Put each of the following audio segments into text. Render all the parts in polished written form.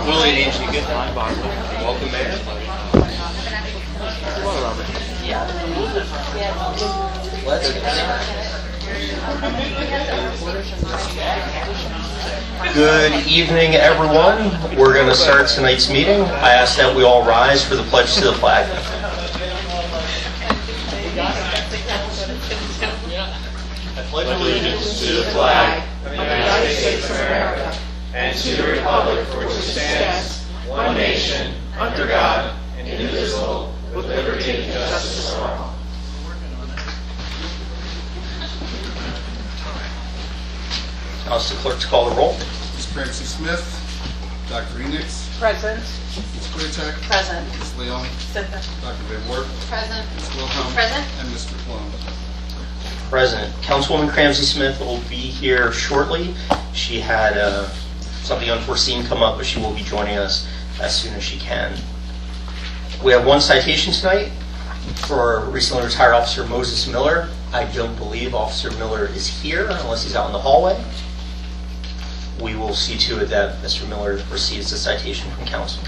Willie and Angie, good time, welcome, Mayor. Good evening, everyone. We're going to start tonight's meeting. I ask that we all rise for the pledge to the flag. I pledge allegiance to the flag of the United States of America and to the republic for which it stands, one nation, under God, indivisible, with liberty and justice for all. Ask the clerk to call the roll. Ms. Cramsey Smith, Dr. Enix. Present. Ms. Clearcheck. Present. Ms. Leon. Present. Dr. Van Wert. Present. Ms. Wilhelm. Present. And Mr. Plum. President. Councilwoman Cramsey Smith will be here shortly. She had something unforeseen come up, but she will be joining us as soon as she can. We have one citation tonight for recently retired Officer Moses Miller. I don't believe Officer Miller is here unless he's out in the hallway. We will see to it that Mr. Miller receives the citation from council.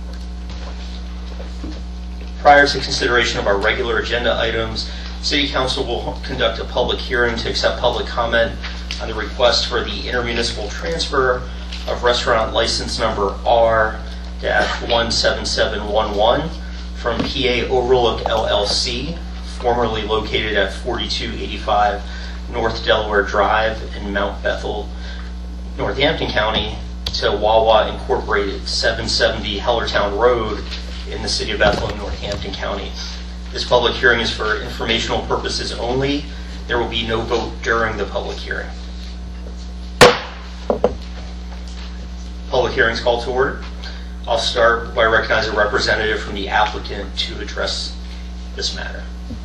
Prior to consideration of our regular agenda items, City Council will conduct a public hearing to accept public comment on the request for the intermunicipal transfer of restaurant license number R-17711 from PA Overlook LLC, formerly located at 4285 North Delaware Drive in Mount Bethel, Northampton County, to Wawa Incorporated, 770 Hellertown Road in the city of Bethlehem, Northampton County. This public hearing is for informational purposes only. There will be no vote during the public hearing. Public hearing is called to order. I'll start by recognizing a representative from the applicant to address this matter.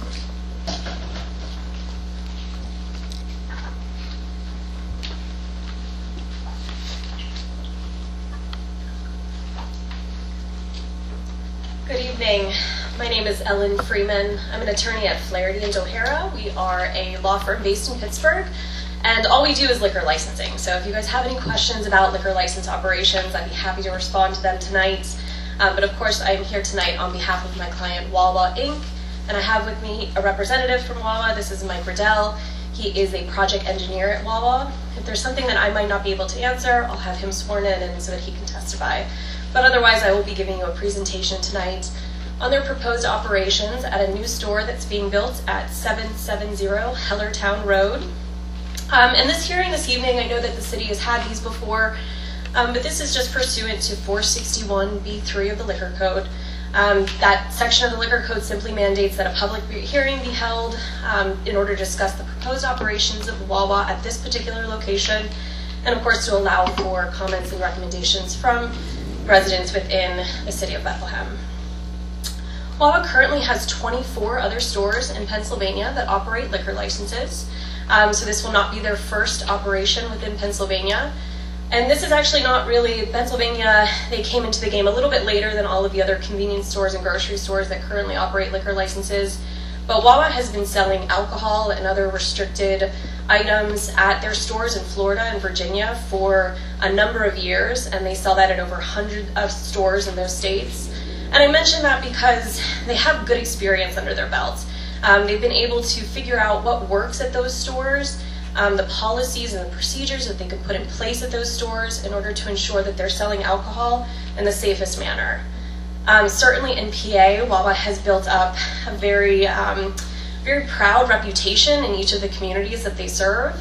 Good evening. My name is Ellen Freeman. I'm an attorney at Flaherty & O'Hara. We are a law firm based in Pittsburgh, and all we do is liquor licensing. So if you guys have any questions about liquor license operations, I'd be happy to respond to them tonight. But of course, I'm here tonight on behalf of my client, Wawa Inc., and I have with me a representative from Wawa. This is Mike Riddell. He is a project engineer at Wawa. If there's something that I might not be able to answer, I'll have him sworn in and so that he can testify. But otherwise, I will be giving you a presentation tonight on their proposed operations at a new store that's being built at 770 Hellertown Road. In this hearing this evening, I know that the city has had these before, but this is just pursuant to 461B3 of the Liquor Code. That section of the Liquor Code simply mandates that a public hearing be held in order to discuss the proposed operations of Wawa at this particular location, and of course to allow for comments and recommendations from residents within the city of Bethlehem. Wawa currently has 24 other stores in Pennsylvania that operate liquor licenses. So this will not be their first operation within Pennsylvania. And this is actually not really Pennsylvania. They came into the game a little bit later than all of the other convenience stores and grocery stores that currently operate liquor licenses. But Wawa has been selling alcohol and other restricted items at their stores in Florida and Virginia for a number of years, and they sell that at over 100 of stores in those states. And I mention that because they have good experience under their belt. They've been able to figure out what works at those stores, the policies and the procedures that they can put in place at those stores in order to ensure that they're selling alcohol in the safest manner. Certainly in PA, Wawa has built up a very proud reputation in each of the communities that they serve.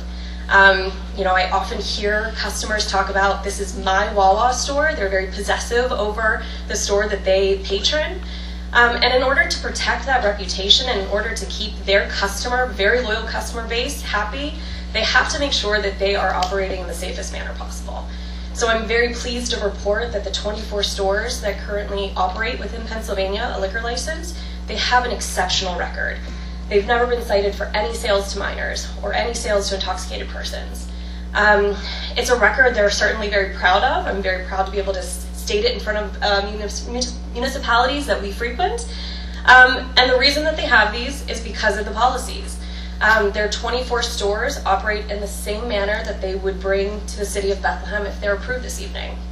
I often hear customers talk about, this is my Wawa store. They're very possessive over the store that they patron. And in order to protect that reputation and in order to keep their very loyal customer base happy, they have to make sure that they are operating in the safest manner possible. So I'm very pleased to report that the 24 stores that currently operate within Pennsylvania, a liquor license, they have an exceptional record. They've never been cited for any sales to minors or any sales to intoxicated persons. It's a record they're certainly very proud of. I'm very proud to be able to state it in front of municipalities that we frequent. And the reason that they have these is because of the policies. Their 24 stores operate in the same manner that they would bring to the city of Bethlehem if they're approved this evening.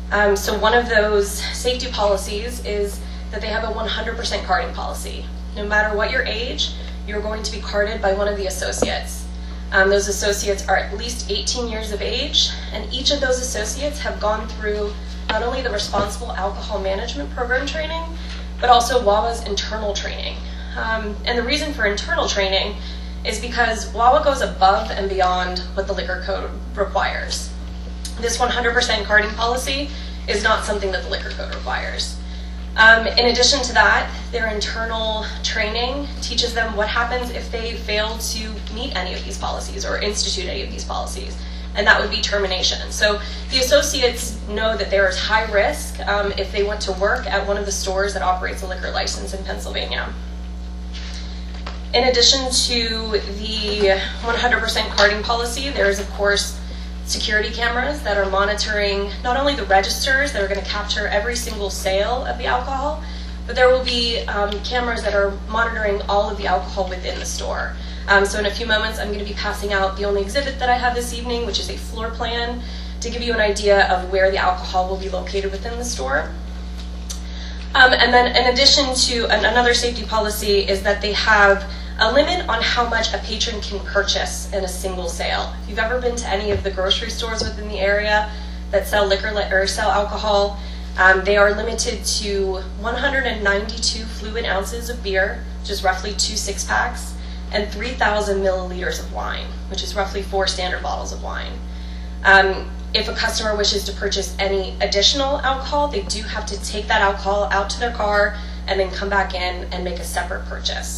So one of those safety policies is that they have a 100% carding policy. No matter what your age, you're going to be carded by one of the associates. Those associates are at least 18 years of age, and each of those associates have gone through not only the Responsible Alcohol Management Program training, but also WAWA's internal training. And the reason for internal training is because WAWA goes above and beyond what the liquor code requires. This 100% carding policy is not something that the liquor code requires. In addition to that, their internal training teaches them what happens if they fail to meet any of these policies or institute any of these policies, and that would be termination. So the associates know that there is high risk if they want to work at one of the stores that operates a liquor license in Pennsylvania. In addition to the 100% carding policy, there is, of course, security cameras that are monitoring not only the registers that are going to capture every single sale of the alcohol, but there will be cameras that are monitoring all of the alcohol within the store. So in a few moments, I'm going to be passing out the only exhibit that I have this evening, which is a floor plan to give you an idea of where the alcohol will be located within the store. And then in addition to another safety policy is that they have a limit on how much a patron can purchase in a single sale. If you've ever been to any of the grocery stores within the area that sell liquor or sell alcohol, they are limited to 192 fluid ounces of beer, which is roughly 2 6-packs, and 3,000 milliliters of wine, which is roughly 4 standard bottles of wine. If a customer wishes to purchase any additional alcohol, they do have to take that alcohol out to their car and then come back in and make a separate purchase.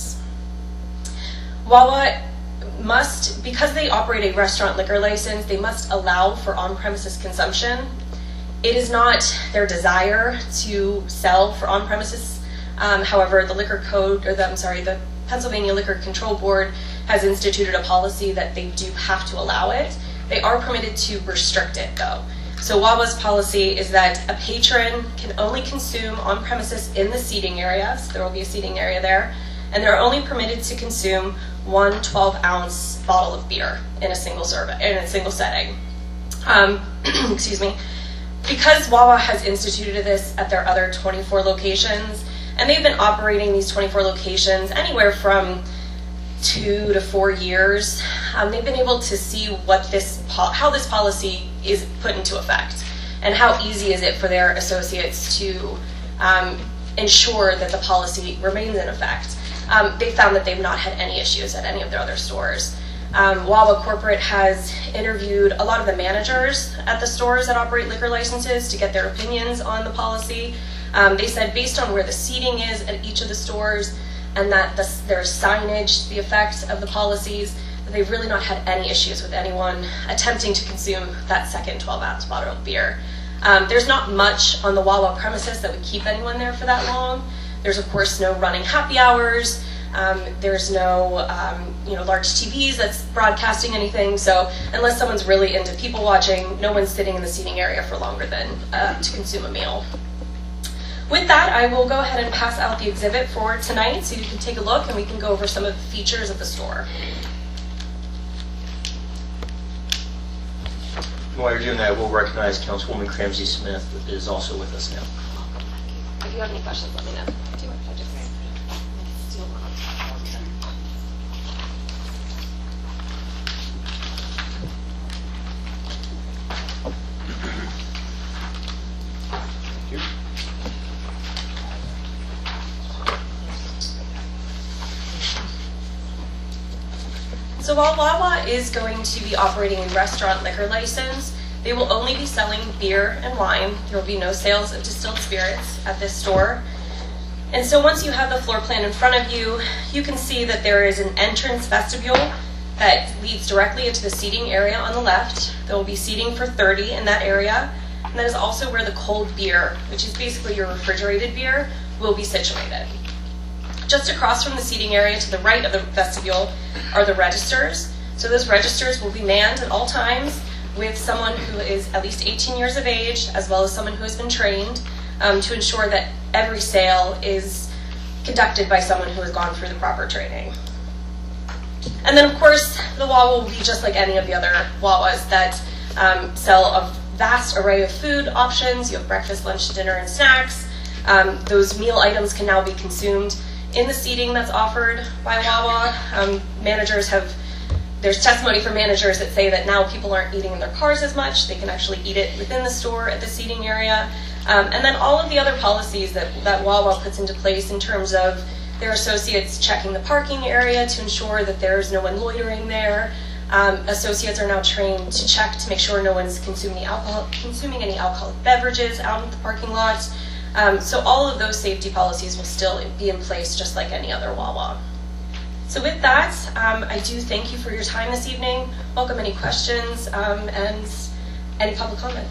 WAWA must, because they operate a restaurant liquor license, they must allow for on-premises consumption. It is not their desire to sell for on-premises. However, the liquor code, the Pennsylvania Liquor Control Board has instituted a policy that they do have to allow it. They are permitted to restrict it, though. So WAWA's policy is that a patron can only consume on-premises in the seating area, so there will be a seating area there, and they're only permitted to consume 1 12-ounce bottle of beer in a single setting. Excuse me. Because WAWA has instituted this at their other 24 locations, and they've been operating these 24 locations anywhere from 2 to 4 years, they've been able to see how this policy is put into effect, and how easy is it for their associates to ensure that the policy remains in effect. They found that they've not had any issues at any of their other stores. WAWA Corporate has interviewed a lot of the managers at the stores that operate liquor licenses to get their opinions on the policy. They said based on where the seating is at each of the stores and that there's signage to the effect of the policies, that they've really not had any issues with anyone attempting to consume that second 12-ounce bottle of beer. There's not much on the WAWA premises that would keep anyone there for that long. There's, of course, no running happy hours. There's no large TVs that's broadcasting anything. So unless someone's really into people watching, no one's sitting in the seating area for longer than to consume a meal. With that, I will go ahead and pass out the exhibit for tonight so you can take a look and we can go over some of the features of the store. While you're doing that, we'll recognize Councilwoman Cramsey Smith, who is also with us now. If you have any questions, let me know. So while WAWA is going to be operating a restaurant liquor license, they will only be selling beer and wine. There will be no sales of distilled spirits at this store. And so once you have the floor plan in front of you, you can see that there is an entrance vestibule that leads directly into the seating area on the left. There will be seating for 30 in that area. And that is also where the cold beer, which is basically your refrigerated beer, will be situated. Just across from the seating area to the right of the vestibule are the registers. So those registers will be manned at all times with someone who is at least 18 years of age, as well as someone who has been trained to ensure that every sale is conducted by someone who has gone through the proper training. And then, of course, the WAWA will be just like any of the other WAWAs that sell a vast array of food options. You have breakfast, lunch, dinner, and snacks. Those meal items can now be consumed in the seating that's offered by Wawa. There's testimony from managers that say that now people aren't eating in their cars as much. They can actually eat it within the store at the seating area. And then all of the other policies that Wawa puts into place in terms of their associates checking the parking area to ensure that there's no one loitering there. Associates are now trained to check to make sure no one's consuming any alcoholic beverages out in the parking lot. So all of those safety policies will still be in place just like any other Wawa. So with that, I do thank you for your time this evening. Welcome any questions and any public comment.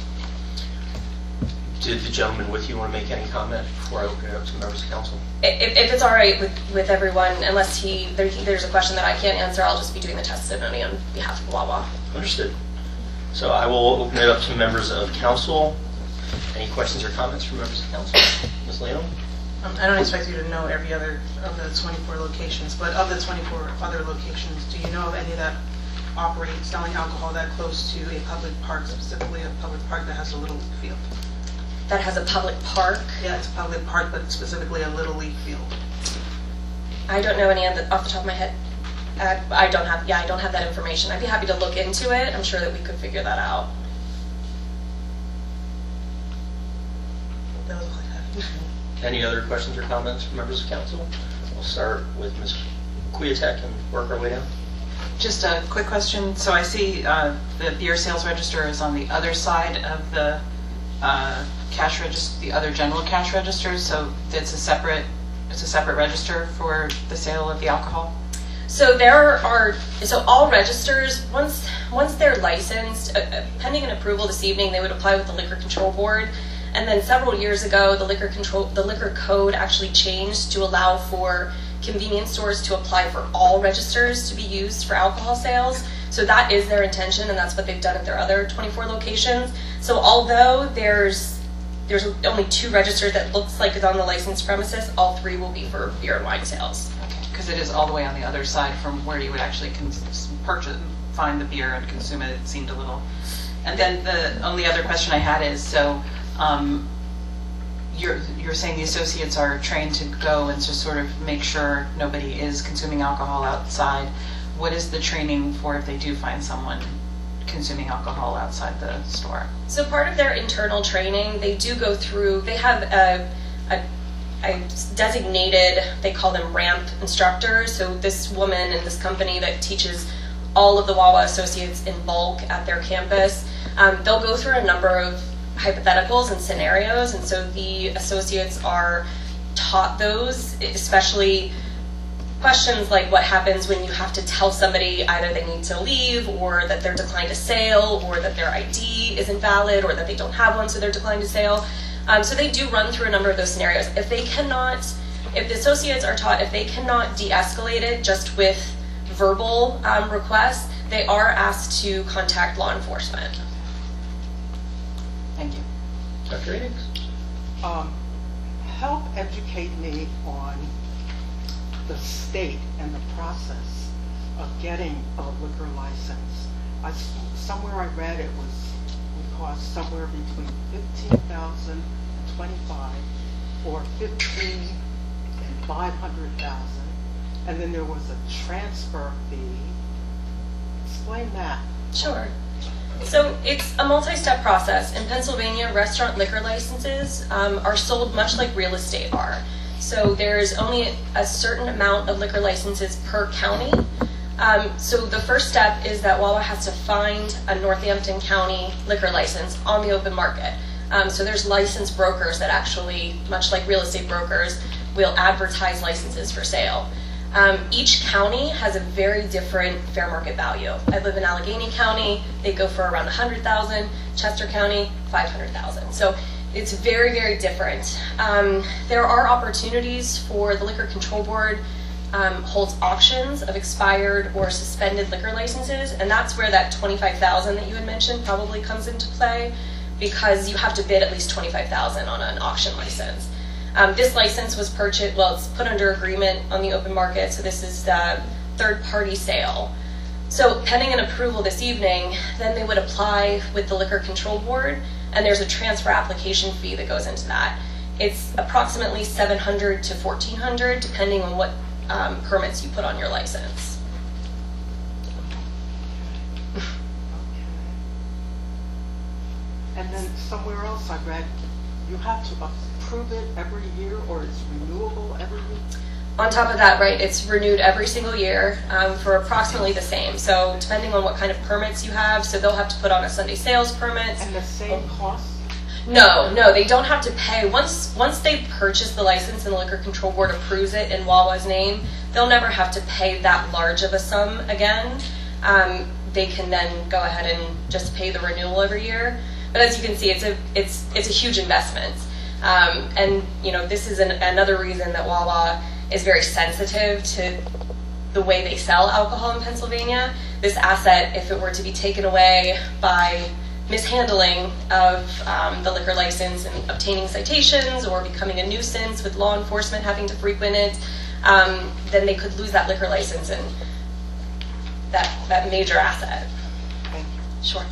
Did the gentleman with you want to make any comment before I open it up to members of council? If it's all right with everyone, unless there's a question that I can't answer, I'll just be doing the testimony on behalf of Wawa. Understood. So I will open it up to members of council. Any questions or comments from members of council? Ms. Leon? I don't expect you to know every other of the 24 locations, but of the 24 other locations, do you know of any that operate selling alcohol that close to a public park, specifically a public park that has a Little League field? That has a public park? Yeah, it's a public park, but specifically a Little League field. I don't know any off the top of my head. I don't have that information. I'd be happy to look into it. I'm sure that we could figure that out. That was all I had. Any other questions or comments from members of council? We'll start with Ms. Kwiatek and work our way down. Just a quick question. So I see the beer sales register is on the other side of the cash register, the other general cash register. So it's a separate register for the sale of the alcohol. So all registers, once they're licensed, pending an approval this evening, they would apply with the Liquor Control Board. And then several years ago, the liquor code actually changed to allow for convenience stores to apply for all registers to be used for alcohol sales. So that is their intention, and that's what they've done at their other 24 locations. So although there's only 2 registers that looks like it's on the licensed premises, all 3 will be for beer and wine sales. Okay, because it is all the way on the other side from where you would actually find the beer and consume it. It seemed a little. And then the only other question I had is, so you're saying the associates are trained to go and to sort of make sure nobody is consuming alcohol outside. What is the training for if they do find someone consuming alcohol outside the store? So part of their internal training, they do go through, they have a designated, they call them ramp instructors. So this woman in this company that teaches all of the Wawa associates in bulk at their campus, they'll go through a number of hypotheticals and scenarios, and so the associates are taught those, especially questions like what happens when you have to tell somebody either they need to leave, or that they're declined a sale, or that their ID isn't valid, or that they don't have one so they're declined a sale. So they do run through a number of those scenarios. If the associates are taught if they cannot de-escalate it just with verbal requests, they are asked to contact law enforcement. Thank you. Dr. Enix? Help educate me on the state and the process of getting a liquor license. Somewhere I read it would cost somewhere between $15,000 and $25,000, or $15,000 and $500,000, and then there was a transfer fee. Explain that. Sure. So it's a multi-step process. In Pennsylvania, restaurant liquor licenses are sold much like real estate are. So there's only a certain amount of liquor licenses per county. So the first step is that Wawa has to find a Northampton County liquor license on the open market. So there's licensed brokers that actually, much like real estate brokers, will advertise licenses for sale. Each county has a very different fair market value. I live in Allegheny County. They go for around $100,000. Chester County, $500,000. So it's very, very different. There are opportunities for the Liquor Control Board holds auctions of expired or suspended liquor licenses, and that's where that $25,000 that you had mentioned probably comes into play, because you have to bid at least $25,000 on an auction license. This license was purchased, well, it's put under agreement on the open market, so this is the third-party sale. So pending an approval this evening, then they would apply with the Liquor Control Board, and there's a transfer application fee that goes into that. It's approximately $700 to $1,400, depending on what permits you put on your license. And then somewhere else I read, you have to approve it every year, or it's renewable every year? On top of that, right, it's renewed every single year for approximately the same. So depending on what kind of permits you have, so they'll have to put on a Sunday sales permit. And the same cost? No, they don't have to pay. Once they purchase the license and the Liquor Control Board approves it in Wawa's name, they'll never have to pay that large of a sum again. They can then go ahead and just pay the renewal every year. But as you can see, it's a huge investment. And this is another reason that Wawa is very sensitive to the way they sell alcohol in Pennsylvania. This asset, if it were to be taken away by mishandling of the liquor license and obtaining citations or becoming a nuisance with law enforcement having to frequent it, then they could lose that liquor license and that major asset. Thank you. Sure.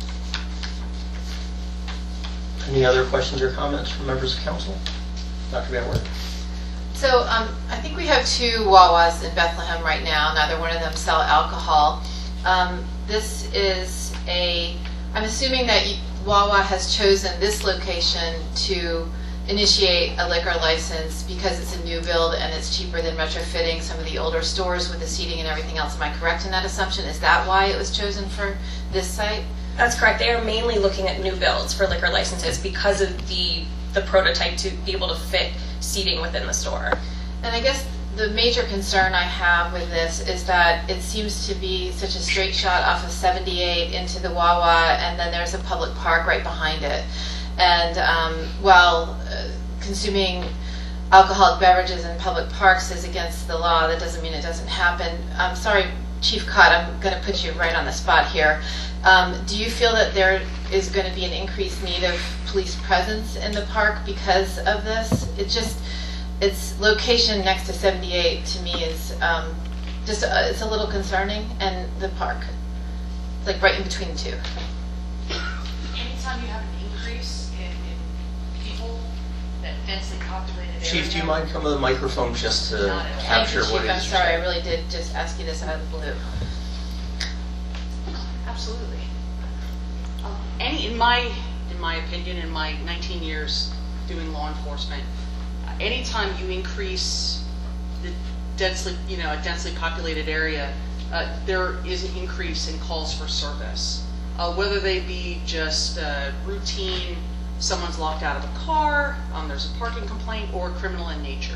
Any other questions or comments from members of council? Dr. Van Wert? So I think we have 2 Wawas in Bethlehem right now. Neither one of them sell alcohol. This is I'm assuming that Wawa has chosen this location to initiate a liquor license because it's a new build and it's cheaper than retrofitting some of the older stores with the seating and everything else. Am I correct in that assumption? Is that why it was chosen for this site? That's correct. They are mainly looking at new builds for liquor licenses because of the prototype to be able to fit seating within the store. And I guess the major concern I have with this is that it seems to be such a straight shot off of 78 into the Wawa, and then there's a public park right behind it. And while consuming alcoholic beverages in public parks is against the law, that doesn't mean it doesn't happen. I'm sorry, Chief Cott, I'm going to put you right on the spot here. Do you feel that there is going to be an increased need of police presence in the park because of this? Its location next to 78 to me is it's a little concerning, and the park, it's like right in between the two. Anytime you have an increase in people, that densely populated area. Chief, do you mind coming to the microphone just to capture Thank you, what Chief. it I'm is? sorry, I really did just ask you this out of the blue. Absolutely. In my opinion, in my 19 years doing law enforcement, anytime you increase the a densely populated area, there is an increase in calls for service. Whether they be just routine, someone's locked out of a car, there's a parking complaint, or criminal in nature.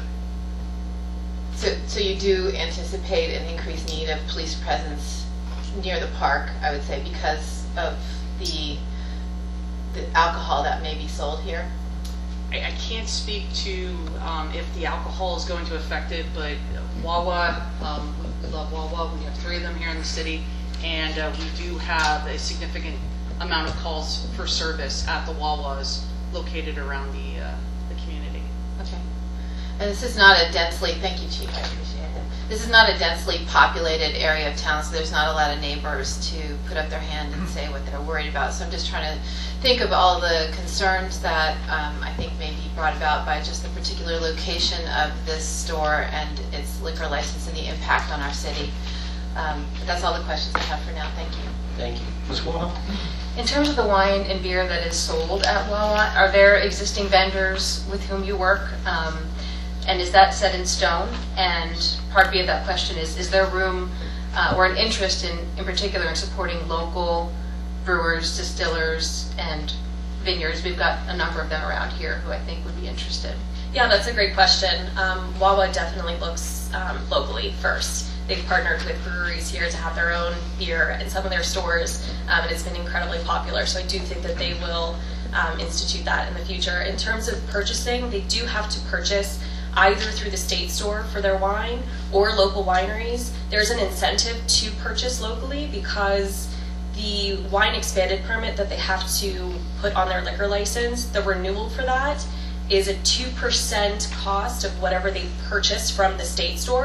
So you do anticipate an increased need of police presence near the park, I would say, because of the alcohol that may be sold here? I can't speak to if the alcohol is going to affect it, but Wawa, we love Wawa. We have 3 of them here in the city, and we do have a significant amount of calls for service at the Wawas located around the community. Okay. And this is not a densely, thank you, Chief, I appreciate it. This is not a densely populated area of town, so there's not a lot of neighbors to put up their hand and say what they're worried about. So I'm just trying to think of all the concerns that I think may be brought about by just the particular location of this store and its liquor license and the impact on our city. But that's all the questions I have for now. Thank you. Thank you. Ms. Wawa? In terms of the wine and beer that is sold at Wawa, are there existing vendors with whom you work? And is that set in stone? And part B of that question is there room or an interest in particular in supporting local brewers, distillers, and vineyards? We've got a number of them around here who I think would be interested. Yeah, that's a great question. Wawa definitely looks locally first. They've partnered with breweries here to have their own beer in some of their stores, and it's been incredibly popular. So I do think that they will institute that in the future. In terms of purchasing, they do have to purchase either through the state store for their wine or local wineries. There's an incentive to purchase locally because the wine expanded permit that they have to put on their liquor license, the renewal for that is a 2% cost of whatever they purchase from the state store.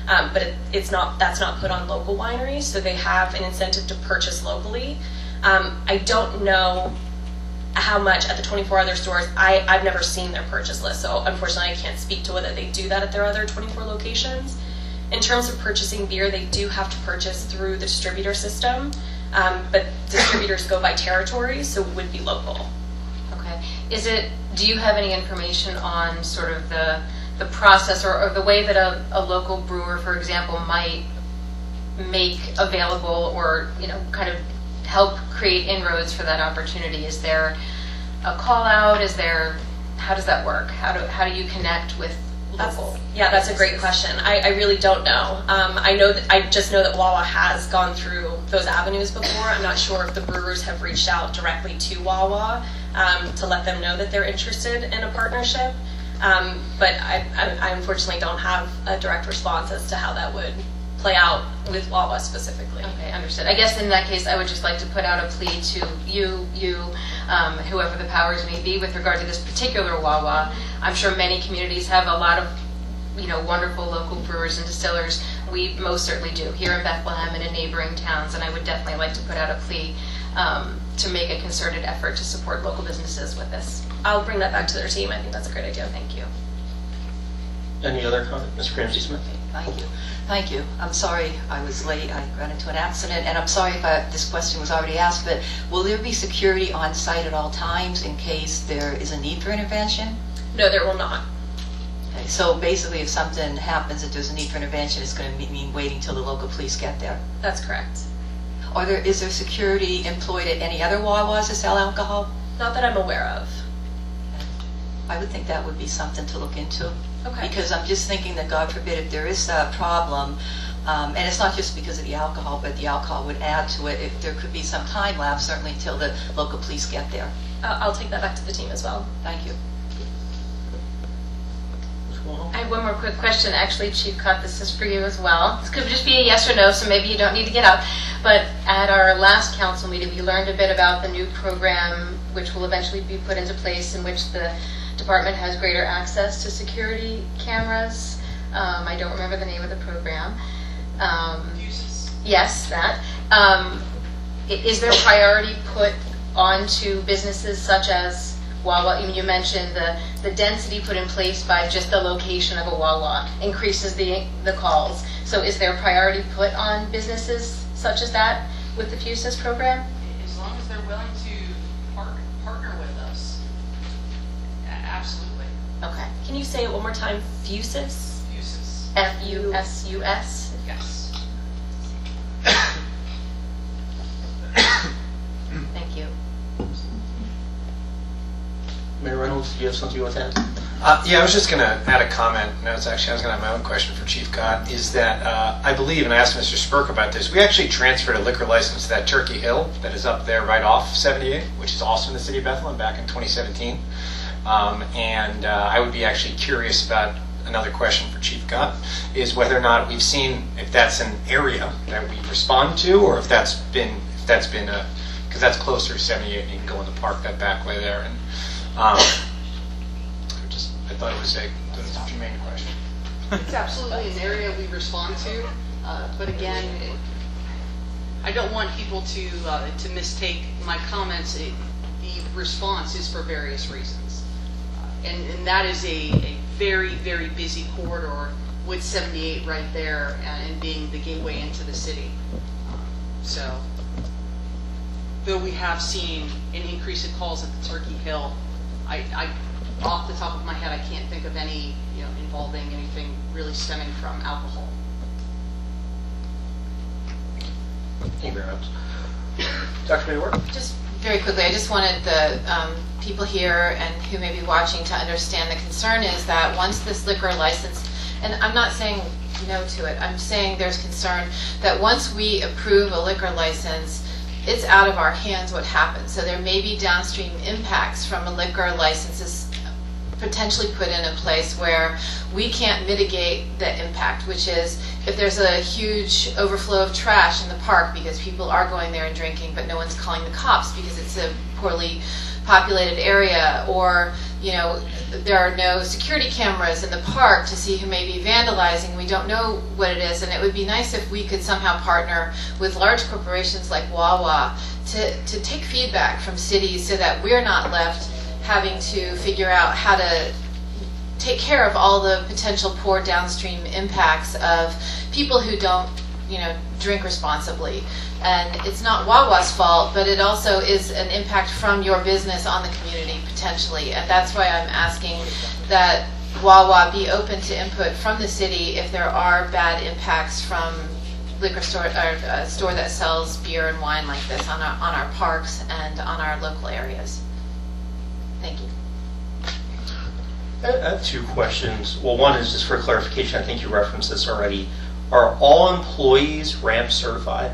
but that's not put on local wineries, so they have an incentive to purchase locally. I don't know how much at the 24 other stores. I've never seen their purchase list, so unfortunately I can't speak to whether they do that at their other 24 locations. In terms of purchasing beer, they do have to purchase through the distributor system, but distributors go by territory, so it would be local. Okay. Do you have any information on sort of the process or the way that a local brewer, for example, might make available or, kind of help create inroads for that opportunity? Is there a call out? How does that work? How do you connect with local? That's a great question. I really don't know. I just know that Wawa has gone through those avenues before. I'm not sure if the brewers have reached out directly to Wawa to let them know that they're interested in a partnership. But I unfortunately don't have a direct response as to how that would play out with Wawa specifically. Okay, understood. I guess in that case, I would just like to put out a plea to you, whoever the powers may be, with regard to this particular Wawa. I'm sure many communities have a lot of, wonderful local brewers and distillers. We most certainly do here in Bethlehem and in neighboring towns, and I would definitely like to put out a plea to make a concerted effort to support local businesses with this. I'll bring that back to their team. I think that's a great idea. Thank you. Any other comment? Ms. Ramsey-Smith? Thank you. Thank you. I'm sorry I was late. I got into an accident, and I'm sorry if this question was already asked, but will there be security on site at all times in case there is a need for intervention? No, there will not. Okay, so basically if something happens, if there's a need for intervention, it's going to mean waiting till the local police get there? That's correct. Is there security employed at any other Wawas to sell alcohol? Not that I'm aware of. I would think that would be something to look into. Okay. Because I'm just thinking that, God forbid, if there is a problem, and it's not just because of the alcohol, but the alcohol would add to it, if there could be some time lapse, certainly until the local police get there. I'll take that back to the team as well. Thank you. I have one more quick question. Actually, Chief Cott, this is for you as well. This could just be a yes or no, so maybe you don't need to get up. But at our last council meeting, we learned a bit about the new program, which will eventually be put into place, in which the department has greater access to security cameras. I don't remember the name of the program. Yes, that. Is there priority put onto businesses such as Wawa? You mentioned the density put in place by just the location of a Wawa increases the calls. So is there priority put on businesses such as that with the FUSIS program? As long as they're willing to partner with us, absolutely. Okay. Can you say it one more time? FUSIS? FUSIS. FUSUS? Yes. Thank you. Mayor Reynolds, do you have something you want to add? Yeah, I was just going to add a comment. No, I was going to have my own question for Chief Cott, is that I believe, and I asked Mr. Spurk about this, we actually transferred a liquor license to that Turkey Hill that is up there right off 78, which is also in the city of Bethlehem, back in 2017. I would be actually curious about another question for Chief Cott, is whether or not we've seen if that's an area that we respond to, or if that's been because that's closer to 78 and you can go in the park that back way there. And I thought it was a germane question. It's absolutely an area we respond to, but again, I don't want people to mistake my comments. The response is for various reasons, and that is a very, very busy corridor with 78 right there and being the gateway into the city. So, though we have seen an increase in calls at the Turkey Hill, I off the top of my head, I can't think of any, involving anything really stemming from alcohol. Thank you very much. Dr. Mayor? Just very quickly, I just wanted the people here and who may be watching to understand the concern is that once this liquor license, and I'm not saying no to it, I'm saying there's concern that once we approve a liquor license, it's out of our hands what happens. So there may be downstream impacts from a liquor license potentially put in a place where we can't mitigate the impact, which is if there's a huge overflow of trash in the park because people are going there and drinking, but no one's calling the cops because it's a poorly populated area, or there are no security cameras in the park to see who may be vandalizing. We don't know what it is, and it would be nice if we could somehow partner with large corporations like Wawa to take feedback from cities so that we're not left having to figure out how to take care of all the potential poor downstream impacts of people who don't drink responsibly. And it's not Wawa's fault, but it also is an impact from your business on the community potentially. And that's why I'm asking that Wawa be open to input from the city if there are bad impacts from liquor store or a store that sells beer and wine like this on our parks and on our local areas. Thank you. I have two questions. Well, one is just for clarification. I think you referenced this already. Are all employees RAMP certified?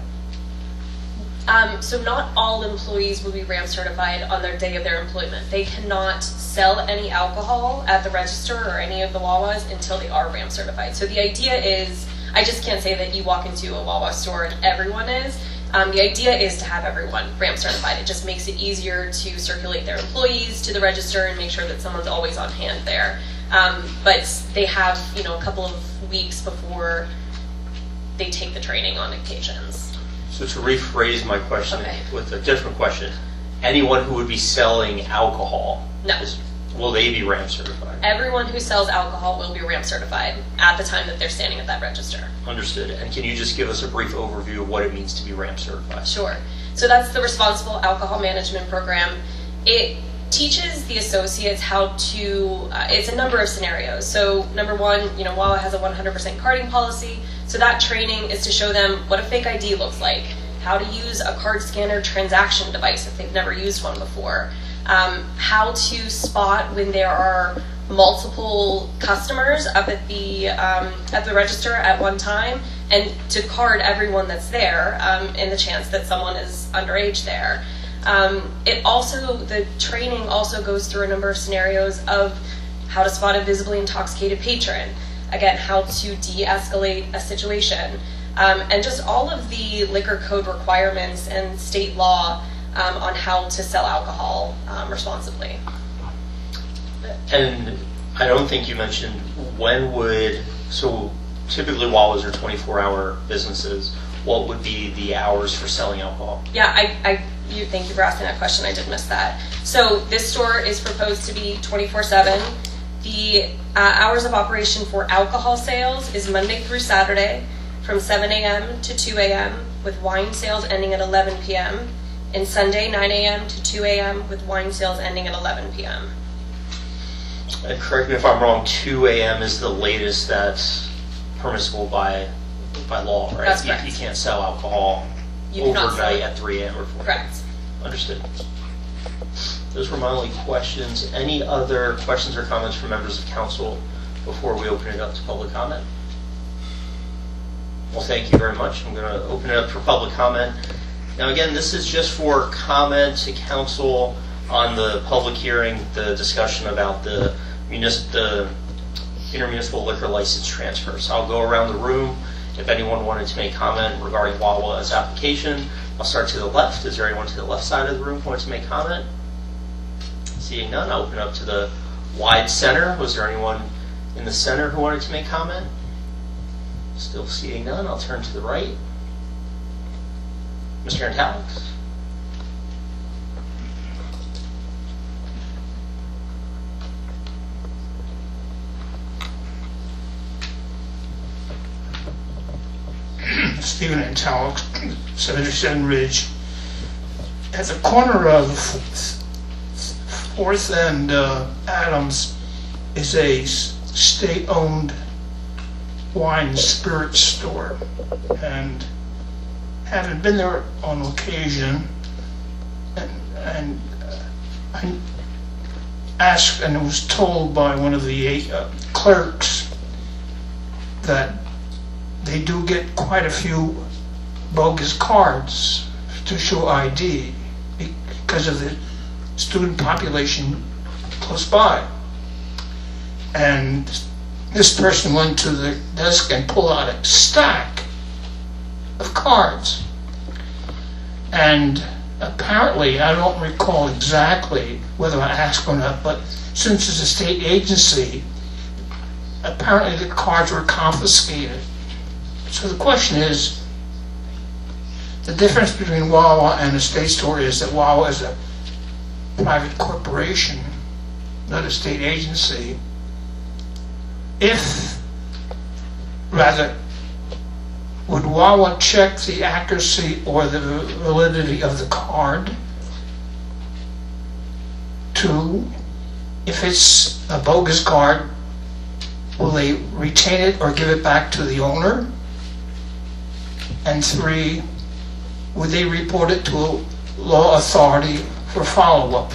So not all employees will be RAMP certified on their day of their employment. They cannot sell any alcohol at the register or any of the Wawas until they are RAMP certified. So the idea is, I just can't say that you walk into a Wawa store and everyone is. The idea is to have everyone RAMP certified. It just makes it easier to circulate their employees to the register and make sure that someone's always on hand there. But they have, a couple of weeks before they take the training on occasions. So to rephrase my question Okay. with a different question, anyone who would be selling alcohol, No. Will they be RAMP certified? Everyone who sells alcohol will be RAMP certified at the time that they're standing at that register. Understood. And can you just give us a brief overview of what it means to be RAMP certified? Sure. So that's the Responsible Alcohol Management Program. It teaches the associates how to, it's a number of scenarios. So number one, Wawa has a 100% carding policy. So that training is to show them what a fake ID looks like, how to use a card scanner transaction device if they've never used one before, how to spot when there are multiple customers up at the register at one time, and to card everyone that's there in the chance that someone is underage there. The training also goes through a number of scenarios of how to spot a visibly intoxicated patron, again, how to de-escalate a situation, and just all of the liquor code requirements and state law on how to sell alcohol responsibly. And I don't think you mentioned so typically Wawas are 24-hour businesses. What would be the hours for selling alcohol? Yeah, thank you for asking that question. I did miss that. So this store is proposed to be 24/7. The hours of operation for alcohol sales is Monday through Saturday from 7 a.m. to 2 a.m. with wine sales ending at 11 p.m. and Sunday 9 a.m. to 2 a.m. with wine sales ending at 11 p.m. And correct me if I'm wrong, 2 a.m. is the latest that's permissible by law, right? That's correct. You can't sell alcohol You cannot overnight sell- at 3 a.m. or 4 a.m. Correct. Understood. Those were my only questions. Any other questions or comments from members of council before we open it up to public comment? Well, thank you very much. I'm going to open it up for public comment. Now, again, this is just for comment to council on the public hearing, the discussion about the intermunicipal liquor license transfer. So I'll go around the room. If anyone wanted to make comment regarding Wawa's application, I'll start to the left. Is there anyone to the left side of the room who wants to make comment? Seeing none, I'll open up to the wide center. Was there anyone in the center who wanted to make comment? Still seeing none, I'll turn to the right. Mr. Antalix. Stephen Antalix, 77 Ridge. At the corner of 4th and Adams is a state-owned wine and spirits store. And having been there on occasion, and I asked and was told by one of the clerks that they do get quite a few bogus cards to show ID because of the student population close by. And this person went to the desk and pulled out a stack of cards. And apparently, I don't recall exactly whether I asked or not, but since it's a state agency, apparently the cards were confiscated. So the question is, the difference between Wawa and a state store is that Wawa is a private corporation, not a state agency. Would Wawa check the accuracy or the validity of the card? 2, if it's a bogus card, will they retain it or give it back to the owner? And 3, would they report it to a law authority for follow-up?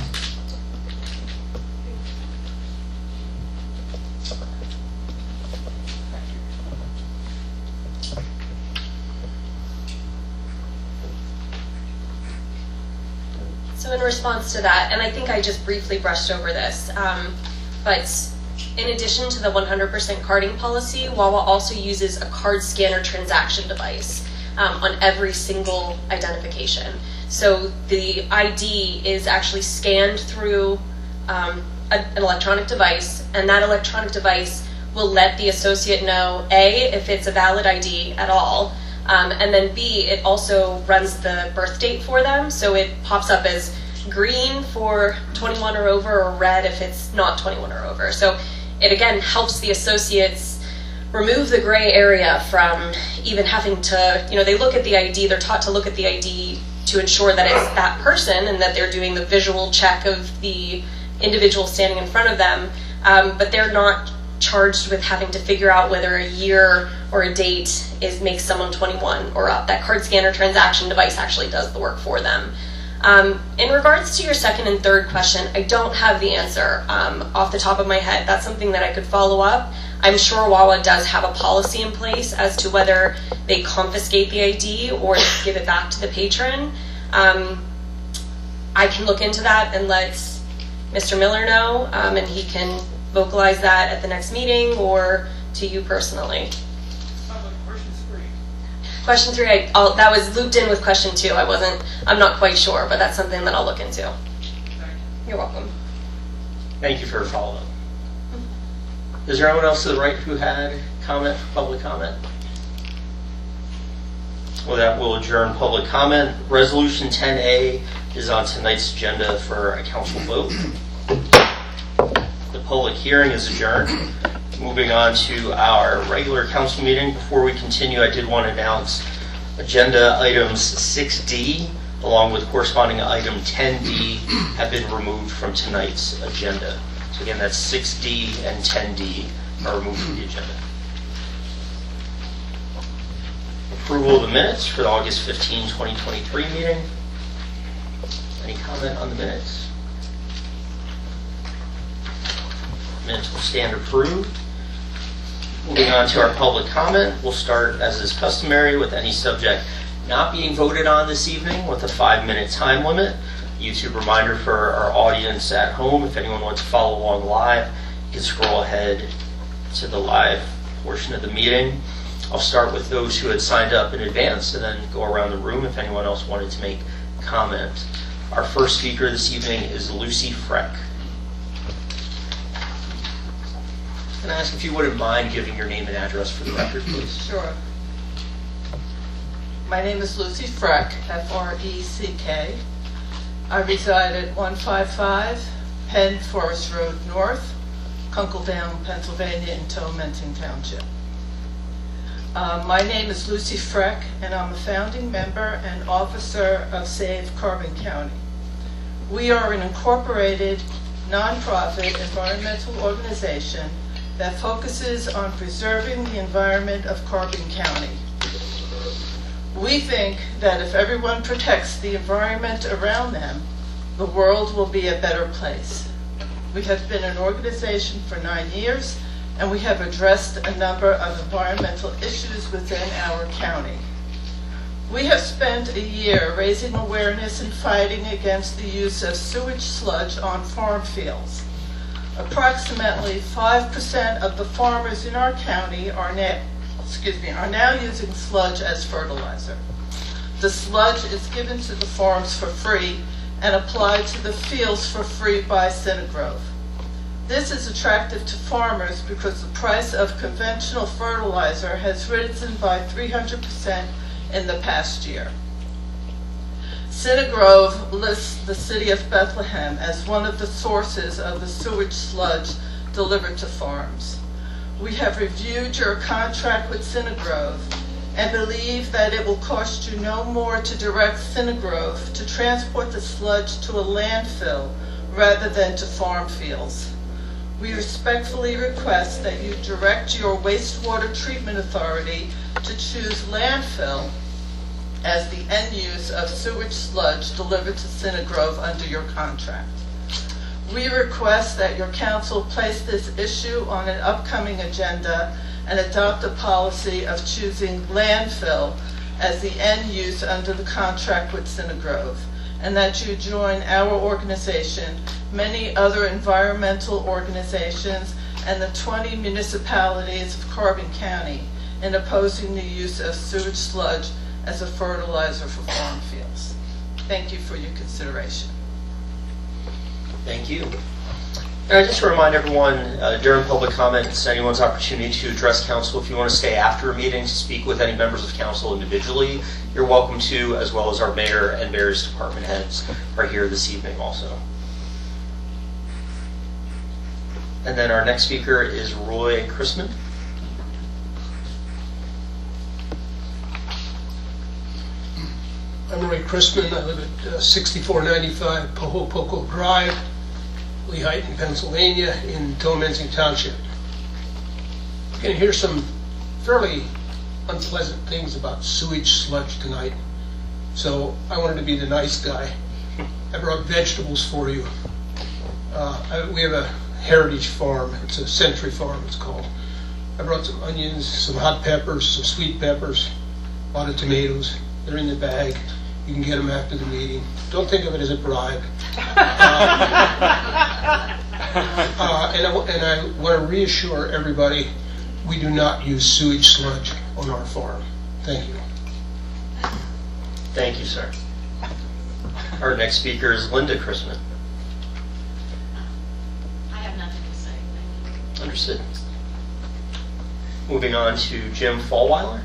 So in response to that, and I think I just briefly brushed over this, but in addition to the 100% carding policy, Wawa also uses a card scanner transaction device on every single identification. So the ID is actually scanned through an electronic device, and that electronic device will let the associate know, A, if it's a valid ID at all, and then B, it also runs the birth date for them, so it pops up as green for 21 or over, or red if it's not 21 or over. So it again helps the associates remove the gray area from even having to, they look at the ID, they're taught to look at the ID to ensure that it's that person and that they're doing the visual check of the individual standing in front of them, but they're not charged with having to figure out whether a year or a date makes someone 21 or up. That card scanner transaction device actually does the work for them. In regards to your second and third question, I don't have the answer off the top of my head. That's something that I could follow up. I'm sure Wawa does have a policy in place as to whether they confiscate the ID or give it back to the patron. I can look into that and let Mr. Miller know, and he can vocalize that at the next meeting or to you personally. Question 3, that was looped in with question 2. I'm not quite sure, but that's something that I'll look into. You're welcome. Thank you for your follow-up. Is there anyone else to the right who had comment for public comment? Well, that will adjourn public comment. Resolution 10A is on tonight's agenda for a council vote. The public hearing is adjourned. Moving on to our regular council meeting. Before we continue, I did want to announce agenda items 6D along with corresponding item 10D have been removed from tonight's agenda. So again, that's 6D and 10D are removed from the agenda. Approval of the minutes for the August 15, 2023 meeting. Any comment on the minutes? Minutes will stand approved. Moving on to our public comment, we'll start, as is customary, with any subject not being voted on this evening with a 5-minute time limit. YouTube reminder for our audience at home, if anyone wants to follow along live, you can scroll ahead to the live portion of the meeting. I'll start with those who had signed up in advance and then go around the room if anyone else wanted to make comment. Our first speaker this evening is Lucy Freck. Can I ask if you wouldn't mind giving your name and address for the record, please? Sure. My name is Lucy Freck, F-R-E-C-K. I reside at 155 Penn Forest Road North, Kunkeldown, Pennsylvania, in Tomenting Township. My name is Lucy Freck, and I'm a founding member and officer of Save Carbon County. We are an incorporated, nonprofit environmental organization that focuses on preserving the environment of Carbon County. We think that if everyone protects the environment around them, the world will be a better place. We have been an organization for 9 years, and we have addressed a number of environmental issues within our county. We have spent a year raising awareness and fighting against the use of sewage sludge on farm fields. Approximately 5% of the farmers in our county are now using sludge as fertilizer. The sludge is given to the farms for free and applied to the fields for free by Cinegrove. This is attractive to farmers because the price of conventional fertilizer has risen by 300% in the past year. Cinegrove lists the city of Bethlehem as one of the sources of the sewage sludge delivered to farms. We have reviewed your contract with Cinegrove and believe that it will cost you no more to direct Cinegrove to transport the sludge to a landfill rather than to farm fields. We respectfully request that you direct your wastewater treatment authority to choose landfill as the end use of sewage sludge delivered to Cinegrove under your contract. We request that your council place this issue on an upcoming agenda and adopt a policy of choosing landfill as the end use under the contract with Cinegrove, and that you join our organization, many other environmental organizations, and the 20 municipalities of Carbon County in opposing the use of sewage sludge as a fertilizer for farm fields. Thank you for your consideration. Thank you. And I just remind everyone during public comment, it's anyone's opportunity to address council. If you want to stay after a meeting to speak with any members of council individually, you're welcome to, as well as our mayor and various department heads are here this evening also. And then our next speaker is Roy Chrisman. I'm Roy Chrisman. I live at 6495 Poho Poco Drive, Lehighton, Pennsylvania, in Towmensing Township. You're going to hear some fairly unpleasant things about sewage sludge tonight, so I wanted to be the nice guy. I brought vegetables for you. We have a heritage farm. It's a century farm, it's called. I brought some onions, some hot peppers, some sweet peppers, a lot of tomatoes. They're in the bag. You can get them after the meeting. Don't think of it as a bribe. And I want to reassure everybody, we do not use sewage sludge on our farm. Thank you. Thank you, sir. Our next speaker is Linda Chrisman. I have nothing to say. Thank you. Understood. Moving on to Jim Fallweiler.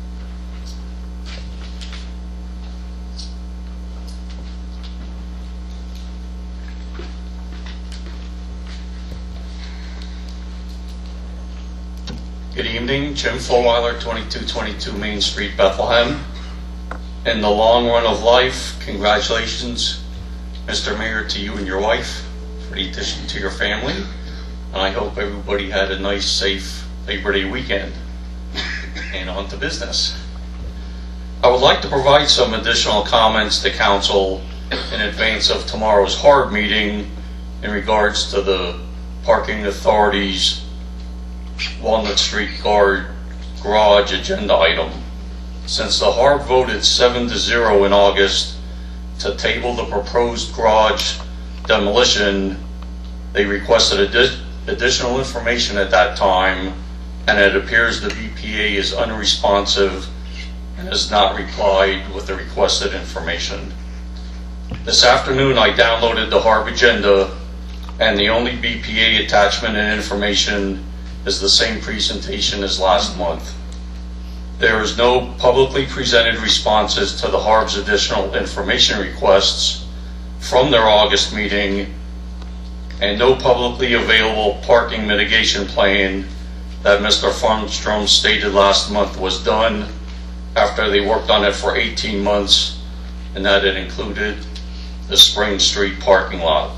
Good evening, Jim Fallweiler, 2222 Main Street, Bethlehem. In the long run of life, congratulations, Mr. Mayor, to you and your wife for the addition to your family. And I hope everybody had a nice, safe Labor Day weekend. And on to business. I would like to provide some additional comments to Council in advance of tomorrow's HARB meeting in regards to the Parking Authority's Walnut Street Garage agenda item. Since the HARB voted 7-0 in August to table the proposed garage demolition, they requested additional information at that time, and it appears the BPA is unresponsive and has not replied with the requested information. This afternoon I downloaded the HARB agenda, and the only BPA attachment and information is the same presentation as last month. There is no publicly presented responses to the HARB's additional information requests from their August meeting, and no publicly available parking mitigation plan that Mr. Farnstrom stated last month was done after they worked on it for 18 months, and that it included the Spring Street parking lot.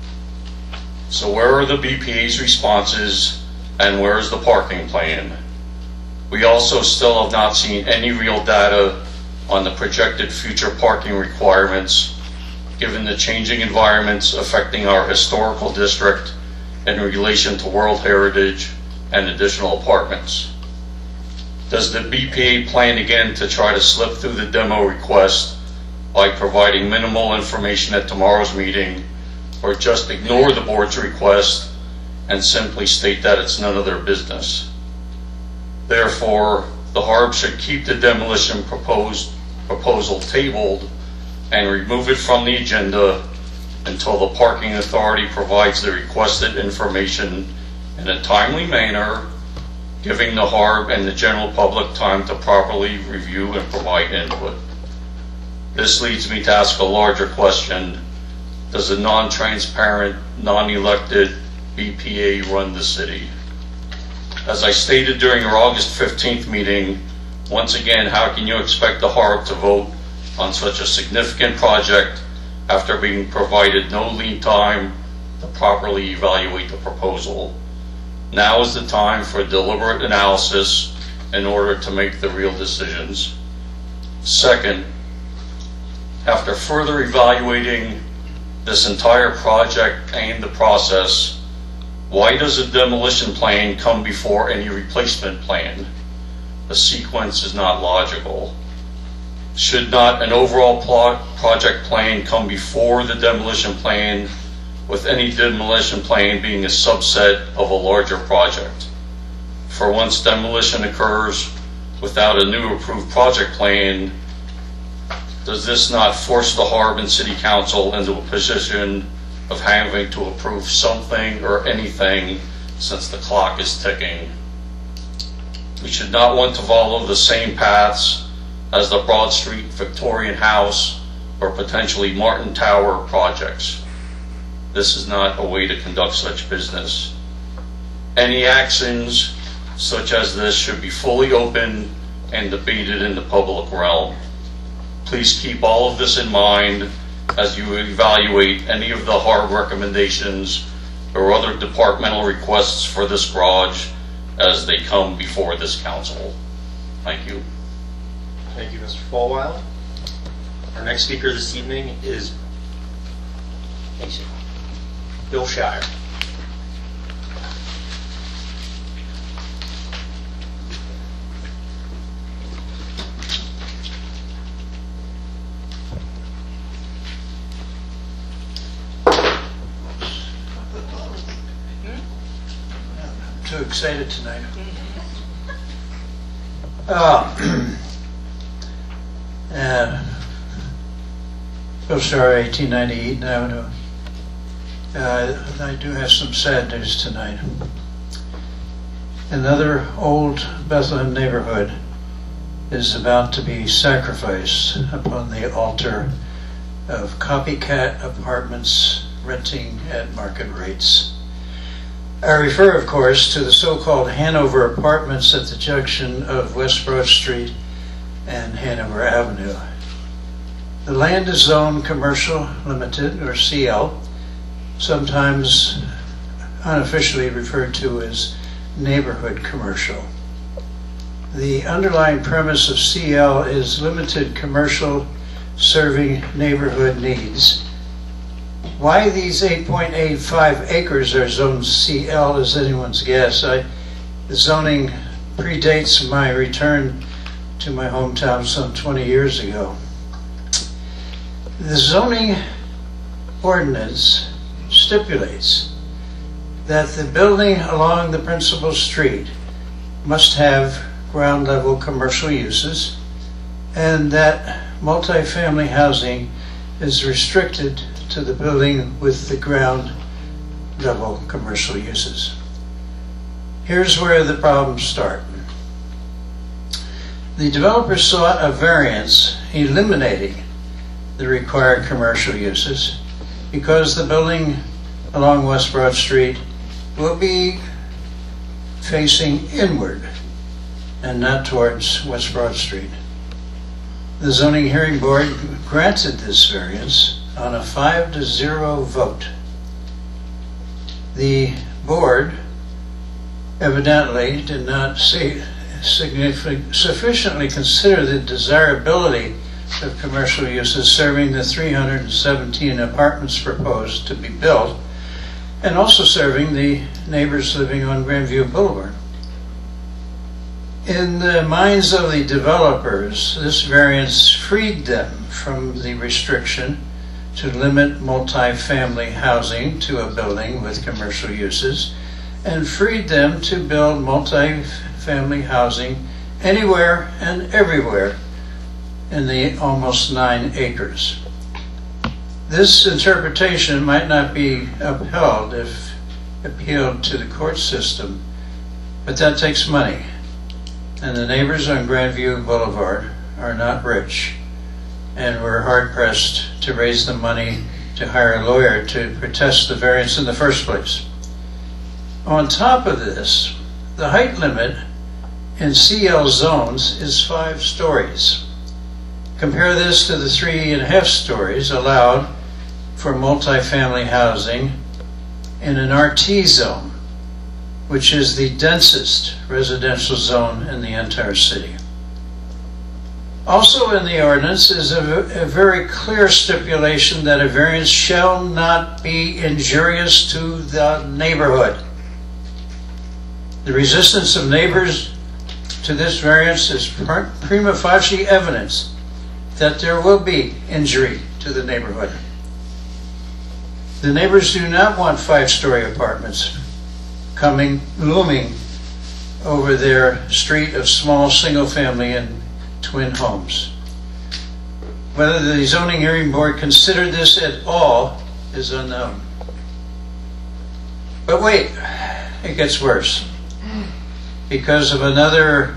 So where are the BPA's responses? And where is the parking plan? We also still have not seen any real data on the projected future parking requirements given the changing environments affecting our historical district in relation to World Heritage and additional apartments. Does the BPA plan again to try to slip through the demo request by providing minimal information at tomorrow's meeting, or just ignore the board's request and simply state that it's none of their business? Therefore, the HARB should keep the demolition proposed proposal tabled and remove it from the agenda until the parking authority provides the requested information in a timely manner, giving the HARB and the general public time to properly review and provide input. This leads me to ask a larger question. Does a non-transparent, non-elected BPA run the city? As I stated during our August 15th meeting, once again, how can you expect the HARB to vote on such a significant project after being provided no lead time to properly evaluate the proposal? Now is the time for deliberate analysis in order to make the real decisions. Second, after further evaluating this entire project and the process, why does a demolition plan come before any replacement plan? The sequence is not logical. Should not an overall project plan come before the demolition plan, with any demolition plan being a subset of a larger project? For once demolition occurs without a new approved project plan, does this not force the HARB and City Council into a position of having to approve something or anything since the clock is ticking? We should not want to follow the same paths as the Broad Street Victorian House or potentially Martin Tower projects. This is not a way to conduct such business. Any actions such as this should be fully open and debated in the public realm. Please keep all of this in mind as you evaluate any of the HARB recommendations or other departmental requests for this garage as they come before this council. Thank you. Thank you, Mr. Fulwiler. Our next speaker this evening is Bill Shire. Too excited tonight. Bill Shire, 1890 Eaton Avenue. I do have some sad news tonight. Another old Bethlehem neighborhood is about to be sacrificed upon the altar of copycat apartments renting at market rates. I refer, of course, to the so-called Hanover Apartments at the junction of West Broad Street and Hanover Avenue. The land is zoned Commercial Limited, or CL, sometimes unofficially referred to as neighborhood commercial. The underlying premise of CL is limited commercial serving neighborhood needs. Why these 8.85 acres are zoned CL is anyone's guess. The zoning predates my return to my hometown some 20 years ago. The zoning ordinance stipulates that the building along the principal street must have ground level commercial uses and that multifamily housing is restricted to the building with the ground level commercial uses. Here's where the problems start. The developer sought a variance eliminating the required commercial uses because the building along West Broad Street will be facing inward and not towards West Broad Street. The Zoning Hearing Board granted this variance on a 5-0 vote. The board evidently did not sufficiently consider the desirability of commercial uses serving the 317 apartments proposed to be built and also serving the neighbors living on Grandview Boulevard. In the minds of the developers, this variance freed them from the restriction to limit multifamily housing to a building with commercial uses and freed them to build multifamily housing anywhere and everywhere in the almost 9 acres. This interpretation might not be upheld if appealed to the court system, but that takes money, and the neighbors on Grandview Boulevard are not rich, and we're hard-pressed to raise the money to hire a lawyer to protest the variance in the first place. On top of this, the height limit in CL zones is 5 stories. Compare this to the 3.5 stories allowed for multifamily housing in an RT zone, which is the densest residential zone in the entire city. Also in the ordinance is a very clear stipulation that a variance shall not be injurious to the neighborhood. The resistance of neighbors to this variance is prima facie evidence that there will be injury to the neighborhood. The neighbors do not want 5-story apartments looming over their street of small single-family and twin homes. Whether the zoning hearing board considered this at all is unknown. But wait, it gets worse. Because of another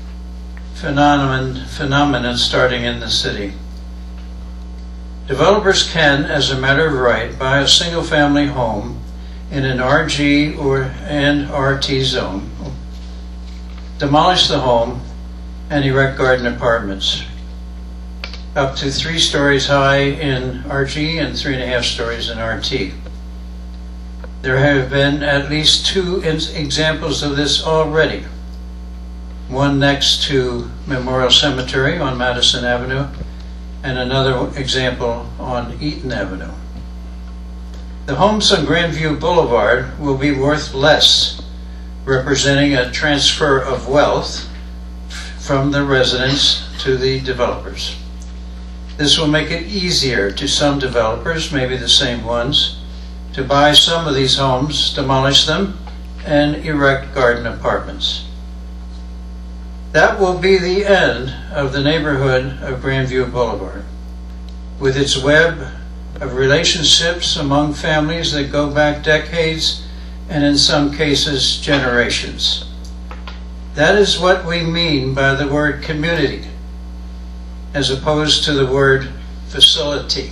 phenomenon starting in the city. Developers can, as a matter of right, buy a single-family home in an RG and RT zone, demolish the home, and erect garden apartments, up to 3 stories high in RG and 3.5 stories in RT. There have been at least 2 examples of this already. One next to Memorial Cemetery on Madison Avenue, and another example on Eaton Avenue. The homes on Grandview Boulevard will be worth less, representing a transfer of wealth from the residents to the developers. This will make it easier to some developers, maybe the same ones, to buy some of these homes, demolish them, and erect garden apartments. That will be the end of the neighborhood of Grandview Boulevard, with its web of relationships among families that go back decades and in some cases generations. That is what we mean by the word community, as opposed to the word facility.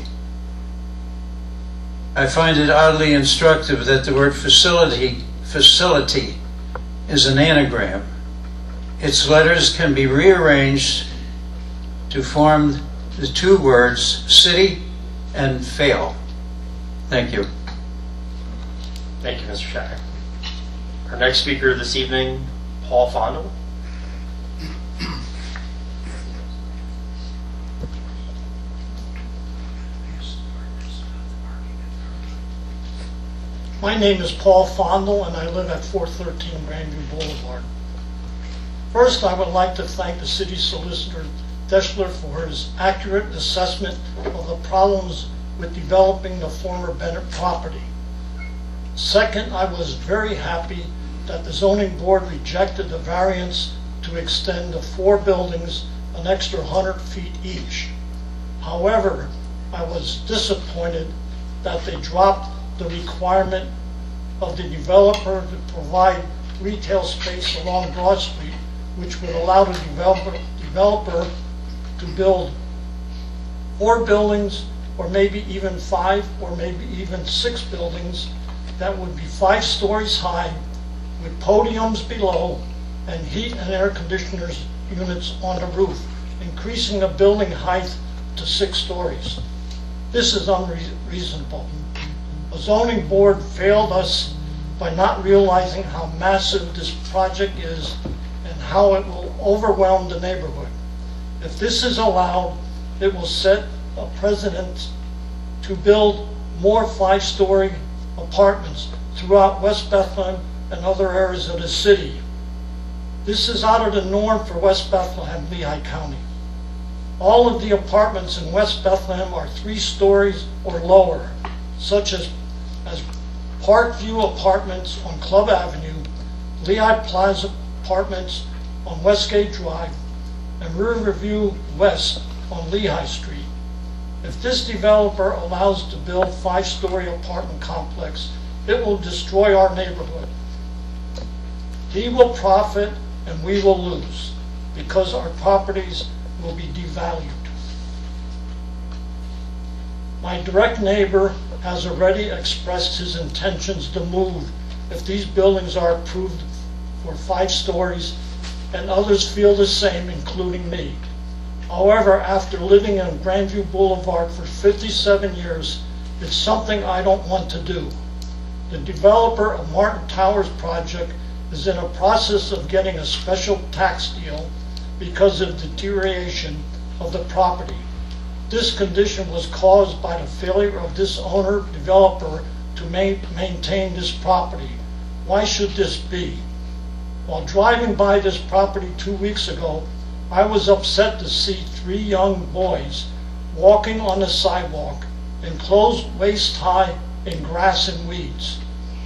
I find it oddly instructive that the word facility is an anagram. Its letters can be rearranged to form the 2 words city and fail. Thank you. Thank you, Mr. Shacker. Our next speaker this evening, Paul Fondel. My name is Paul Fondel, and I live at 413 Grandview Boulevard. First, I would like to thank the City Solicitor Deschler for his accurate assessment of the problems with developing the former Bennett property. Second, I was very happy that the zoning board rejected the variance to extend the 4 buildings an extra 100 feet each. However, I was disappointed that they dropped the requirement of the developer to provide retail space along Broad Street, which would allow the developer to build 4 buildings, or maybe even 5, or maybe even 6 buildings that would be 5 stories high, with podiums below and heat and air conditioners units on the roof, increasing the building height to 6 stories. This is unreasonable. The zoning board failed us by not realizing how massive this project is and how it will overwhelm the neighborhood. If this is allowed, it will set a precedent to build more 5-story apartments throughout West Bethlehem and other areas of the city. This is out of the norm for West Bethlehem, Lehigh County. All of the apartments in West Bethlehem are 3 stories or lower, such as Parkview Apartments on Club Avenue, Lehigh Plaza Apartments on Westgate Drive, and Riverview West on Lehigh Street. If this developer allows to build 5-story apartment complex, it will destroy our neighborhood. He will profit and we will lose because our properties will be devalued. My direct neighbor has already expressed his intentions to move if these buildings are approved for 5 stories, and others feel the same, including me. However, after living on Grandview Boulevard for 57 years, it's something I don't want to do. The developer of Martin Towers project is in a process of getting a special tax deal because of deterioration of the property. This condition was caused by the failure of this owner developer to maintain this property. Why should this be? While driving by this property 2 weeks ago, I was upset to see 3 young boys walking on the sidewalk enclosed waist high in grass and weeds.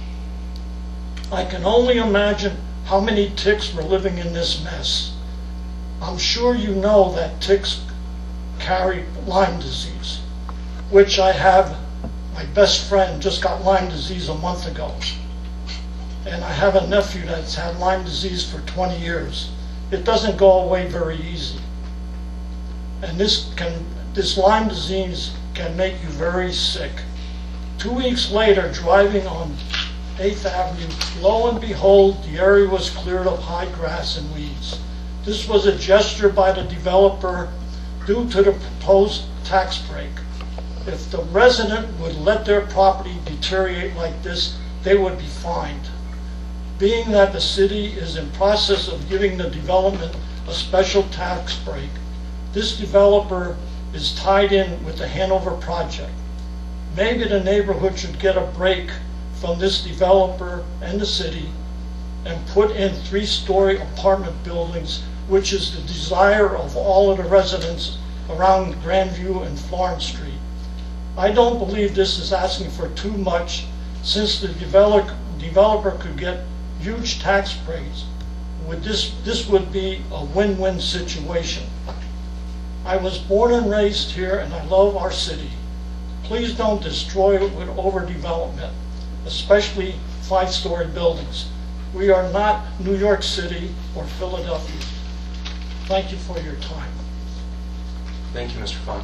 I can only imagine how many ticks were living in this mess. I'm sure you know that ticks carry Lyme disease, which I have. My best friend just got Lyme disease a month ago. And I have a nephew that's had Lyme disease for 20 years. It doesn't go away very easy. And this Lyme disease can make you very sick. 2 weeks later, driving on 8th Avenue, lo and behold, the area was cleared of high grass and weeds. This was a gesture by the developer due to the proposed tax break. If the resident would let their property deteriorate like this, they would be fined. Being that the city is in process of giving the development a special tax break, this developer is tied in with the Hanover project. Maybe the neighborhood should get a break from this developer and the city and put in 3-story apartment buildings, which is the desire of all of the residents around Grandview and Florence Street. I don't believe this is asking for too much, since the developer could get huge tax breaks. This would be a win-win situation. I was born and raised here and I love our city. Please don't destroy it with overdevelopment, especially 5-story buildings. We are not New York City or Philadelphia. Thank you for your time. Thank you, Mr. Funk.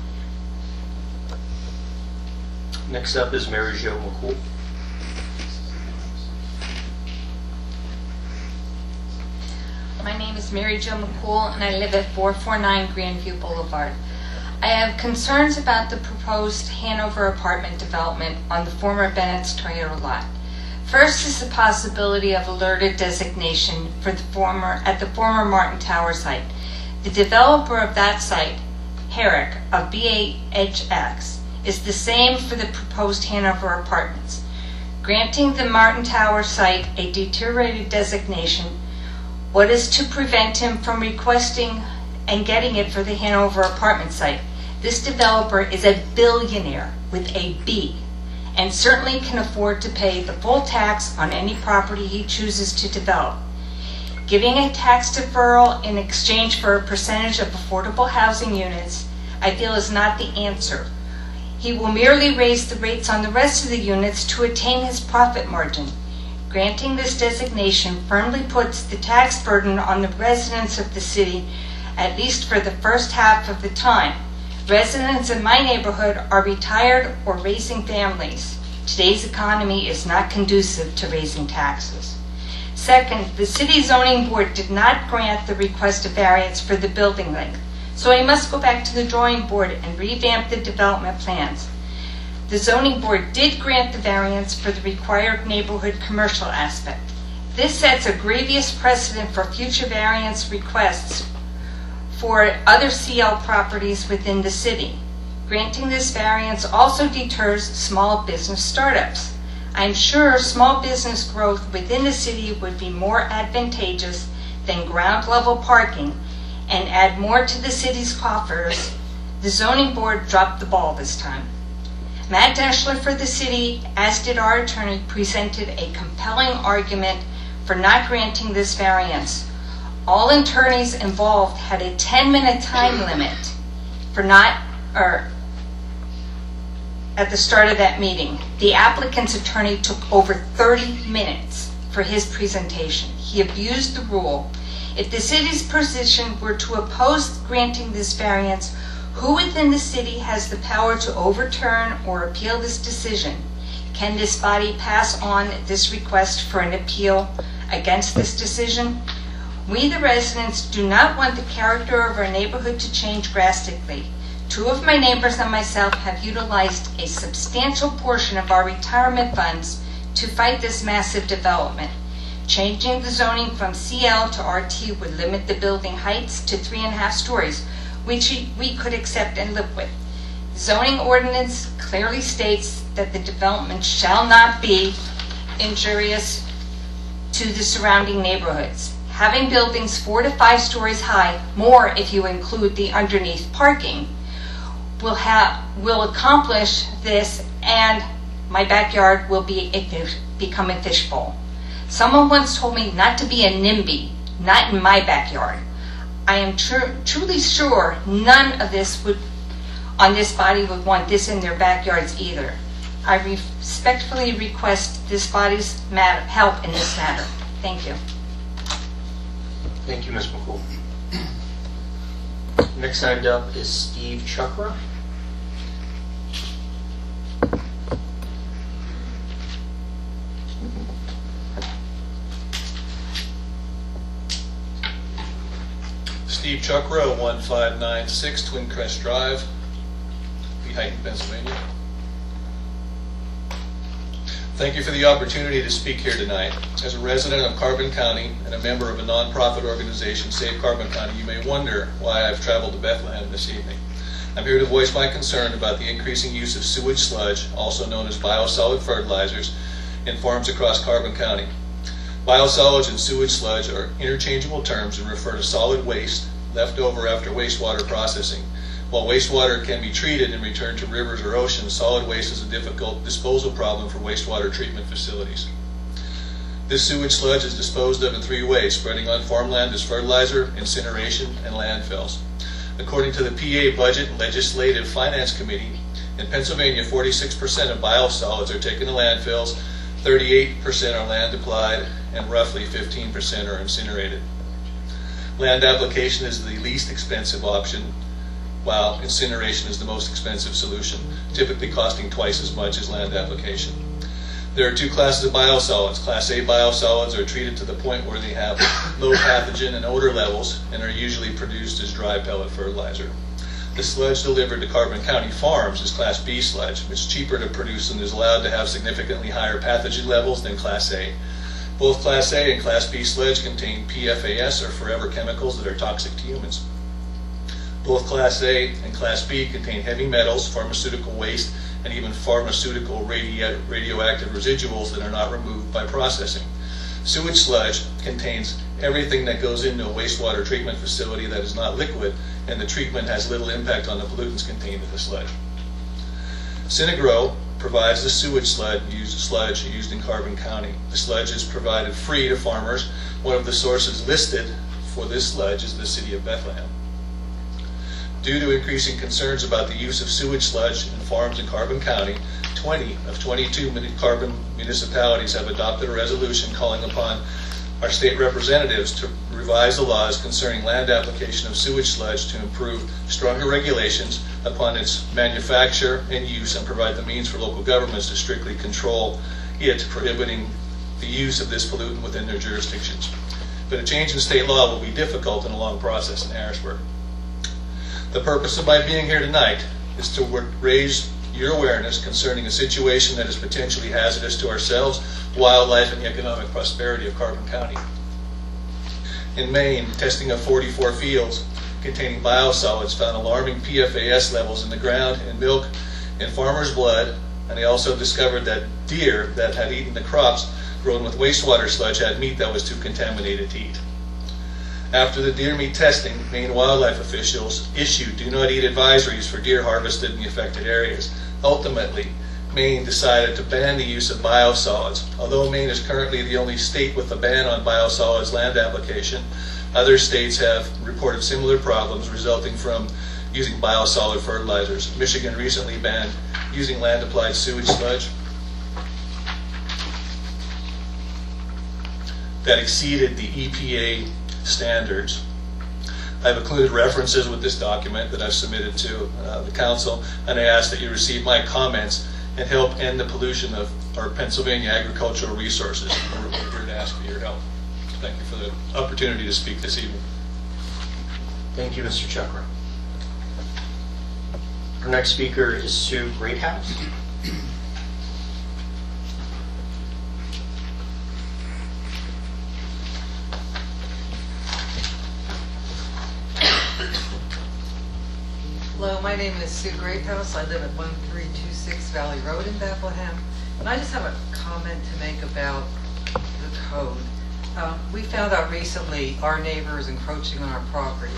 Next up is Mary Jo McCool. My name is Mary Jo McCool, and I live at 449 Grandview Boulevard. I have concerns about the proposed Hanover apartment development on the former Bennett's Toyota lot. First is the possibility of alerted designation for at the former Martin Tower site. The developer of that site, Herrick of BHX, is the same for the proposed Hanover apartments. Granting the Martin Tower site a deteriorated designation, what is to prevent him from requesting and getting it for the Hanover apartment site? This developer is a billionaire with a B, and certainly can afford to pay the full tax on any property he chooses to develop. Giving a tax deferral in exchange for a percentage of affordable housing units, I feel, is not the answer. He will merely raise the rates on the rest of the units to attain his profit margin. Granting this designation firmly puts the tax burden on the residents of the city, at least for the first half of the time. Residents in my neighborhood are retired or raising families. Today's economy is not conducive to raising taxes. Second, the city zoning board did not grant the requested variance for the building length, so I must go back to the drawing board and revamp the development plans. The zoning board did grant the variance for the required neighborhood commercial aspect. This sets a grievous precedent for future variance requests for other CL properties within the city. Granting this variance also deters small business startups. I'm sure small business growth within the city would be more advantageous than ground level parking and add more to the city's coffers. The zoning board dropped the ball this time. Matt Deschler for the city, as did our attorney, presented a compelling argument for not granting this variance. All attorneys involved had a 10-minute time limit. at the start of that meeting, the applicant's attorney took over 30 minutes for his presentation. He abused the rule. If the city's position were to oppose granting this variance, who within the city has the power to overturn or appeal this decision? Can this body pass on this request for an appeal against this decision? We, the residents, do not want the character of our neighborhood to change drastically. 2 of my neighbors and myself have utilized a substantial portion of our retirement funds to fight this massive development. Changing the zoning from CL to RT would limit the building heights to 3.5 stories, which we could accept and live with. Zoning ordinance clearly states that the development shall not be injurious to the surrounding neighborhoods. Having buildings 4 to 5 stories high, more if you include the underneath parking, will accomplish this, and my backyard will become a fishbowl. Someone once told me not to be a NIMBY, not in my backyard. I am truly sure none of this on this body would want this in their backyards either. I respectfully request this body's help in this matter. Thank you. Thank you, Ms. McCool. Next signed up is Steve Chukra. Steve Chukra, 1596 Twin Crest Drive, Lehighton, Pennsylvania. Thank you for the opportunity to speak here tonight. As a resident of Carbon County and a member of a nonprofit organization, Save Carbon County, you may wonder why I've traveled to Bethlehem this evening. I'm here to voice my concern about the increasing use of sewage sludge, also known as biosolid fertilizers, in farms across Carbon County. Biosolids and sewage sludge are interchangeable terms and refer to solid waste left over after wastewater processing. While wastewater can be treated and returned to rivers or oceans, solid waste is a difficult disposal problem for wastewater treatment facilities. This sewage sludge is disposed of in 3 ways: spreading on farmland as fertilizer, incineration, and landfills. According to the PA Budget and Legislative Finance Committee, in Pennsylvania, 46% of biosolids are taken to landfills, 38% are land applied, and roughly 15% are incinerated. Land application is the least expensive option, while incineration is the most expensive solution, typically costing twice as much as land application. There are 2 classes of biosolids. Class A biosolids are treated to the point where they have low pathogen and odor levels and are usually produced as dry pellet fertilizer. The sludge delivered to Carbon County farms is Class B sludge, which is cheaper to produce and is allowed to have significantly higher pathogen levels than Class A. Both Class A and Class B sludge contain PFAS, or forever chemicals, that are toxic to humans. Both Class A and Class B contain heavy metals, pharmaceutical waste, and even pharmaceutical radioactive residuals that are not removed by processing. Sewage sludge contains everything that goes into a wastewater treatment facility that is not liquid, and the treatment has little impact on the pollutants contained in the sludge. Synagro provides the sewage sludge used in Carbon County. The sludge is provided free to farmers. One of the sources listed for this sludge is the city of Bethlehem. Due to increasing concerns about the use of sewage sludge in farms in Carbon County, 20 of 22 carbon municipalities have adopted a resolution calling upon our state representatives to revise the laws concerning land application of sewage sludge to improve stronger regulations upon its manufacture and use, and provide the means for local governments to strictly control it, prohibiting the use of this pollutant within their jurisdictions. But a change in state law will be difficult and a long process in Harrisburg. The purpose of my being here tonight is to raise your awareness concerning a situation that is potentially hazardous to ourselves, wildlife, and the economic prosperity of Carbon County. In Maine, testing of 44 fields containing biosolids found alarming PFAS levels in the ground, in milk, in farmers' blood, and they also discovered that deer that had eaten the crops grown with wastewater sludge had meat that was too contaminated to eat. After the deer meat testing, Maine wildlife officials issued do not eat advisories for deer harvested in the affected areas. Ultimately, Maine decided to ban the use of biosolids. Although Maine is currently the only state with a ban on biosolids land application, other states have reported similar problems resulting from using biosolid fertilizers. Michigan recently banned using land-applied sewage sludge that exceeded the EPA standards. I've included references with this document that I've submitted to the council, and I ask that you receive my comments and help end the pollution of our Pennsylvania agricultural resources. We're here to ask for your help. Thank you for the opportunity to speak this evening. Thank you, Mr. Chakra. Our next speaker is Sue Greathouse. Hello, my name is Sue Greathouse. I live at 1326 Valley Road in Bethlehem. And I just have a comment to make about the code. We found out recently our neighbor is encroaching on our property.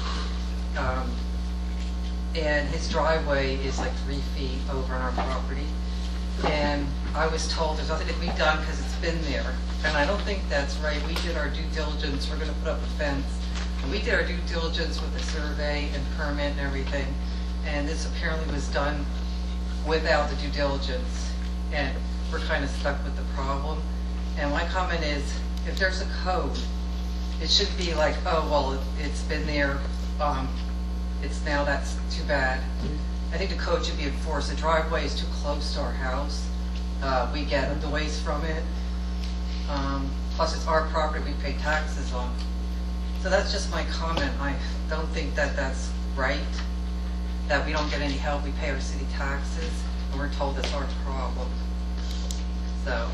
And his driveway is like 3 feet over on our property. And I was told there's nothing to be done because it's been there. And I don't think that's right. We did our due diligence. We're going to put up a fence. And we did our due diligence with the survey and permit and everything. And this apparently was done without the due diligence. And we're kind of stuck with the problem. And my comment is, if there's a code, it should be like, oh, well, it's been there. It's now, that's too bad. I think the code should be enforced. The driveway is too close to our house. We get the waste from it. Plus, it's our property we pay taxes on. So that's just my comment. I don't think that that's right, that we don't get any help. We pay our city taxes, and we're told it's our problem. So,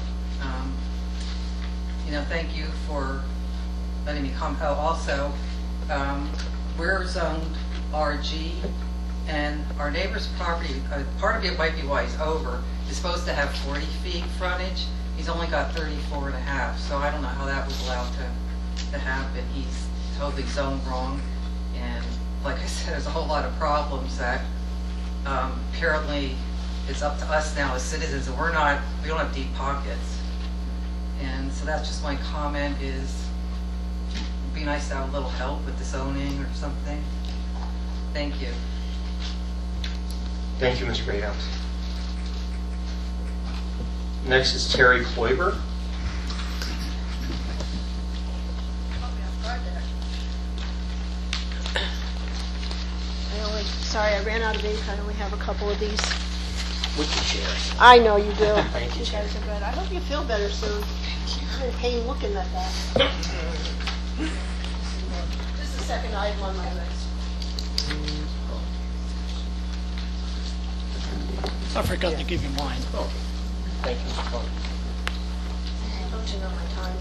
thank you for letting me comment. Oh, also, we're zoned RG, and our neighbor's property, part of it might be why he's over, is supposed to have 40 feet frontage. He's only got 34 and a half, so I don't know how that was allowed to happen. He's totally zoned wrong, and like I said, there's a whole lot of problems that apparently it's up to us now as citizens, and we don't have deep pockets. And so that's just my comment is, it'd be nice to have a little help with the zoning or something. Thank you. Thank you, Ms. Greathouse. Next is Terry Kloiber. Sorry, I ran out of ink. I only have a couple of these. We can share. I know you do. Thank you, You guys are good. I hope you feel better soon. I'm in pain looking at that. This is the second item on my list. I forgot to give you mine. Oh, thank you, Mr. Kloiber. Don't you know my time?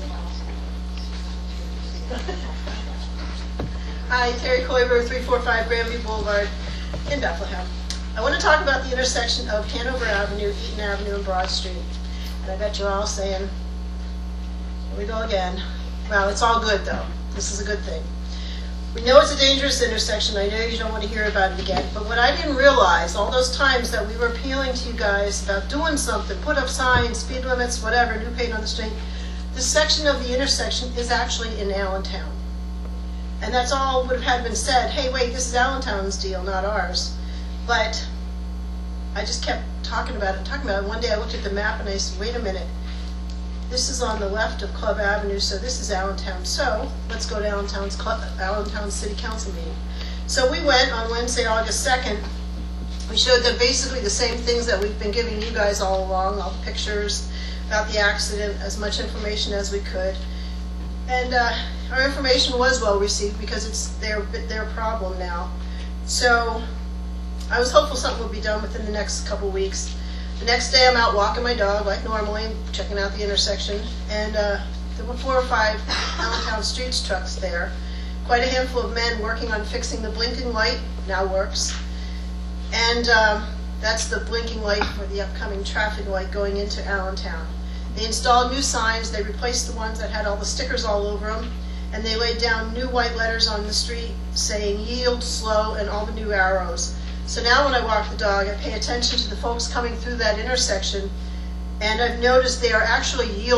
Hi, Terry Kloiber, 345 Grandview Boulevard in Bethlehem. I want to talk about the intersection of Hanover Avenue, Eaton Avenue, and Broad Street. And I bet you're all saying, here we go again. Well, it's all good, though. This is a good thing. We know it's a dangerous intersection. I know you don't want to hear about it again. But what I didn't realize, all those times that we were appealing to you guys about doing something, put up signs, speed limits, whatever, new paint on the street, this section of the intersection is actually in Allentown. And that's all would have had been said, hey, wait, this is Allentown's deal, not ours. But I just kept talking about it. One day I looked at the map and I said, wait a minute. This is on the left of Club Avenue, so this is Allentown. So let's go to Allentown City Council meeting. So we went on Wednesday, August 2nd. We showed them basically the same things that we've been giving you guys all along, all the pictures about the accident, as much information as we could. And our information was well received because it's their problem now. So I was hopeful something would be done within the next couple weeks. The next day I'm out walking my dog like normally, checking out the intersection, and there were 4 or 5 Allentown Streets trucks there. Quite a handful of men working on fixing the blinking light, now works. And that's the blinking light for the upcoming traffic light going into Allentown. They installed new signs, they replaced the ones that had all the stickers all over them, and they laid down new white letters on the street saying yield, slow, and all the new arrows. So now when I walk the dog, I pay attention to the folks coming through that intersection, and I've noticed they are actually yielding.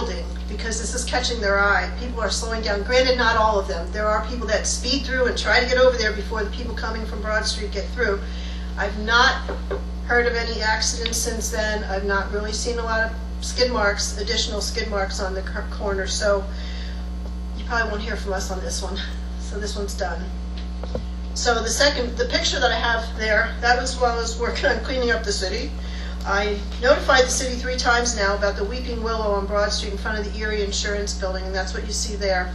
because this is catching their eye. People are slowing down. Granted, not all of them. There are people that speed through and try to get over there before the people coming from Broad Street get through. I've not heard of any accidents since then. I've not really seen a lot of skid marks, additional skid marks on the corner, so you probably won't hear from us on this one. So this one's done. So the picture that I have there, that was while I was working on cleaning up the city. I notified the city 3 times now about the Weeping Willow on Broad Street in front of the Erie Insurance Building, and that's what you see there.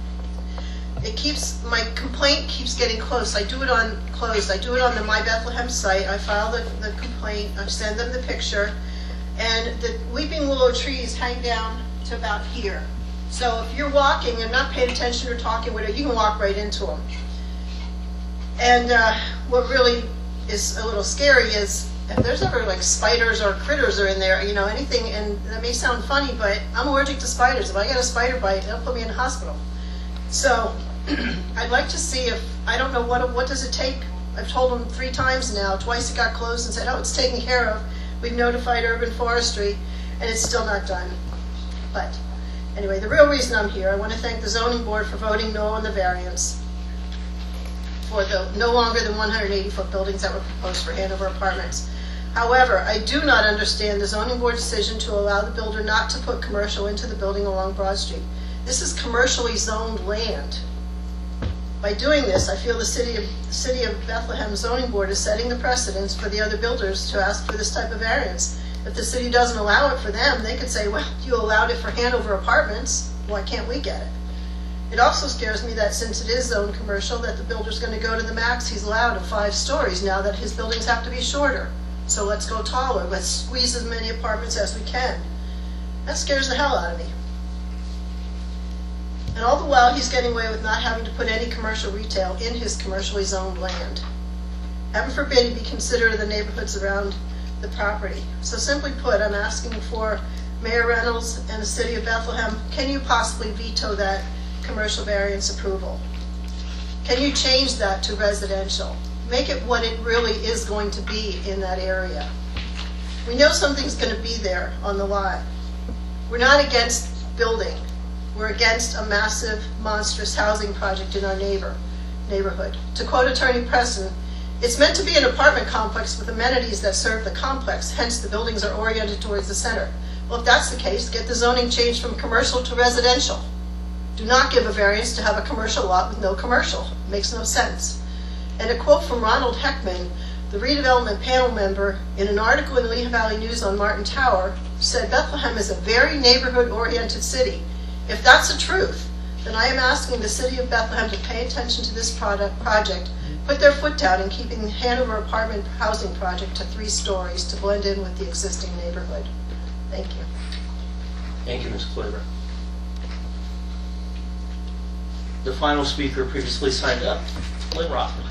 My complaint keeps getting close. I do it on the My Bethlehem site. I file the complaint, I send them the picture, and the Weeping Willow trees hang down to about here. So if you're walking and not paying attention or talking with it, you can walk right into them. And what really is a little scary is if there's ever like spiders or critters are in there, you know, anything, and that may sound funny, but I'm allergic to spiders. If I get a spider bite, they'll put me in the hospital. So I'd like to see if, I don't know, what does it take? I've told them 3 times now. Twice it got closed and said, oh, it's taken care of. We've notified Urban Forestry, and it's still not done. But anyway, the real reason I'm here, I want to thank the zoning board for voting no on the variance for the no longer than 180-foot buildings that were proposed for Hanover Apartments. However, I do not understand the zoning board decision to allow the builder not to put commercial into the building along Broad Street. This is commercially zoned land. By doing this, I feel the city of Bethlehem zoning board is setting the precedence for the other builders to ask for this type of variance. If the city doesn't allow it for them, they could say, well, you allowed it for Hanover Apartments, why can't we get it? It also scares me that since it is zoned commercial, that the builder's going to go to the max he's allowed of 5 stories now that his buildings have to be shorter. So let's go taller, let's squeeze as many apartments as we can. That scares the hell out of me. And all the while, he's getting away with not having to put any commercial retail in his commercially zoned land. Heaven forbid he be considerate of the neighborhoods around the property. So simply put, I'm asking for Mayor Reynolds and the city of Bethlehem, can you possibly veto that commercial variance approval? Can you change that to residential? Make it what it really is going to be in that area. We know something's going to be there on the lot. We're not against building. We're against a massive, monstrous housing project in our neighborhood. To quote Attorney Preston, it's meant to be an apartment complex with amenities that serve the complex, hence the buildings are oriented towards the center. Well, if that's the case, get the zoning changed from commercial to residential. Do not give a variance to have a commercial lot with no commercial. It makes no sense. And a quote from Ronald Heckman, the redevelopment panel member, in an article in Lehigh Valley News on Martin Tower, said Bethlehem is a very neighborhood-oriented city. If that's the truth, then I am asking the city of Bethlehem to pay attention to this project, put their foot down in keeping the Hanover apartment housing project to 3 stories to blend in with the existing neighborhood. Thank you. Thank you, Ms. Kluiver. The final speaker previously signed up, Lynn Rothman.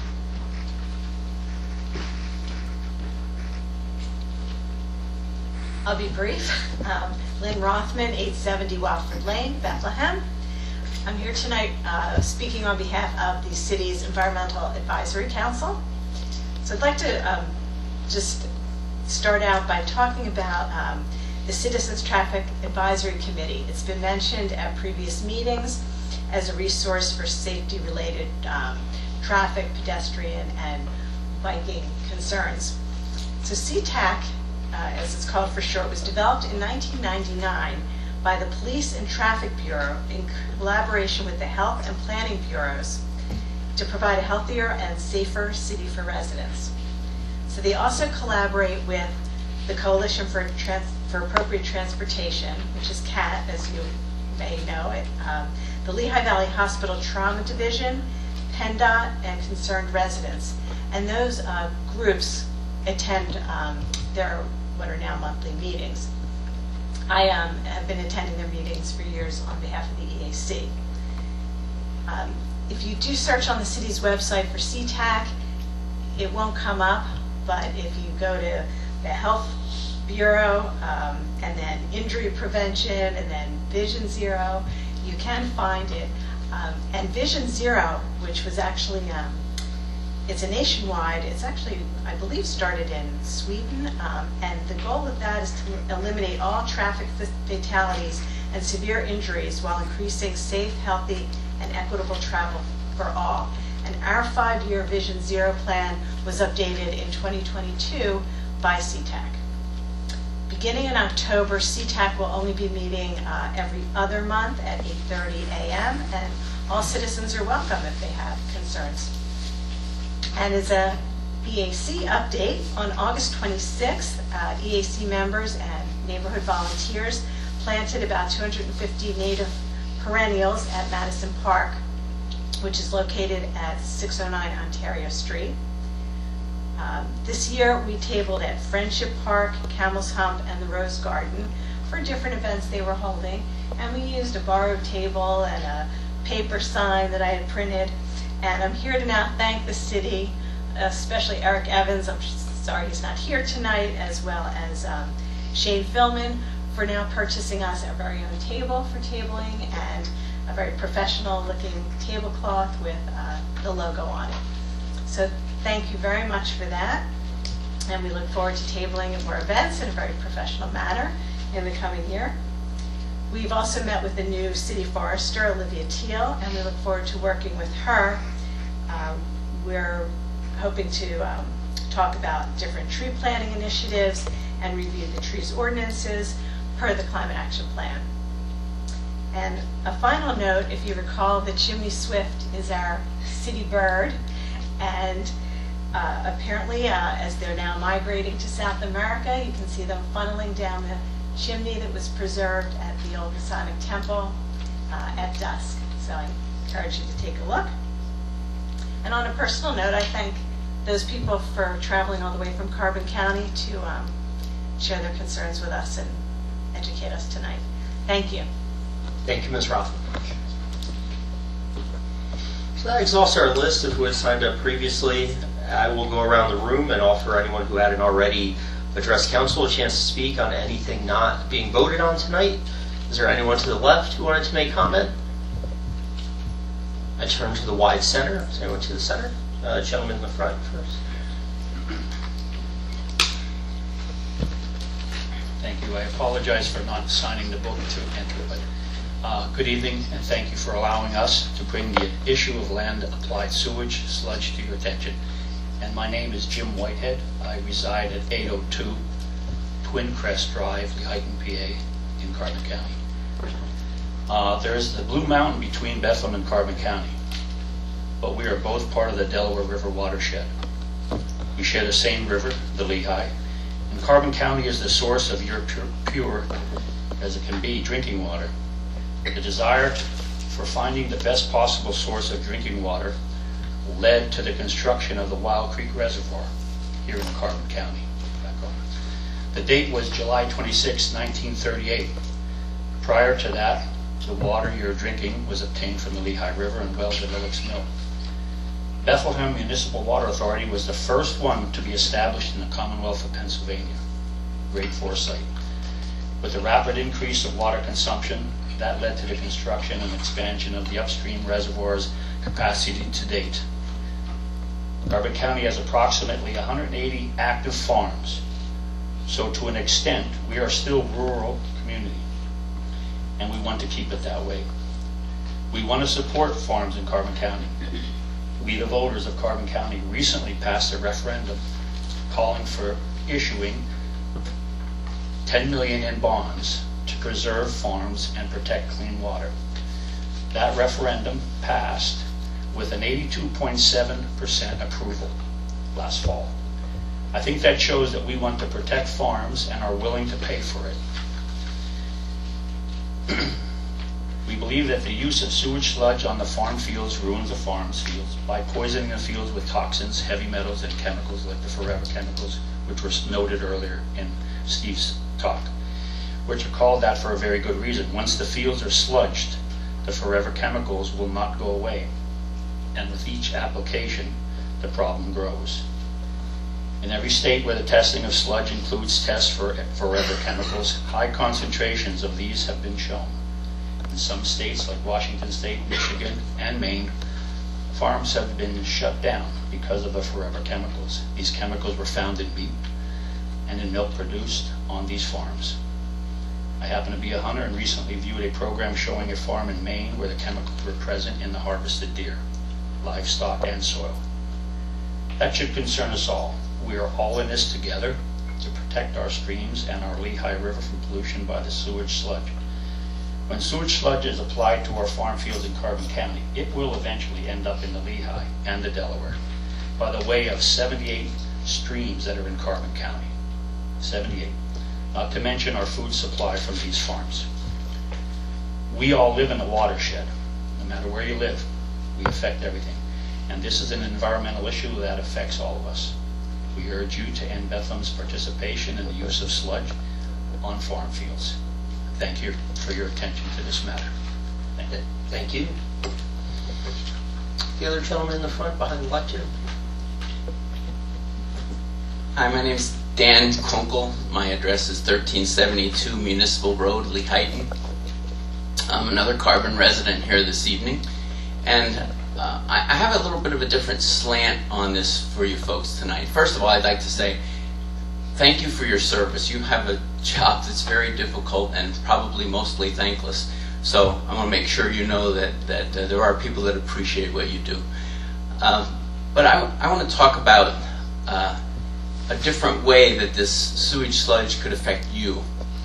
I'll be brief. Lynn Rothman, 870 Watford Lane, Bethlehem. I'm here tonight speaking on behalf of the city's Environmental Advisory Council. So I'd like to just start out by talking about the Citizens Traffic Advisory Committee. It's been mentioned at previous meetings as a resource for safety-related traffic, pedestrian, and biking concerns. So CTAC, as it's called for short, was developed in 1999 by the Police and Traffic Bureau in collaboration with the Health and Planning Bureaus to provide a healthier and safer city for residents. So they also collaborate with the Coalition for Appropriate Transportation, which is CAT, as you may know it, the Lehigh Valley Hospital Trauma Division, PennDOT, and concerned residents. And those groups attend their what are now monthly meetings. I have been attending their meetings for years on behalf of the EAC. If you do search on the city's website for CTAC, it won't come up, but if you go to the Health Bureau and then Injury Prevention and then Vision Zero, you can find it. And Vision Zero, which was actually It's a nationwide, it's actually, I believe, started in Sweden, and the goal of that is to eliminate all traffic fatalities and severe injuries while increasing safe, healthy, and equitable travel for all. And our 5-year Vision Zero plan was updated in 2022 by CTAC. Beginning in October, CTAC will only be meeting every other month at 8:30 a.m., and all citizens are welcome if they have concerns. And as a EAC update, on August 26th, EAC members and neighborhood volunteers planted about 250 native perennials at Madison Park, which is located at 609 Ontario Street. This year we tabled at Friendship Park, Camel's Hump, and the Rose Garden for different events they were holding, and we used a borrowed table and a paper sign that I had printed. And I'm here to now thank the city, especially Eric Evans, I'm sorry he's not here tonight, as well as Shane Philman, for now purchasing us our very own table for tabling and a very professional looking tablecloth with the logo on it. So thank you very much for that, and we look forward to tabling more events in a very professional manner in the coming year. We've also met with the new city forester, Olivia Teal, and we look forward to working with her. We're hoping to talk about different tree planting initiatives and review the trees ordinances per the Climate Action Plan. And a final note, if you recall, the chimney swift is our city bird, and apparently as they're now migrating to South America, you can see them funneling down the chimney that was preserved at the old Masonic Temple at dusk. So I encourage you to take a look. And on a personal note, I thank those people for traveling all the way from Carbon County to share their concerns with us and educate us tonight. Thank you. Thank you, Ms. Rothman. So that exhausts our list of who had signed up previously. I will go around the room and offer anyone who hadn't already addressed council a chance to speak on anything not being voted on tonight. Is there anyone to the left who wanted to make comment? I turn to the wide center. Is anyone to the center? Gentleman in the front first. Thank you. I apologize for not signing the book to enter, but good evening, and thank you for allowing us to bring the issue of land-applied sewage sludge to your attention. And my name is Jim Whitehead. I reside at 802 Twin Crest Drive, Lehighton, PA, in Carbon County. There's the Blue Mountain between Bethlehem and Carbon County, but we are both part of the Delaware River watershed. We share the same river, the Lehigh, and Carbon County is the source of your pure as it can be drinking water. The desire for finding the best possible source of drinking water led to the construction of the Wild Creek Reservoir here in Carbon County. The date was July 26, 1938. Prior to that, the water you're drinking was obtained from the Lehigh River and wells at Lillick's Mill. Bethlehem Municipal Water Authority was the first one to be established in the Commonwealth of Pennsylvania. Great foresight. With the rapid increase of water consumption, that led to the construction and expansion of the upstream reservoir's capacity to date. Carbon County has approximately 180 active farms, so to an extent, we are still a rural community, and we want to keep it that way. We want to support farms in Carbon County. We, the voters of Carbon County, recently passed a referendum calling for issuing $10 million in bonds to preserve farms and protect clean water. That referendum passed with an 82.7% approval last fall. I think that shows that we want to protect farms and are willing to pay for it. We believe that the use of sewage sludge on the farm fields ruins the farm's fields by poisoning the fields with toxins, heavy metals, and chemicals like the forever chemicals, which were noted earlier in Steve's talk, which are called that for a very good reason. Once the fields are sludged, the forever chemicals will not go away. And with each application, the problem grows. In every state where the testing of sludge includes tests for forever chemicals, high concentrations of these have been shown. In some states like Washington State, Michigan, and Maine, Farms have been shut down because of the forever chemicals. These chemicals were found in meat and in milk produced on these farms. I happen to be a hunter and recently viewed a program showing a farm in Maine where the chemicals were present in the harvested deer, livestock, and soil. That should concern us all. We are all in this together to protect our streams and our Lehigh River from pollution by the sewage sludge. When sewage sludge is applied to our farm fields in Carbon County, it will eventually end up in the Lehigh and the Delaware by the way of 78 streams that are in Carbon County. 78. Not to mention our food supply from these farms. We all live in a watershed. No matter where you live, we affect everything. And this is an environmental issue that affects all of us. We urge you to end Bethlehem's participation in the use of sludge on farm fields. Thank you for your attention to this matter. Thank you. The other gentleman in the front behind the lectern. Hi, my name's Dan Kunkel. My address is 1372 Municipal Road, Lehighton. I'm another Carbon resident here this evening, and I have a little bit of a different slant on this for you folks tonight. First of all, I'd like to say thank you for your service. You have a job that's very difficult and probably mostly thankless. So I want to make sure you know that there are people that appreciate what you do. But I want to talk about a different way that this sewage sludge could affect you.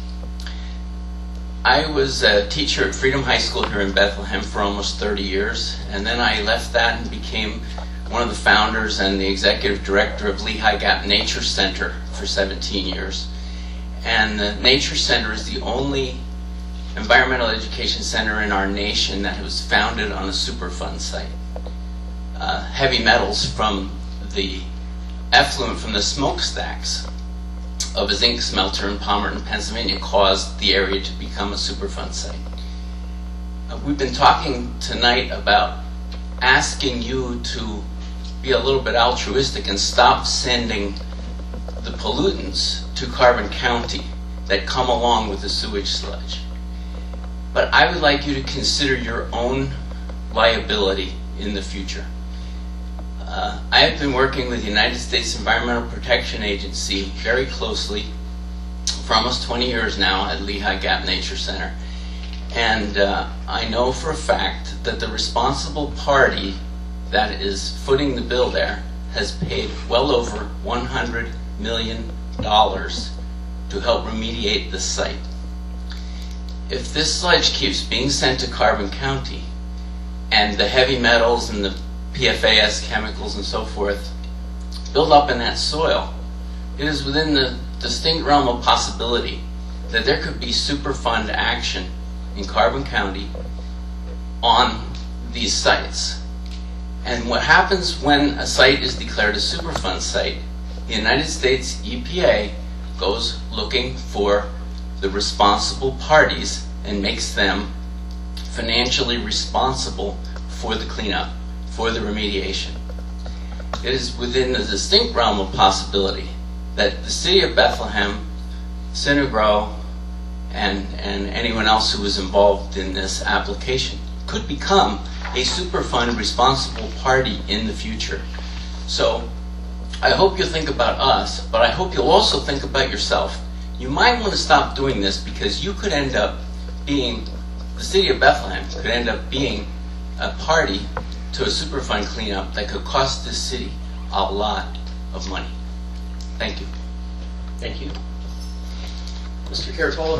I was a teacher at Freedom High School here in Bethlehem for almost 30 years, and then I left that and became one of the founders and the executive director of Lehigh Gap Nature Center for 17 years. And the Nature Center is the only environmental education center in our nation that was founded on a Superfund site. Heavy metals from the effluent from the smokestacks of a zinc smelter in Palmerton, Pennsylvania, caused the area to become a Superfund site. We've been talking tonight about asking you to be a little bit altruistic and stop sending the pollutants to Carbon County that come along with the sewage sludge. But I would like you to consider your own liability in the future. I have been working with the United States Environmental Protection Agency very closely for almost 20 years now at Lehigh Gap Nature Center. And I know for a fact that the responsible party that is footing the bill there has paid well over $100 million to help remediate the site. If this sludge keeps being sent to Carbon County and the heavy metals and the PFAS chemicals and so forth build up in that soil, it is within the distinct realm of possibility that there could be Superfund action in Carbon County on these sites. And what happens when a site is declared a Superfund site, the United States EPA goes looking for the responsible parties and makes them financially responsible for the cleanup, for the remediation. It is within the distinct realm of possibility that the city of Bethlehem, Synagro, and anyone else who was involved in this application could become a Superfund responsible party in the future. So I hope you'll think about us, but I hope you'll also think about yourself. You might want to stop doing this because you could end up being, the city of Bethlehem could end up being a party to a Superfund cleanup that could cost this city a lot of money. Thank you. Thank you. Mr. Caratola.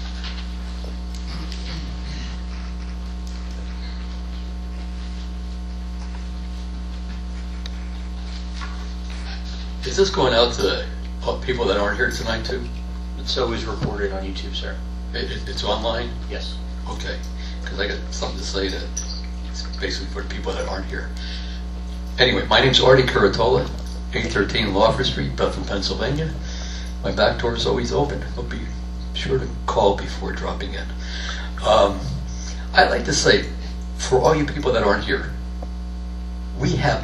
Is this going out to people that aren't here tonight too? It's always recorded on YouTube, sir. It's online? Yes. Okay, because I got something to say that it's basically for people that aren't here. Anyway, my name's Artie Caratola, 813 Lawford Street, Bethlehem, Pennsylvania. My back door is always open. I'll be sure to call before dropping in. I'd like to say, for all you people that aren't here, we have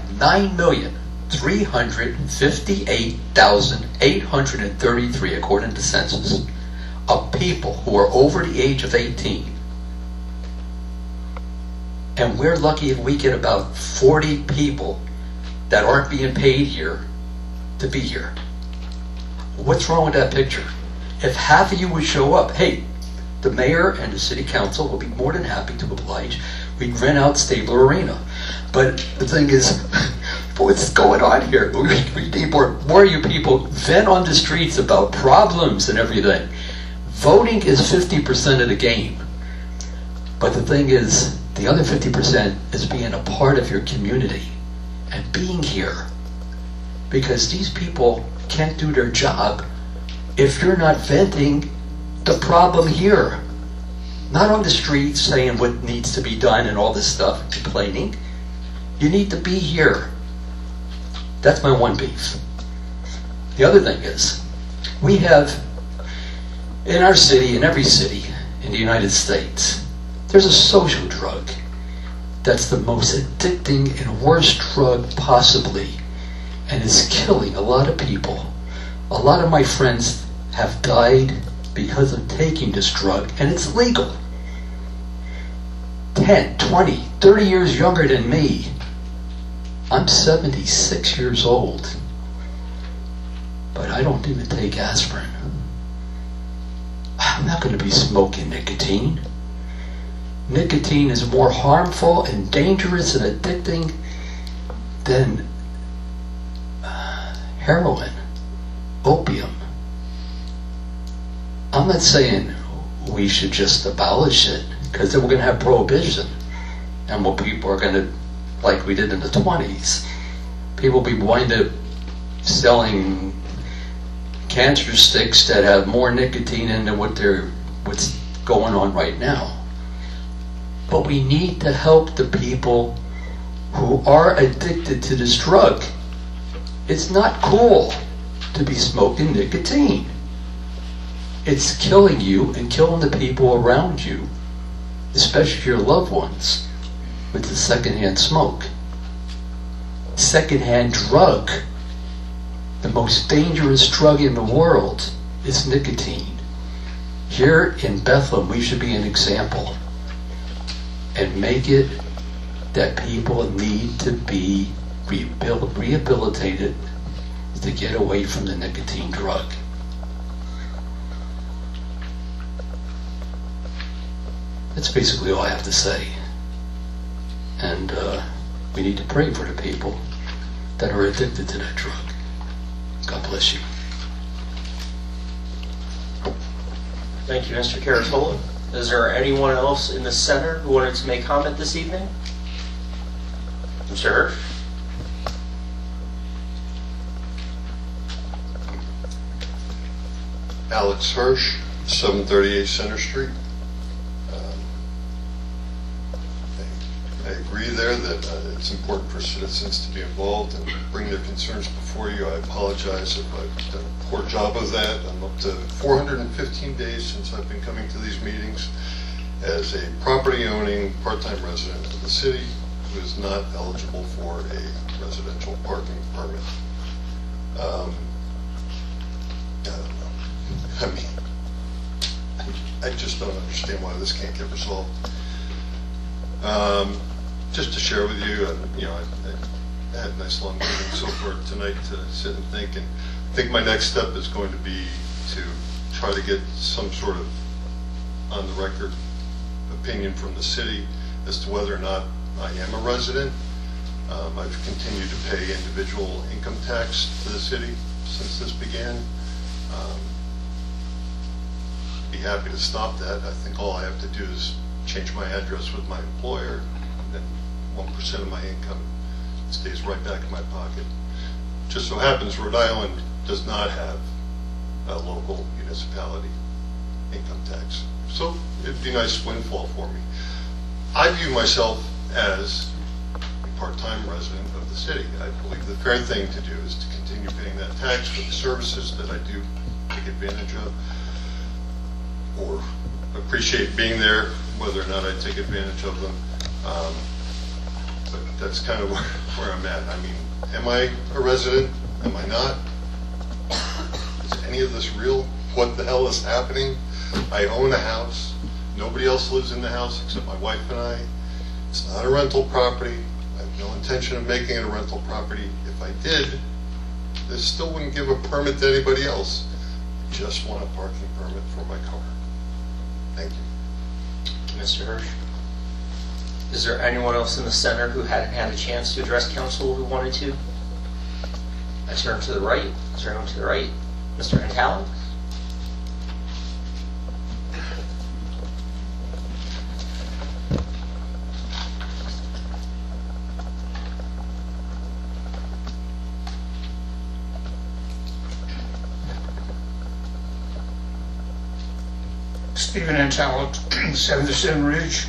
9,358,833, according to census, of people who are over the age of 18 And we're lucky if we get about 40 people that aren't being paid here to be here. What's wrong with that picture? If half of you would show up, hey, the mayor and the city council will be more than happy to oblige. We'd rent out Stabler Arena. But the thing is, what's going on here? We need more of you people vent on the streets about problems and everything. Voting is 50% of the game. But the thing is, the other 50% is being a part of your community and being here. Because these people can't do their job if you're not venting the problem here. Not on the streets saying what needs to be done and all this stuff, complaining. You need to be here. That's my one beef. The other thing is, we have, in our city, in every city in the United States, there's a social drug that's the most addicting and worst drug possibly, and is killing a lot of people. A lot of my friends have died because of taking this drug, and it's legal. 10, 20, 30 years younger than me. I'm 76 years old, but I don't even take aspirin. I'm not going to be smoking nicotine. Nicotine is more harmful and dangerous and addicting than heroin, opium. I'm not saying we should just abolish it, because then we're going to have prohibition, and what people are going to, like we did in the 20s, people will be wind up selling cancer sticks that have more nicotine in than what's going on right now. But we need to help the people who are addicted to this drug. It's not cool to be smoking nicotine. It's killing you and killing the people around you, especially your loved ones, with the secondhand smoke. Secondhand drug, the most dangerous drug in the world, is nicotine. Here in Bethlehem, we should be an example and make it that people need to be rehabilitated to get away from the nicotine drug. That's basically all I have to say. And we need to pray for the people that are addicted to that drug. God bless you. Thank you, Mr. Caratola. Is there anyone else in the center who wanted to make comment this evening? Mr. Hirsch? Alex Hirsch, 738 Center Street. I agree there that it's important for citizens to be involved and bring their concerns before you. I apologize if I've done a poor job of that. I'm up to 415 days since I've been coming to these meetings as a property-owning part-time resident of the city who is not eligible for a residential parking permit. I don't know. I mean, I just don't understand why this can't get resolved. Just to share with you, I had a nice long meeting so far tonight to sit and think, and I think my next step is going to be to try to get some sort of on the record opinion from the city as to whether or not I am a resident. I've continued to pay individual income tax to the city since this began. Be happy to stop that. I think all I have to do is change my address with my employer, and then 1% of my income stays right back in my pocket. Just so happens Rhode Island does not have a local municipality income tax. So it'd be a nice windfall for me. I view myself as a part-time resident of the city. I believe the fair thing to do is to continue paying that tax for the services that I do take advantage of, or appreciate being there, whether or not I take advantage of them. But that's kind of where I'm at. I mean, am I a resident? Am I not? Is any of this real? What the hell is happening? I own a house. Nobody else lives in the house except my wife and I. It's not a rental property. I have no intention of making it a rental property. If I did, this still wouldn't give a permit to anybody else. I just want a parking permit for my car. Thank you. Mr. Hirsch? Is there anyone else in the center who hadn't had a chance to address council who wanted to? I turn to the right. Is there anyone to the right? Mr. Antala? Stephen Antala, 77 Ridge.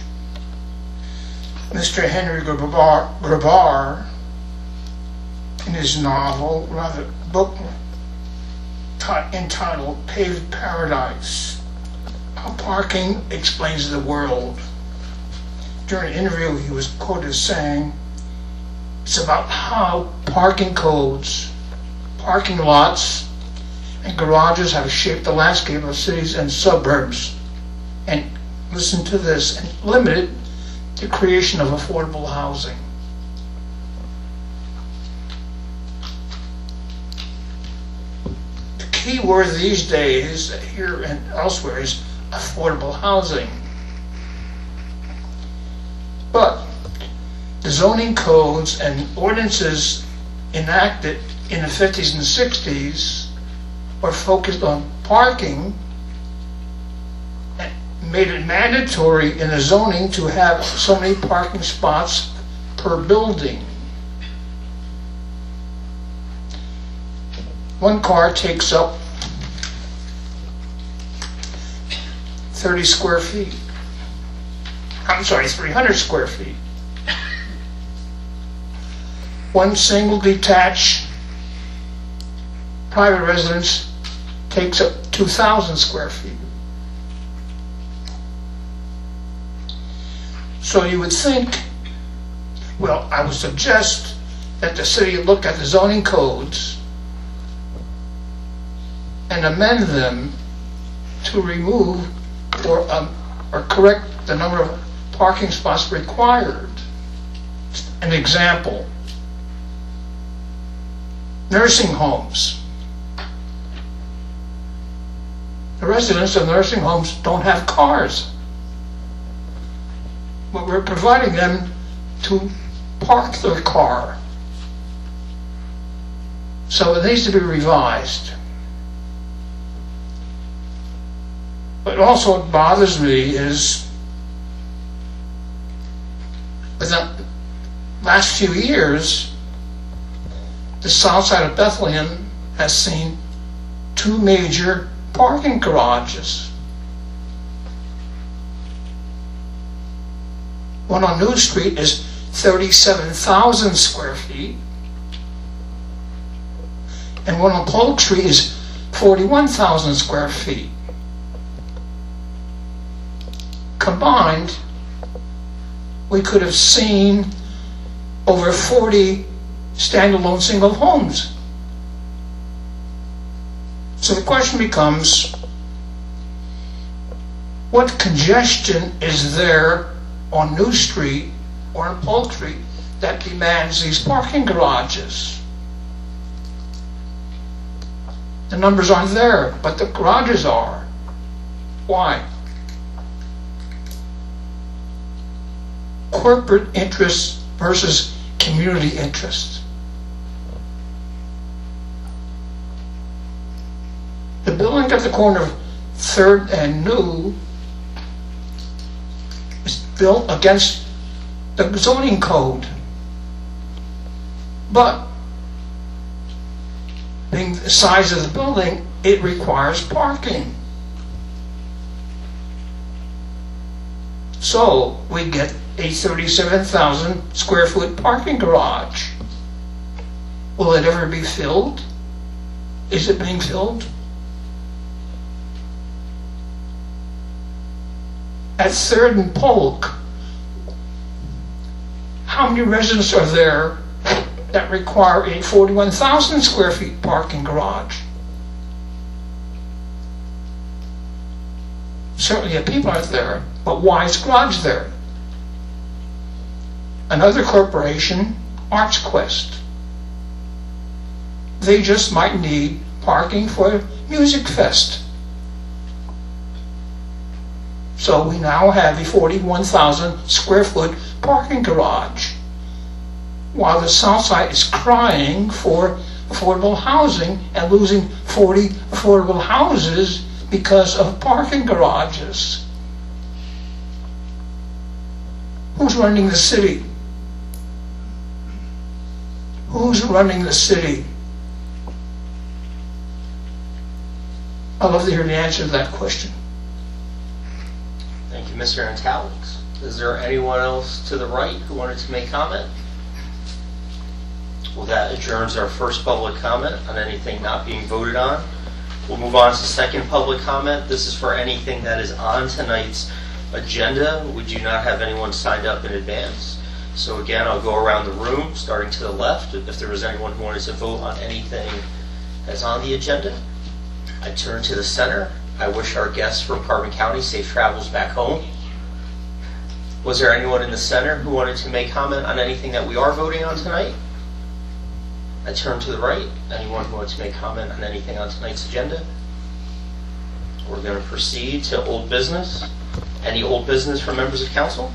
Mr. Henry Grabar, in his novel, rather book entitled Paved Paradise, How Parking Explains the World. During an interview, he was quoted as saying, it's about how parking codes, parking lots, and garages have shaped the landscape of cities and suburbs. And listen to this, and limited the creation of affordable housing. The key word these days, here and elsewhere, is affordable housing. But the zoning codes and ordinances enacted in the 50s and 60s were focused on parking, made it mandatory in the zoning to have so many parking spots per building. One car takes up 30 square feet. I'm sorry, 300 square feet. One single detached private residence takes up 2,000 square feet. So you would think, well, I would suggest that the city look at the zoning codes and amend them to remove or correct the number of parking spots required. An example, nursing homes. The residents of nursing homes don't have cars, but we're providing them to park their car. So it needs to be revised. What also bothers me is, in the last few years, the south side of Bethlehem has seen 2 major parking garages. One on New Street is 37,000 square feet, and one on Polk Street is 41,000 square feet. Combined, we could have seen over 40 standalone single homes. So the question becomes, what congestion is there on New Street or on Polk Street that demands these parking garages? The numbers aren't there, but the garages are. Why? Corporate interests versus community interests. The building at the corner of 3rd and New is built against the zoning code, but being the size of the building, it requires parking. So we get a 37,000 square foot parking garage. Will it ever be filled? Is it being filled? At 3rd and Polk, how many residents are there that require a 41,000 square feet parking garage? Certainly the people aren't there, but why is garage there? another corporation, Arts Quest. They just might need parking for Music Fest. So we now have a 41,000 square foot parking garage, while the South Side is crying for affordable housing and losing 40 affordable houses because of parking garages. Who's running the city? Who's running the city? I'd love to hear the answer to that question. Thank you, Mr. Antalix. Is there anyone else to the right who wanted to make comment? Well, that adjourns our first public comment on anything not being voted on. We'll move on to second public comment. This is for anything that is on tonight's agenda. We do not have anyone signed up in advance. So again, I'll go around the room, starting to the left. If there was anyone who wanted to vote on anything that's on the agenda, I turn to the center. I wish our guests from Carbon County safe travels back home. Was there anyone in the center who wanted to make comment on anything that we are voting on tonight? I turn to the right. Anyone who wants to make comment on anything on tonight's agenda? We're going to proceed to old business. Any old business from members of council?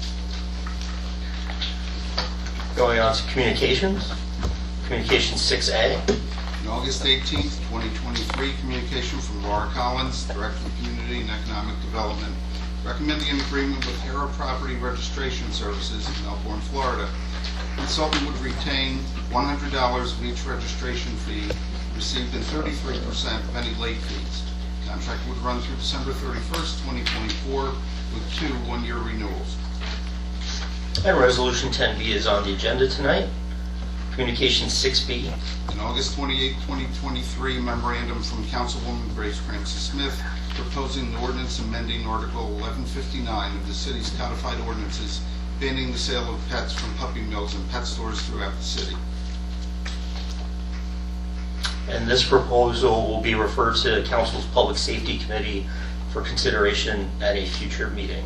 Going on to communications. Communications 6A. On August 18th, 2023, communication from Laura Collins, Director of Community and Economic Development, recommending an agreement with Hero Property Registration Services in Melbourne, Florida. The consultant would retain $100 of each registration fee received and 33% of any late fees. The contract would run through December 31st, 2024 with 2 one-year renewals. And Resolution 10B is on the agenda tonight. Communication 6B. On August 28, 2023, memorandum from Councilwoman Grace Francis-Smith proposing the ordinance amending Article 1159 of the city's codified ordinances banning the sale of pets from puppy mills and pet stores throughout the city. And this proposal will be referred to Council's Public Safety Committee for consideration at a future meeting.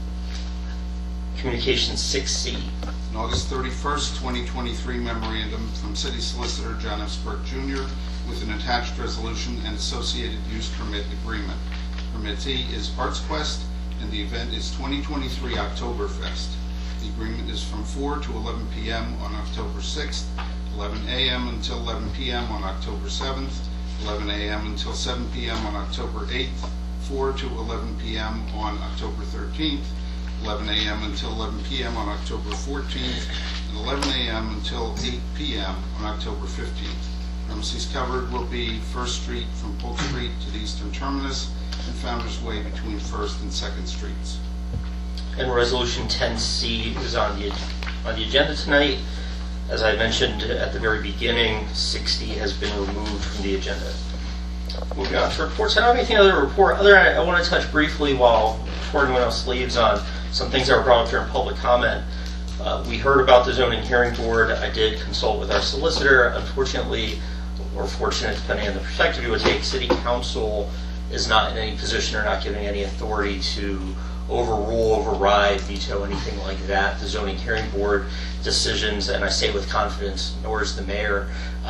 Communication 6C. On August 31st, 2023, memorandum from City Solicitor John F. Burke Jr. with an attached resolution and associated use permit agreement. Permittee is Arts Quest, and the event is 2023 Oktoberfest. The agreement is from 4 to 11 p.m. on October 6th, 11 a.m. until 11 p.m. on October 7th, 11 a.m. until 7 p.m. on October 8th, 4 to 11 p.m. on October 13th, 11 a.m. until 11 p.m. on October 14th, and 11 a.m. until 8 p.m. on October 15th. Premises covered will be 1st Street from Polk Street to the eastern terminus and Founders Way between 1st and 2nd Streets. And Resolution 10C is on the agenda tonight. As I mentioned at the very beginning, 60 has been removed from the agenda. Moving on to reports. I don't have anything other to report. I want to touch briefly before anyone else leaves on some things that were brought up during public comment. We heard about the zoning hearing board. I did consult with our solicitor. Unfortunately, or fortunate, depending on the perspective you would take, City Council is not in any position or not giving any authority to overrule, override, veto, anything like that. The zoning hearing board decisions, and I say with confidence, nor is the mayor.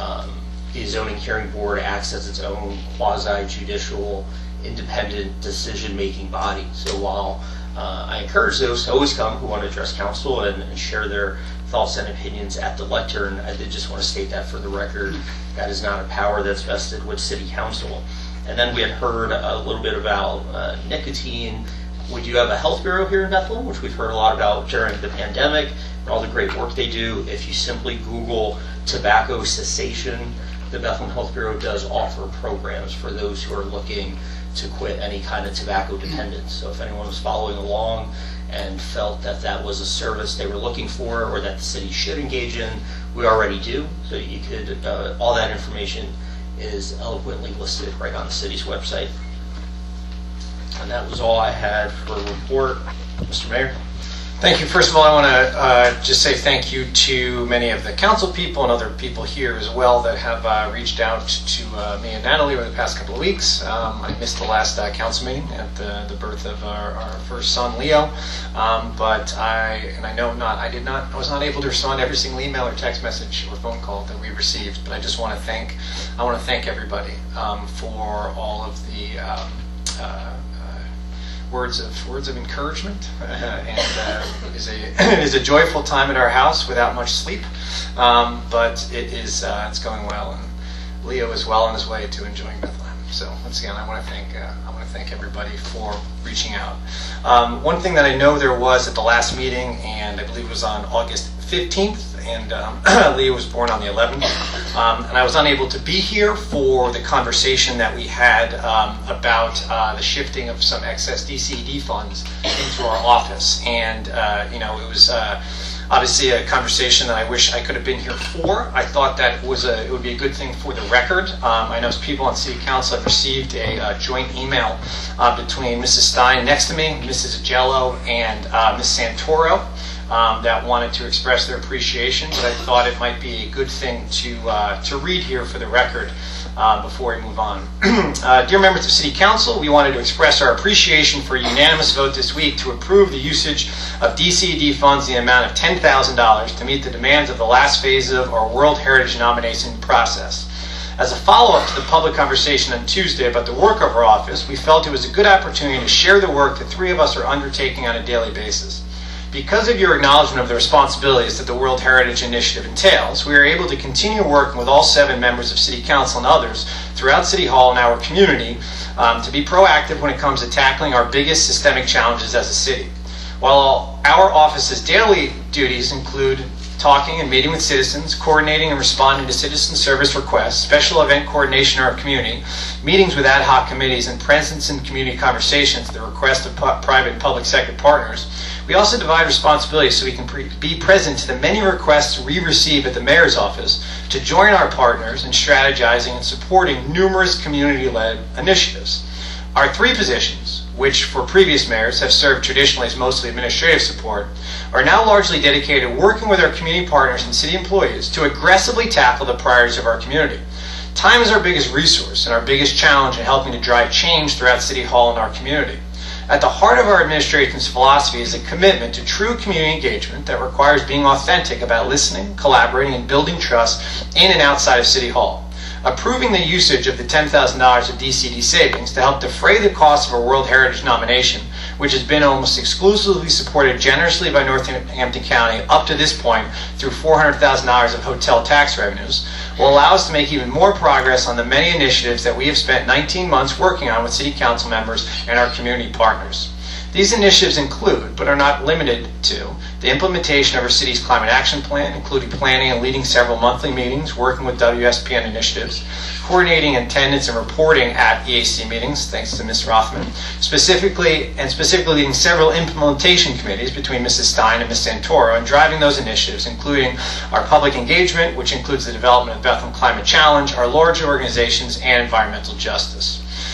The zoning hearing board acts as its own quasi-judicial, independent decision-making body. So while I encourage those to always come who want to address council and share their thoughts and opinions at the lectern, I did just want to state that for the record. That is not a power that's vested with City Council. And then we had heard a little bit about nicotine. We do have a health bureau here in Bethlehem, which we've heard a lot about during the pandemic and all the great work they do. If you simply Google tobacco cessation, the Bethlehem Health Bureau does offer programs for those who are looking to quit any kind of tobacco dependence. So if anyone was following along and felt that that was a service they were looking for or that the city should engage in, we already do. So you could, all that information is eloquently listed right on the city's website. And that was all I had for a report. Mr. Mayor? Thank you. First of all, I want to just say thank you to many of the council people and other people here as well that have reached out to me and Natalie over the past couple of weeks. I missed the last council meeting at the birth of our first son, Leo, but I was not able to respond to every single email or text message or phone call that we received. But I just want to thank everybody for all of the words of encouragement, and it is a joyful time at our house without much sleep, but it's going well, and Leo is well on his way to enjoying Bethlehem. So once again, I want to thank everybody for reaching out. One thing that I know there was at the last meeting, and I believe it was on August 15th, and Leo was born on the 11th, and I was unable to be here for the conversation that we had about the shifting of some excess DCED funds into our office, and it was obviously a conversation that I wish I could have been here for. I thought that it would be a good thing for the record. I know people on City Council have received a joint email between Mrs. Stein next to me, Mrs. Agello, and Ms. Santoro, that wanted to express their appreciation, but I thought it might be a good thing to read here for the record before we move on. Dear members of City Council, we wanted to express our appreciation for a unanimous vote this week to approve the usage of DCED funds in the amount of $10,000 to meet the demands of the last phase of our World Heritage nomination process. As a follow-up to the public conversation on Tuesday about the work of our office, we felt it was a good opportunity to share the work the three of us are undertaking on a daily basis. Because of your acknowledgement of the responsibilities that the World Heritage Initiative entails, we are able to continue working with all 7 members of City Council and others throughout City Hall and our community to be proactive when it comes to tackling our biggest systemic challenges as a city. While our office's daily duties include talking and meeting with citizens, coordinating and responding to citizen service requests, special event coordination in our community, meetings with ad hoc committees, and presence in community conversations at the request of private and public sector partners, we also divide responsibilities so we can be present to the many requests we receive at the mayor's office to join our partners in strategizing and supporting numerous community-led initiatives. Our 3 positions, which for previous mayors have served traditionally as mostly administrative support, are now largely dedicated to working with our community partners and city employees to aggressively tackle the priorities of our community. Time is our biggest resource and our biggest challenge in helping to drive change throughout City Hall and our community. At the heart of our administration's philosophy is a commitment to true community engagement that requires being authentic about listening, collaborating, and building trust in and outside of City Hall. Approving the usage of the $10,000 of DCD savings to help defray the cost of a World Heritage nomination, which has been almost exclusively supported generously by Northampton County up to this point through $400,000 of hotel tax revenues, will allow us to make even more progress on the many initiatives that we have spent 19 months working on with City Council members and our community partners. These initiatives include, but are not limited to, the implementation of our city's climate action plan, including planning and leading several monthly meetings, working with WSPN initiatives, coordinating attendance and reporting at EAC meetings, thanks to Ms. Rothman, specifically leading several implementation committees between Mrs. Stein and Ms. Santoro, and driving those initiatives, including our public engagement, which includes the development of Bethlehem Climate Challenge, our larger organizations, and environmental justice.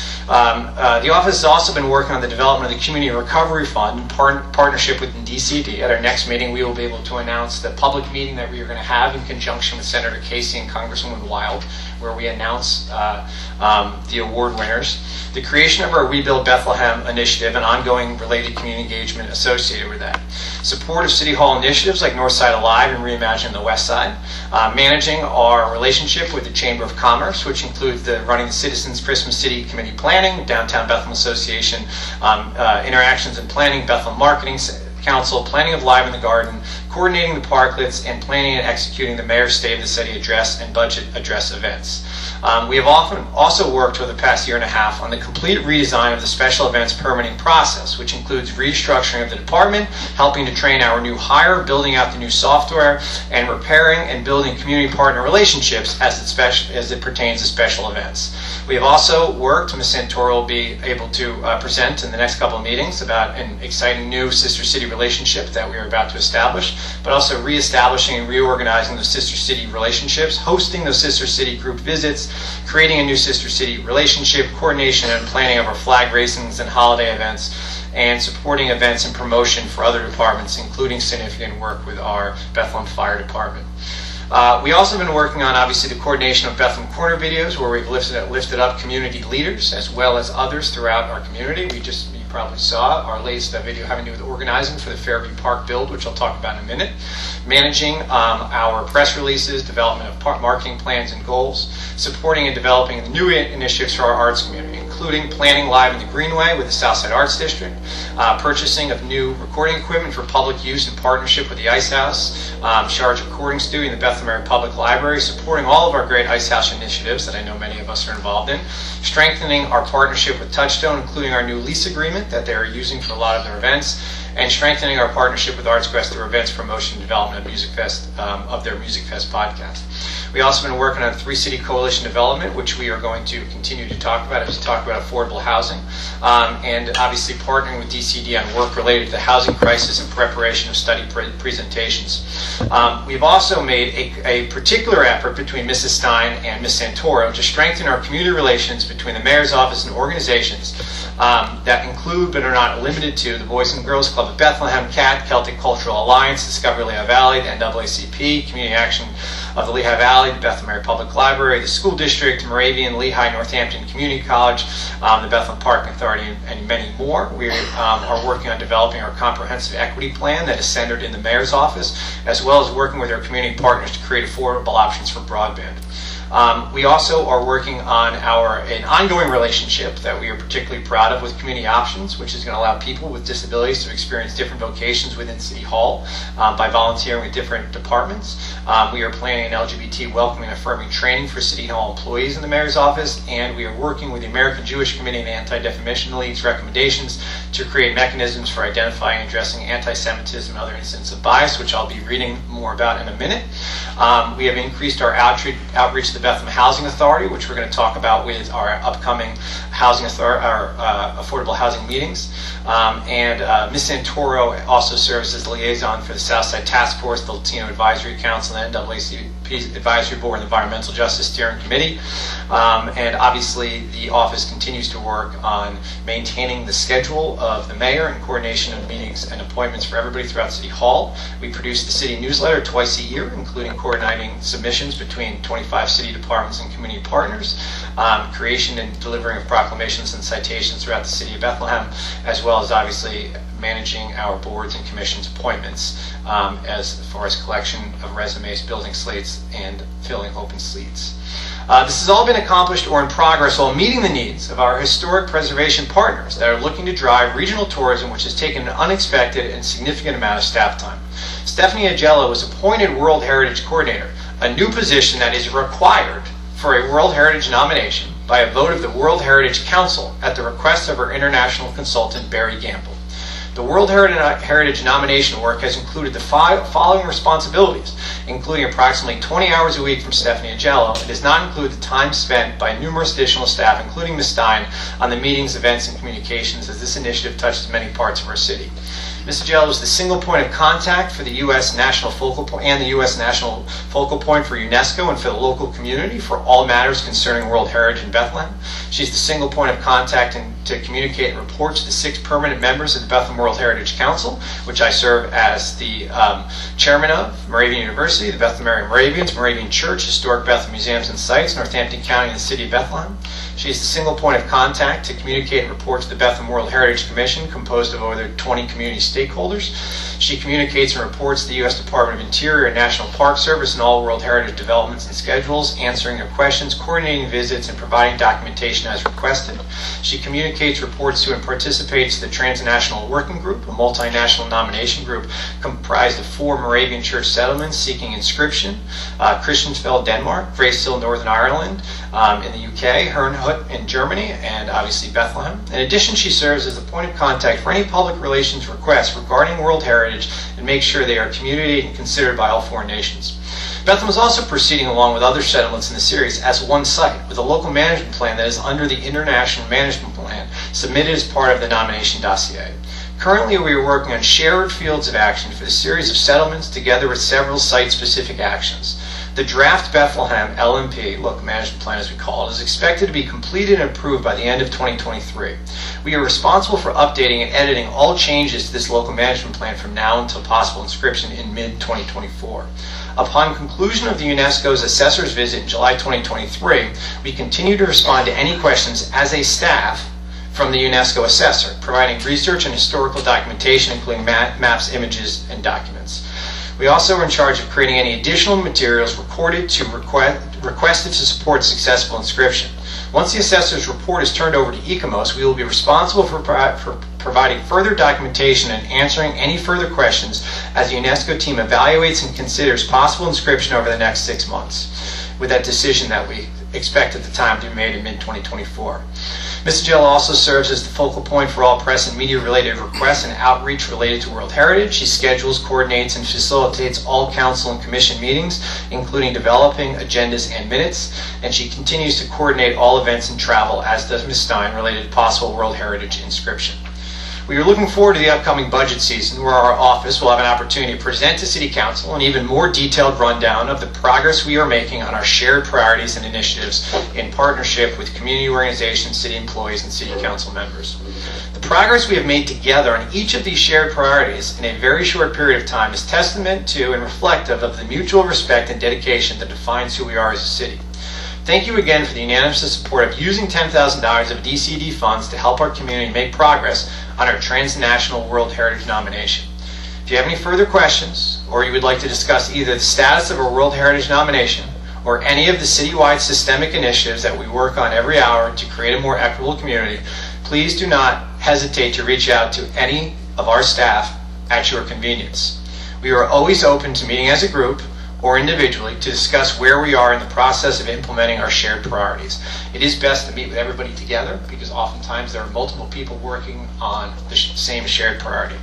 The office has also been working on the development of the Community Recovery Fund in partnership with DCD. At our next meeting, we will be able to announce the public meeting that we are going to have in conjunction with Senator Casey and Congresswoman Wild, where we announce the award winners, the creation of our Rebuild Bethlehem initiative and ongoing related community engagement associated with that, support of City Hall initiatives like Northside Alive and Reimagine the West Side, managing our relationship with the Chamber of Commerce, which includes running the Citizens Christmas City Committee Planning, Downtown Bethlehem Association, interactions and planning, Bethlehem Marketing Council, planning of Live in the Garden, coordinating the parklets, and planning and executing the Mayor's State of the City Address and Budget Address events. We have often also worked over the past year and a half on the complete redesign of the special events permitting process, which includes restructuring of the department, helping to train our new hire, building out the new software, and repairing and building community partner relationships as it pertains to special events. We have also worked, Ms. Santoro will be able to present in the next couple of meetings about an exciting new sister city relationship that we are about to establish, but also reestablishing and reorganizing those sister city relationships, hosting those sister city group visits, creating a new sister city relationship, coordination and planning of our flag racings and holiday events, and supporting events and promotion for other departments, including significant work with our Bethlehem Fire Department. We also have been working on, obviously, the coordination of Bethlehem Corner videos, where we've lifted up community leaders as well as others throughout our community. You probably saw our latest video having to do with organizing for the Fairview Park build, which I'll talk about in a minute. Managing our press releases, development of marketing plans and goals, supporting and developing new initiatives for our arts community, including planning Live in the Greenway with the Southside Arts District, purchasing of new recording equipment for public use in partnership with the Ice House, Shards Recording Studio and the Bethlehem Area Public Library, supporting all of our great Ice House initiatives that I know many of us are involved in, strengthening our partnership with Touchstone, including our new lease agreement that they are using for a lot of their events, and strengthening our partnership with ArtsQuest through events, promotion, and development of Music Fest, of their Music Fest podcast. We also been working on 3-City Coalition development, which we are going to continue to talk about as we talk about affordable housing, and obviously partnering with DCD on work related to the housing crisis and preparation of study presentations. We've also made a particular effort between Mrs. Stein and Ms. Santoro to strengthen our community relations between the Mayor's Office and organizations that include but are not limited to the Boys and Girls Club of Bethlehem, CAT, Celtic Cultural Alliance, Discovery Lehigh Valley, the NAACP, Community Action of the Lehigh Valley, the Bethlehem Area Public Library, the School District, Moravian, Lehigh, Northampton Community College, the Bethlehem Parking Authority, and many more. We are working on developing our comprehensive equity plan that is centered in the Mayor's Office, as well as working with our community partners to create affordable options for broadband. We also are working on an ongoing relationship that we are particularly proud of with Community Options, which is going to allow people with disabilities to experience different vocations within City Hall by volunteering with different departments. We are planning an LGBT welcoming and affirming training for City Hall employees in the Mayor's Office, and we are working with the American Jewish Committee and Anti-Defamation League's recommendations to create mechanisms for identifying and addressing anti-Semitism and other incidents of bias, which I'll be reading more about in a minute. We have increased our outreach to the Bethlehem Housing Authority, which we're going to talk about with our upcoming affordable housing meetings. And Ms. Santoro also serves as the liaison for the Southside Task Force, the Latino Advisory Council, and the NAACP Advisory Board, and the Environmental Justice Steering Committee. And obviously, the office continues to work on maintaining the schedule of the mayor and coordination of meetings and appointments for everybody throughout City Hall. We produce the city newsletter twice a year, including coordinating submissions between 25 city departments and community partners, creation and delivering of proclamations and citations throughout the city of Bethlehem, as well as obviously managing our boards and commissions appointments as far as collection of resumes, building slates, and filling open seats. This has all been accomplished or in progress while meeting the needs of our historic preservation partners that are looking to drive regional tourism, which has taken an unexpected and significant amount of staff time. Stephanie Agello was appointed World Heritage Coordinator, a new position that is required for a World Heritage nomination by a vote of the World Heritage Council at the request of her international consultant, Barry Gamble. The World Heritage nomination work has included the following responsibilities, including approximately 20 hours a week from Stephanie Agello. It does not include the time spent by numerous additional staff, including Ms. Stein, on the meetings, events, and communications, as this initiative touches many parts of our city. Ms. Agello is the single point of contact for the U.S. National Focal Point and the U.S. National Focal Point for UNESCO and for the local community for all matters concerning World Heritage in Bethlehem. She's the single point of contact to communicate and report to the 6 permanent members of the Bethlehem World Heritage Council, which I serve as the chairman of, Moravian University, the Bethlehem Area Moravians, Moravian Church, Historic Bethlehem Museums and Sites, Northampton County, and the City of Bethlehem. She is the single point of contact to communicate and report to the Bethlehem World Heritage Commission, composed of over 20 community stakeholders. She communicates and reports to the U.S. Department of Interior and National Park Service and all World Heritage developments and schedules, answering their questions, coordinating visits, and providing documentation as requested. She communicates, reports to, and participates in the Transnational Working Group, a multinational nomination group comprised of 4 Moravian church settlements seeking inscription, Christiansfeld, Denmark, Graceville, Northern Ireland, in the UK, Herrnhut in Germany, and obviously Bethlehem. In addition, she serves as the point of contact for any public relations requests regarding World Heritage and makes sure they are communicated and considered by all 4 nations. Bethlehem is also proceeding along with other settlements in the series as one site, with a local management plan that is under the International Management Plan, submitted as part of the nomination dossier. Currently, we are working on shared fields of action for the series of settlements together with several site-specific actions. The draft Bethlehem LMP, Local Management Plan as we call it, is expected to be completed and approved by the end of 2023. We are responsible for updating and editing all changes to this local management plan from now until possible inscription in mid-2024. Upon conclusion of the UNESCO's assessor's visit in July 2023, we continue to respond to any questions as a staff from the UNESCO assessor, providing research and historical documentation, including maps, images, and documents. We also are in charge of creating any additional materials requested to support successful inscription. Once the assessor's report is turned over to ECOMOS, we will be responsible for providing further documentation and answering any further questions as the UNESCO team evaluates and considers possible inscription over the next 6 months, with that decision that we expect at the time to be made in mid-2024. Ms. Jill also serves as the focal point for all press and media-related requests and outreach related to World Heritage. She schedules, coordinates, and facilitates all council and commission meetings, including developing agendas and minutes, and she continues to coordinate all events and travel, as does Ms. Stein, related to possible World Heritage inscription. We are looking forward to the upcoming budget season, where our office will have an opportunity to present to City Council an even more detailed rundown of the progress we are making on our shared priorities and initiatives in partnership with community organizations, city employees, and City Council members. The progress we have made together on each of these shared priorities in a very short period of time is testament to and reflective of the mutual respect and dedication that defines who we are as a city. Thank you again for the unanimous support of using $10,000 of DCD funds to help our community make progress on our transnational World Heritage nomination. If you have any further questions, or you would like to discuss either the status of our World Heritage nomination or any of the citywide systemic initiatives that we work on every hour to create a more equitable community, please do not hesitate to reach out to any of our staff at your convenience. We are always open to meeting as a group or individually to discuss where we are in the process of implementing our shared priorities. It is best to meet with everybody together because oftentimes there are multiple people working on the same shared priority.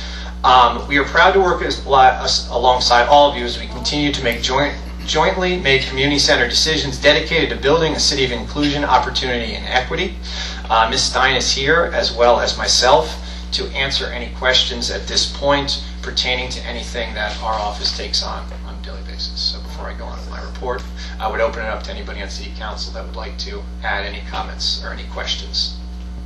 We are proud to work alongside all of you as we continue to make jointly made community-centered decisions dedicated to building a city of inclusion, opportunity, and equity. Ms. Stein is here, as well as myself, to answer any questions at this point pertaining to anything that our office takes on a daily basis. So before I go on with my report, I would open it up to anybody on City Council that would like to add any comments or any questions.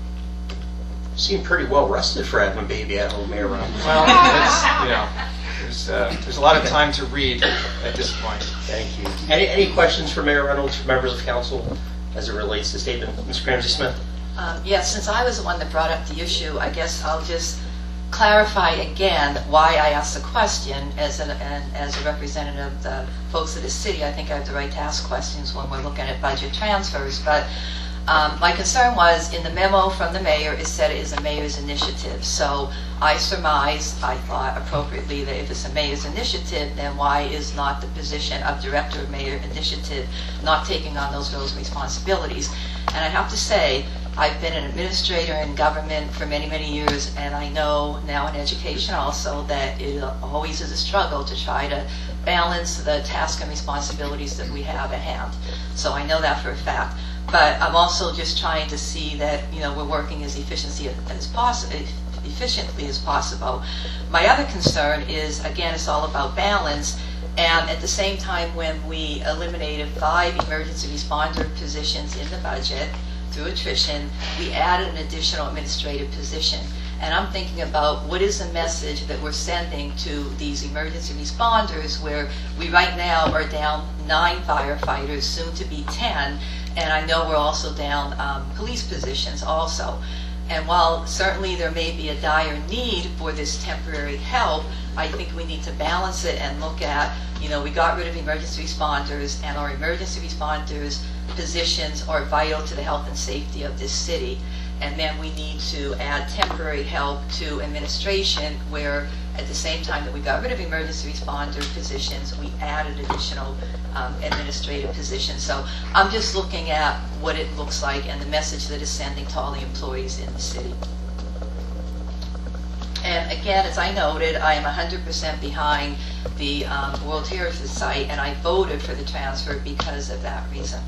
You seem pretty well rested for having a baby at home, Mayor Reynolds. Well, there's a lot of time to read at this point. Thank you. Any questions for Mayor Reynolds, for members of council, as it relates to statement? Ms. Ramsey-Smith? Yes, since I was the one that brought up the issue, I guess I'll just clarify again why I asked the question. As a representative of the folks of the city, I think I have the right to ask questions when we're looking at budget transfers. But my concern was, in the memo from the mayor, it said it is a mayor's initiative. So I surmised, I thought appropriately, that if it's a mayor's initiative, then why is not the position of director of mayor initiative not taking on those roles and responsibilities? And I have to say, I've been an administrator in government for many, many years, and I know now in education also that it always is a struggle to try to balance the tasks and responsibilities that we have at hand. So I know that for a fact. But I'm also just trying to see that, we're working as efficiently as possible. My other concern is, again, it's all about balance. And at the same time, when we eliminated 5 emergency responder positions in the budget through attrition, we added an additional administrative position. And I'm thinking about what is the message that we're sending to these emergency responders, where we right now are down 9 firefighters, soon to be 10, and I know we're also down police positions also. And while certainly there may be a dire need for this temporary help, I think we need to balance it and look at, we got rid of emergency responders, and our emergency responders positions are vital to the health and safety of this city. And then we need to add temporary help to administration, where at the same time that we got rid of emergency responder positions, we added additional administrative positions. So I'm just looking at what it looks like and the message that is sending to all the employees in the city. And again, as I noted, I am 100% behind the World Heritage site, and I voted for the transfer because of that reason.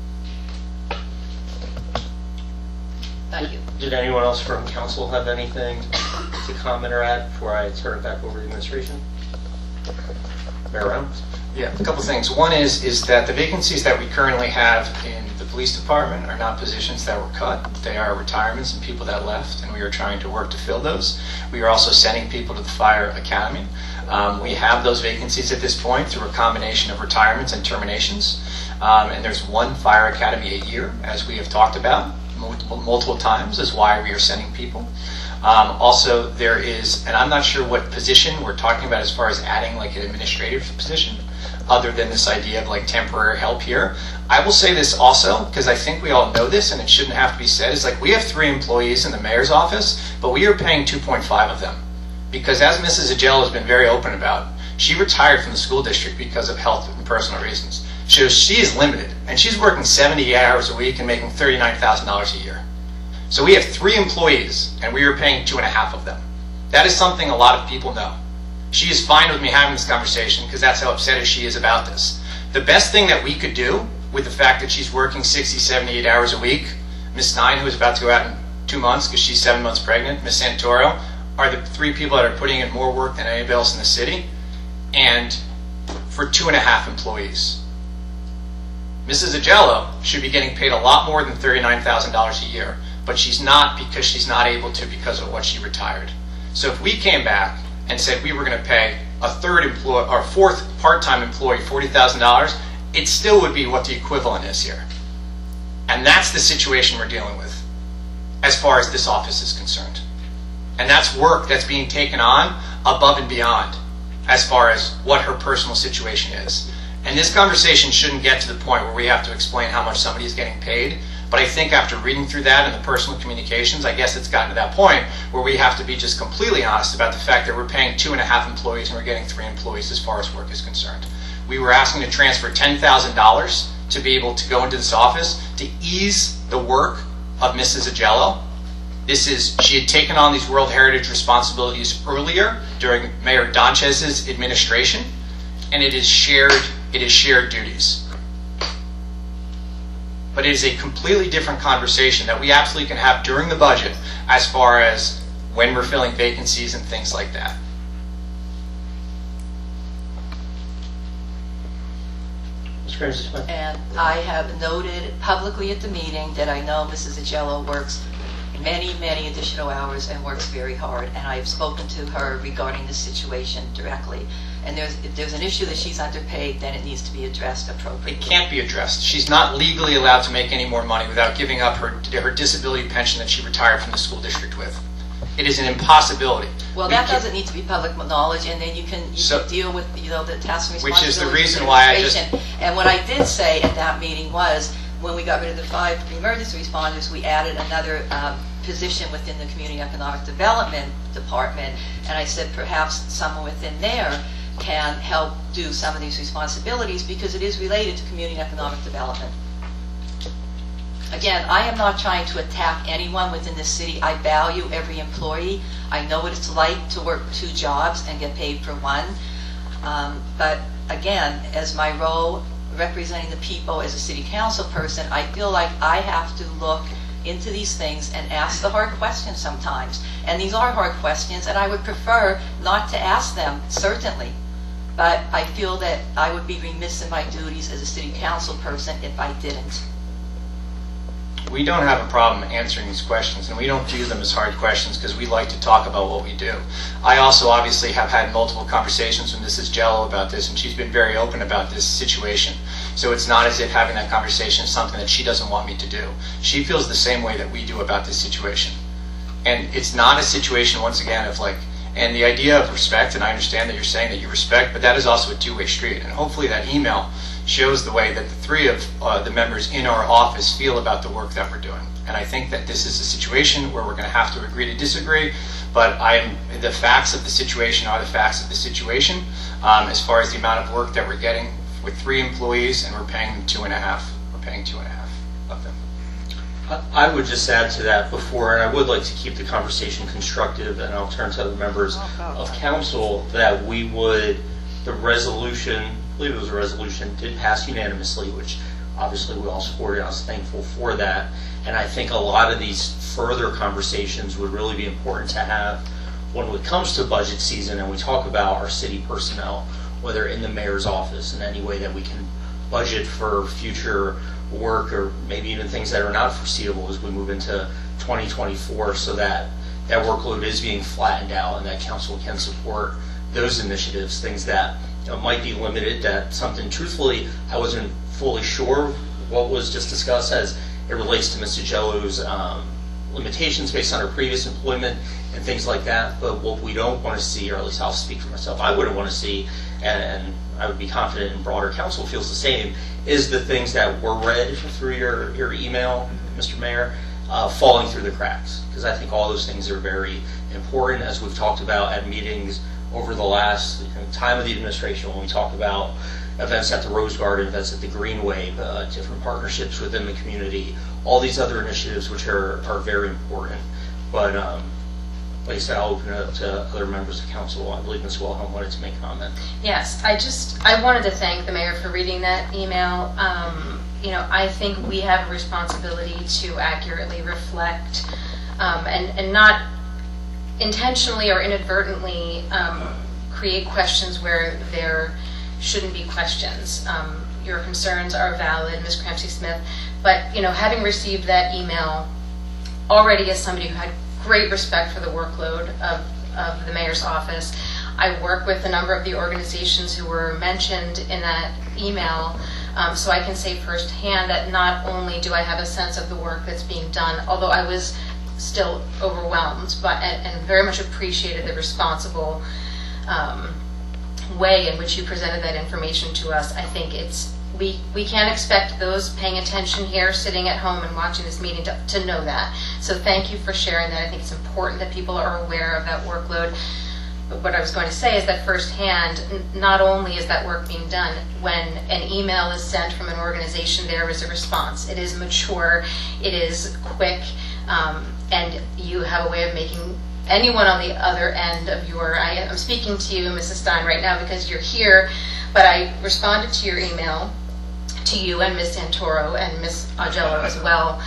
Thank you. Did anyone else from council have anything to comment or add before I turn it back over to the administration? Mayor Reynolds? Yeah, a couple things. One is that the vacancies that we currently have in the police department are not positions that were cut. They are retirements and people that left, and we are trying to work to fill those. We are also sending people to the fire academy. We have those vacancies at this point through a combination of retirements and terminations. And there's one fire academy a year, as we have talked about multiple times, is why we are sending people. Also, there is, and I'm not sure what position we're talking about as far as adding like an administrative position, other than this idea of like temporary help here. I will say this also, because I think we all know this and it shouldn't have to be said, is like we have 3 employees in the mayor's office, but we are paying 2.5 of them. Because as Mrs. Agello has been very open about, she retired from the school district because of health and personal reasons. So she is limited, and she's working 70 hours a week and making $39,000 a year. So we have 3 employees, and we are paying 2.5 of them. That is something a lot of people know. She is fine with me having this conversation because that's how upset she is about this. The best thing that we could do with the fact that she's working 60, 78 hours a week, Ms. Stein, who is about to go out in 2 months because she's 7 months pregnant, Ms. Santoro, are the 3 people that are putting in more work than anybody else in the city, and for 2.5 employees. Mrs. Agello should be getting paid a lot more than $39,000 a year, but she's not because she's not able to because of what she retired. So if we came back and said we were going to pay a 4th part-time employee $40,000, it still would be what the equivalent is here. And that's the situation we're dealing with as far as this office is concerned. And that's work that's being taken on above and beyond as far as what her personal situation is. And this conversation shouldn't get to the point where we have to explain how much somebody is getting paid. But I think after reading through that and the personal communications, I guess it's gotten to that point where we have to be just completely honest about the fact that we're paying 2.5 employees and we're getting 3 employees as far as work is concerned. We were asking to transfer $10,000 to be able to go into this office to ease the work of Mrs. Agello. She had taken on these World Heritage responsibilities earlier during Mayor Donchez's administration, and it is shared duties. But it is a completely different conversation that we absolutely can have during the budget as far as when we're filling vacancies and things like that. And I have noted publicly at the meeting that I know Mrs. Agello works many, many additional hours and works very hard. And I have spoken to her regarding this situation directly. And if there's an issue that she's underpaid, then it needs to be addressed appropriately. It can't be addressed. She's not legally allowed to make any more money without giving up her disability pension that she retired from the school district with. It is an impossibility. Well, that doesn't need to be public knowledge, and then you can deal with the task and responsibilities. Which is the reason why I just... And what I did say at that meeting was, when we got rid of the 5 emergency responders, we added another position within the Community Economic Development Department, and I said perhaps someone within there can help do some of these responsibilities because it is related to community economic development. Again, I am not trying to attack anyone within the city. I value every employee. I know what it's like to work 2 jobs and get paid for 1. But again, as my role representing the people as a city council person, I feel like I have to look into these things and ask the hard questions sometimes. And these are hard questions, and I would prefer not to ask them, certainly. But I feel that I would be remiss in my duties as a city council person if I didn't. We don't have a problem answering these questions, and we don't view them as hard questions because we like to talk about what we do. I also obviously have had multiple conversations with Mrs. Jello about this, and she's been very open about this situation. So it's not as if having that conversation is something that she doesn't want me to do. She feels the same way that we do about this situation. And it's not a situation, once again, of like, and the idea of respect, and I understand that you're saying that you respect, but that is also a two-way street. And hopefully that email shows the way that the 3 of the members in our office feel about the work that we're doing. And I think that this is a situation where we're going to have to agree to disagree, but the facts of the situation are the facts of the situation as far as the amount of work that we're getting with 3 employees, and we're paying them 2.5. We're paying 2.5 of them. I would just add to that before, and I would like to keep the conversation constructive, and I'll turn to the members of council, that we would, the resolution, I believe it was a resolution, did pass unanimously, which obviously we all supported. I was thankful for that. And I think a lot of these further conversations would really be important to have when it comes to budget season and we talk about our city personnel. whether in the mayor's office in any way that we can budget for future work, or maybe even things that are not foreseeable as we move into 2024, so that that workload is being flattened out and that council can support those initiatives, things that might be limited, that something truthfully I wasn't fully sure what was just discussed as it relates to Ms. DiGello's limitations based on her previous employment and things like that. But what we don't want to see, or at least I'll speak for myself, I wouldn't want to see, and I would be confident in broader council feels the same, is the things that were read through your email, Mr. Mayor, falling through the cracks. Because I think all those things are very important, as we've talked about at meetings over the last time of the administration, when we talk about events at the Rose Garden, events at the Greenway, different partnerships within the community, all these other initiatives which are very important. But like I said, I'll open it up to other members of council. I believe Ms. Wilhelm wanted to make a comment. Yes, I wanted to thank the mayor for reading that email. I think we have a responsibility to accurately reflect and not intentionally or inadvertently create questions where there shouldn't be questions. Your concerns are valid, Ms. Cramsey-Smith, but having received that email already as somebody who had great respect for the workload of the mayor's office, I work with a number of the organizations who were mentioned in that email, so I can say firsthand that not only do I have a sense of the work that's being done, although I was still overwhelmed, and very much appreciated the responsible way in which you presented that information to us. I think we can't expect those paying attention here, sitting at home and watching this meeting to know that. So thank you for sharing that. I think it's important that people are aware of that workload. But what I was going to say is that firsthand, not only is that work being done, when an email is sent from an organization, there is a response. It is mature, it is quick, and you have a way of making anyone on the other end of I'm speaking to you, Mrs. Stein, right now because you're here, but I responded to your email, to you and Ms. Santoro and Ms. Augello as well,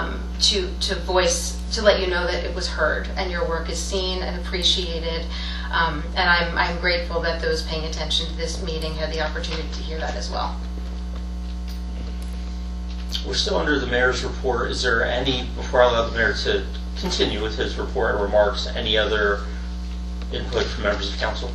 to let you know that it was heard and your work is seen and appreciated, and I'm grateful that those paying attention to this meeting had the opportunity to hear that as well. We're still under the mayor's report. Is there any, before I allow the mayor to continue with his report and remarks, any other input from members of council?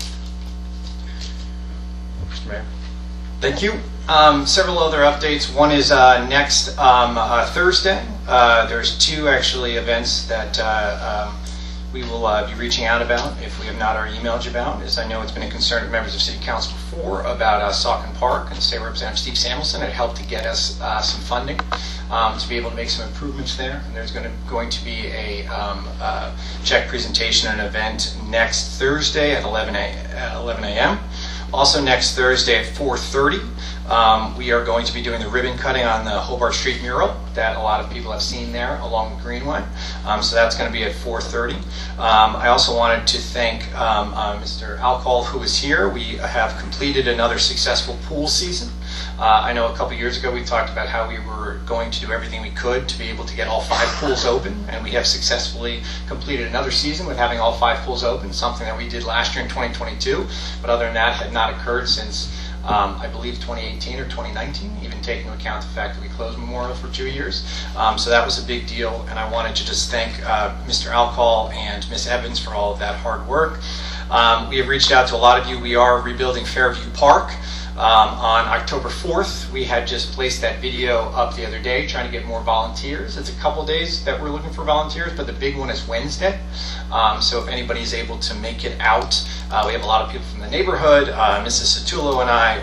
Mr. Mayor. Thank you. Several other updates. One is next Thursday. There's two actually events that we will be reaching out about if we have not already emailed you about. As I know, it's been a concern of members of City Council before about Saucon Park, and State Representative Steve Samuelson had helped to get us some funding to be able to make some improvements there. And there's going to be a check presentation and event next Thursday at 11 a.m. Also next Thursday at 4:30. We are going to be doing the ribbon cutting on the Hobart Street mural that a lot of people have seen there along the Greenway. So that's going to be at 4:30. I also wanted to thank Mr. Alcohol, who is here. We have completed another successful pool season. I know a couple years ago we talked about how we were going to do everything we could to be able to get all 5 pools open, and we have successfully completed another season with having all 5 pools open, something that we did last year in 2022, but other than that had not occurred since I believe 2018 or 2019, even taking into account the fact that we closed Memorial for 2 years. So that was a big deal, and I wanted to just thank Mr. Alcohol and Ms. Evans for all of that hard work. We have reached out to a lot of you. We are rebuilding Fairview Park. On October 4th, we had just placed that video up the other day trying to get more volunteers. It's a couple days that we're looking for volunteers, but the big one is Wednesday. So if anybody's able to make it out, we have a lot of people from the neighborhood. Mrs. Satullo and I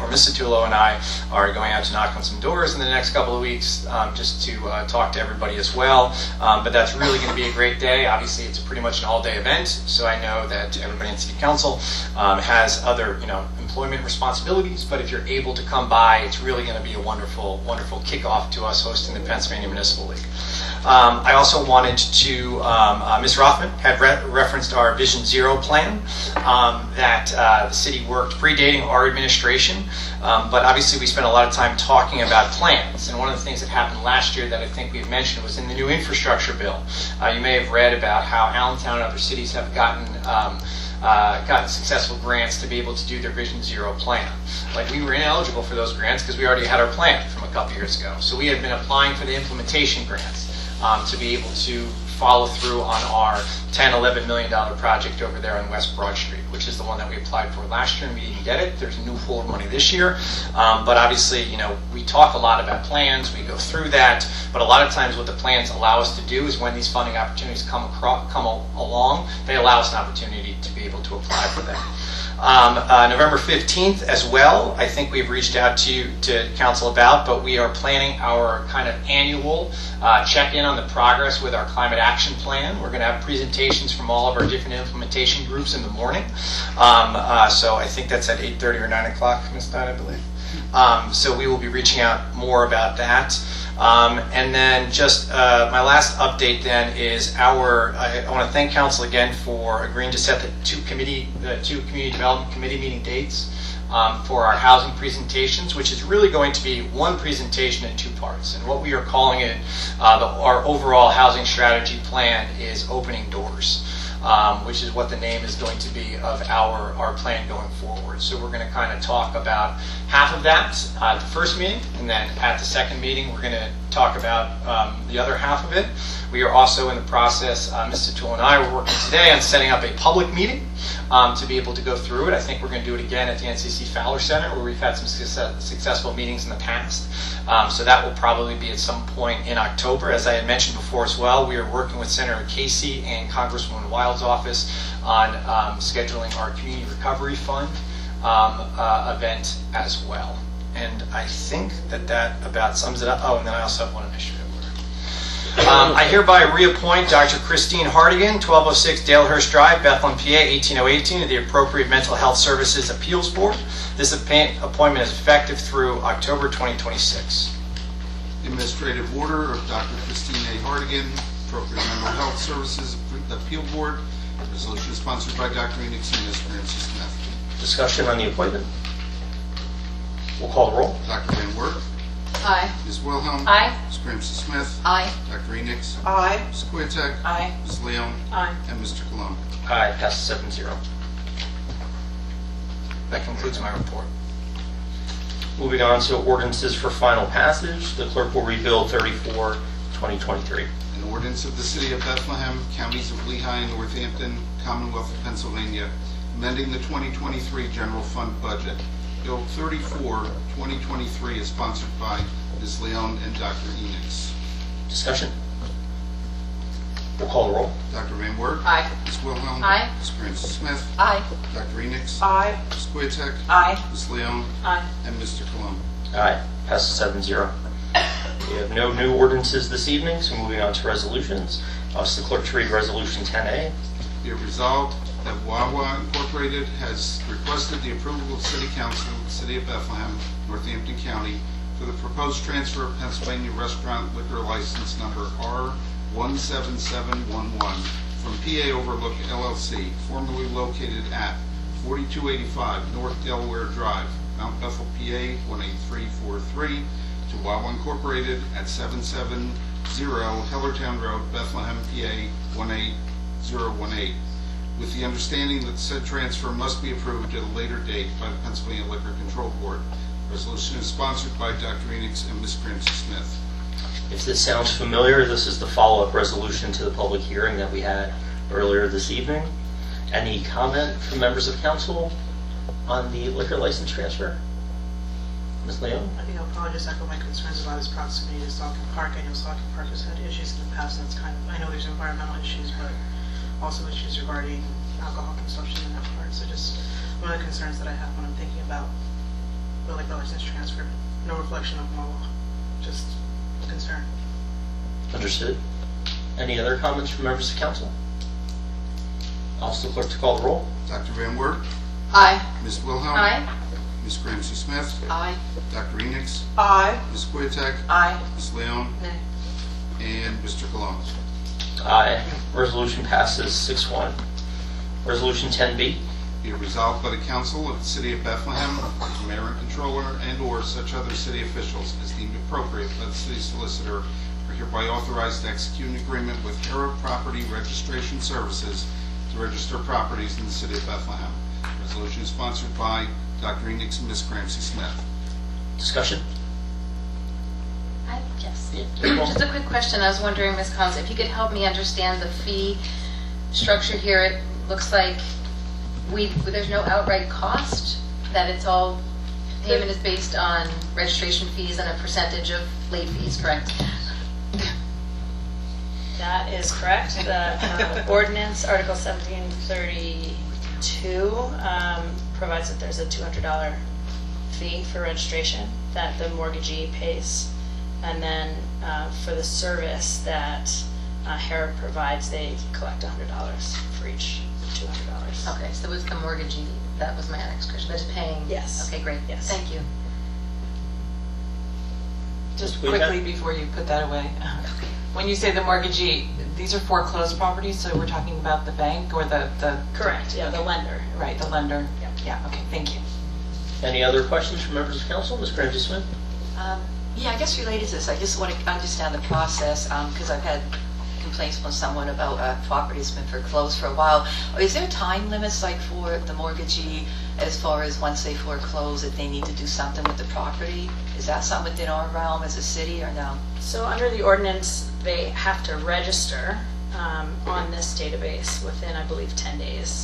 are going out to knock on some doors in the next couple of weeks just to talk to everybody as well. But that's really going to be a great day. Obviously, it's pretty much an all-day event, so I know that everybody in City Council has other, employment responsibilities, but if you're able to come by, it's really going to be a wonderful, wonderful kickoff to us hosting the Pennsylvania Municipal League. I also wanted to, Ms. Rothman had referenced our Vision Zero plan that the city worked predating our administration, but obviously we spent a lot of time talking about plans, and one of the things that happened last year that I think we've mentioned was in the new infrastructure bill. You may have read about how Allentown and other cities have gotten successful grants to be able to do their Vision Generation Zero plan. Like, we were ineligible for those grants because we already had our plan from a couple years ago. So we had been applying for the implementation grants to be able to follow through on our $10, $11 million project over there on West Broad Street, which is the one that we applied for last year and we didn't get it. There's a new pool of money this year. But obviously, you know, we talk a lot about plans, we go through that, but a lot of times what the plans allow us to do is when these funding opportunities come along, they allow us an opportunity to be able to apply for them. November 15th as well, I think we've reached out to council about, but we are planning our kind of annual check-in on the progress with our climate action plan. We're going to have presentations from all of our different implementation groups in the morning. So I think that's at 8:30 or 9 o'clock, Ms. Dunn, I believe. So we will be reaching out more about that. And then just my last update then is I want to thank council again for agreeing to set the two community development committee meeting dates for our housing presentations, which is really going to be one presentation in two parts. And what we are calling it, our overall housing strategy plan, is Opening Doors, which is what the name is going to be of our plan going forward. So we're going to kind of talk about half of that at the first meeting, and then at the second meeting we're going to talk about the other half of it. We are also in the process, Mr. Toole and I were working today on setting up a public meeting to be able to go through it. I think we're going to do it again at the NCC Fowler Center, where we've had some successful meetings in the past. So that will probably be at some point in October. As I had mentioned before as well, we are working with Senator Casey and Congresswoman Wild's office on scheduling our Community Recovery Fund event as well. And I think that about sums it up. Oh, and then I also have one initiative. I hereby reappoint Dr. Christine Hardigan, 1206 Dalehurst Drive, Bethlehem, PA, 18018, to the Appropriate Mental Health Services Appeals Board. This appointment is effective through October 2026. Administrative order of Dr. Christine A. Hardigan, Appropriate Mental Health Services Appeal Board. Resolution is sponsored by Dr. Enix and Ms. Francis Smith. Discussion on the appointment. We'll call the roll. Dr. Van Wert. Aye. Ms. Wilhelm. Aye. Ms. Francis Smith. Aye. Dr. Enix. Aye. Ms. Quintek. Aye. Ms. Leon. Aye. And Mr. Colon. Aye, passes 7-0. That concludes my report. Moving on to ordinances for final passage. The clerk will read Bill 34, 2023. An ordinance of the City of Bethlehem, Counties of Lehigh and Northampton, Commonwealth of Pennsylvania, amending the 2023 general fund budget. Bill 34, 2023 is sponsored by Ms. Leon and Dr. Enix. Discussion. We'll call the roll. Dr. Van Wert. Aye. Ms. Wilhelm. Aye. Ms. Francis Smith. Aye. Dr. Enix. Aye. Ms. Quintek. Aye. Ms. Leon. Aye. And Mr. Colon. Aye, passes 7-0. We have no new ordinances this evening, so moving on to resolutions. I'll ask the clerk to read Resolution 10A. Be it resolved that Wawa Incorporated has requested the approval of City Council of the City of Bethlehem, Northampton County, for the proposed transfer of Pennsylvania restaurant liquor license number R17711 from PA Overlook LLC, formerly located at 4285 North Delaware Drive, Mount Bethel, PA 18343, to Wawa Incorporated at 770 Hellertown Road, Bethlehem, PA 18018, with the understanding that said transfer must be approved at a later date by the Pennsylvania Liquor Control Board. Resolution is sponsored by Dr. Enix and Ms. Francis Smith. If this sounds familiar, this is the follow-up resolution to the public hearing that we had earlier this evening. Any comment from members of council on the liquor license transfer? Ms. Leon? I think I'll probably just echo my concerns about its proximity to Saucon Park. I know Saucon Park has had issues in the past, and it's kind of, I know there's environmental issues, but also issues regarding alcohol consumption in that part. So just one of the concerns that I have when I'm thinking about the liquor license transfer. No reflection of my law, just a concern. Understood. Any other comments from members of council? I'll ask the clerk to call the roll. Dr. Van Wert. Aye. Ms. Wilhelm. Aye. Ms. Francis Smith. Aye. Dr. Enix. Aye. Ms. Quintek. Aye. Ms. Leon. Nay. And Mr. Colon. Aye. Resolution passes 6-1. Resolution 10B. Be it resolved by the Council of the City of Bethlehem, the Mayor and Controller, and/or such other city officials as deemed appropriate by the City Solicitor are hereby authorized to execute an agreement with Era Property Registration Services to register properties in the City of Bethlehem. The resolution is sponsored by Dr. Enix and Ms. Ramsey Smith. Discussion? Yes. Yeah. Just a quick question. I was wondering, Ms. Collins, if you could help me understand the fee structure here. It looks like there's no outright cost, that it's all, payment is based on registration fees and a percentage of late fees, correct? That is correct. The ordinance, Article 1732, provides that there's a $200 fee for registration that the mortgagee pays. And then for the service that Herrick provides, they collect $100 for each $200. Okay, so it's the mortgagee. That was my next question. That's paying? Yes. Okay, great. Yes. Thank you. Just quickly before you put that away. When you say the mortgagee, these are foreclosed properties, so we're talking about the bank or the Correct, yeah, the lender. Right, the lender. Yep. Yeah, okay, thank you. Any other questions from members of council? Ms. Ramsey Smith? Yeah, I guess related to this, I just want to understand the process, because I've had complaints from someone about a property that's been foreclosed for a while. Is there time limits, like for the mortgagee, as far as once they foreclose, if they need to do something with the property? Is that something within our realm as a city, or no? So under the ordinance, they have to register on this database within, I believe, 10 days.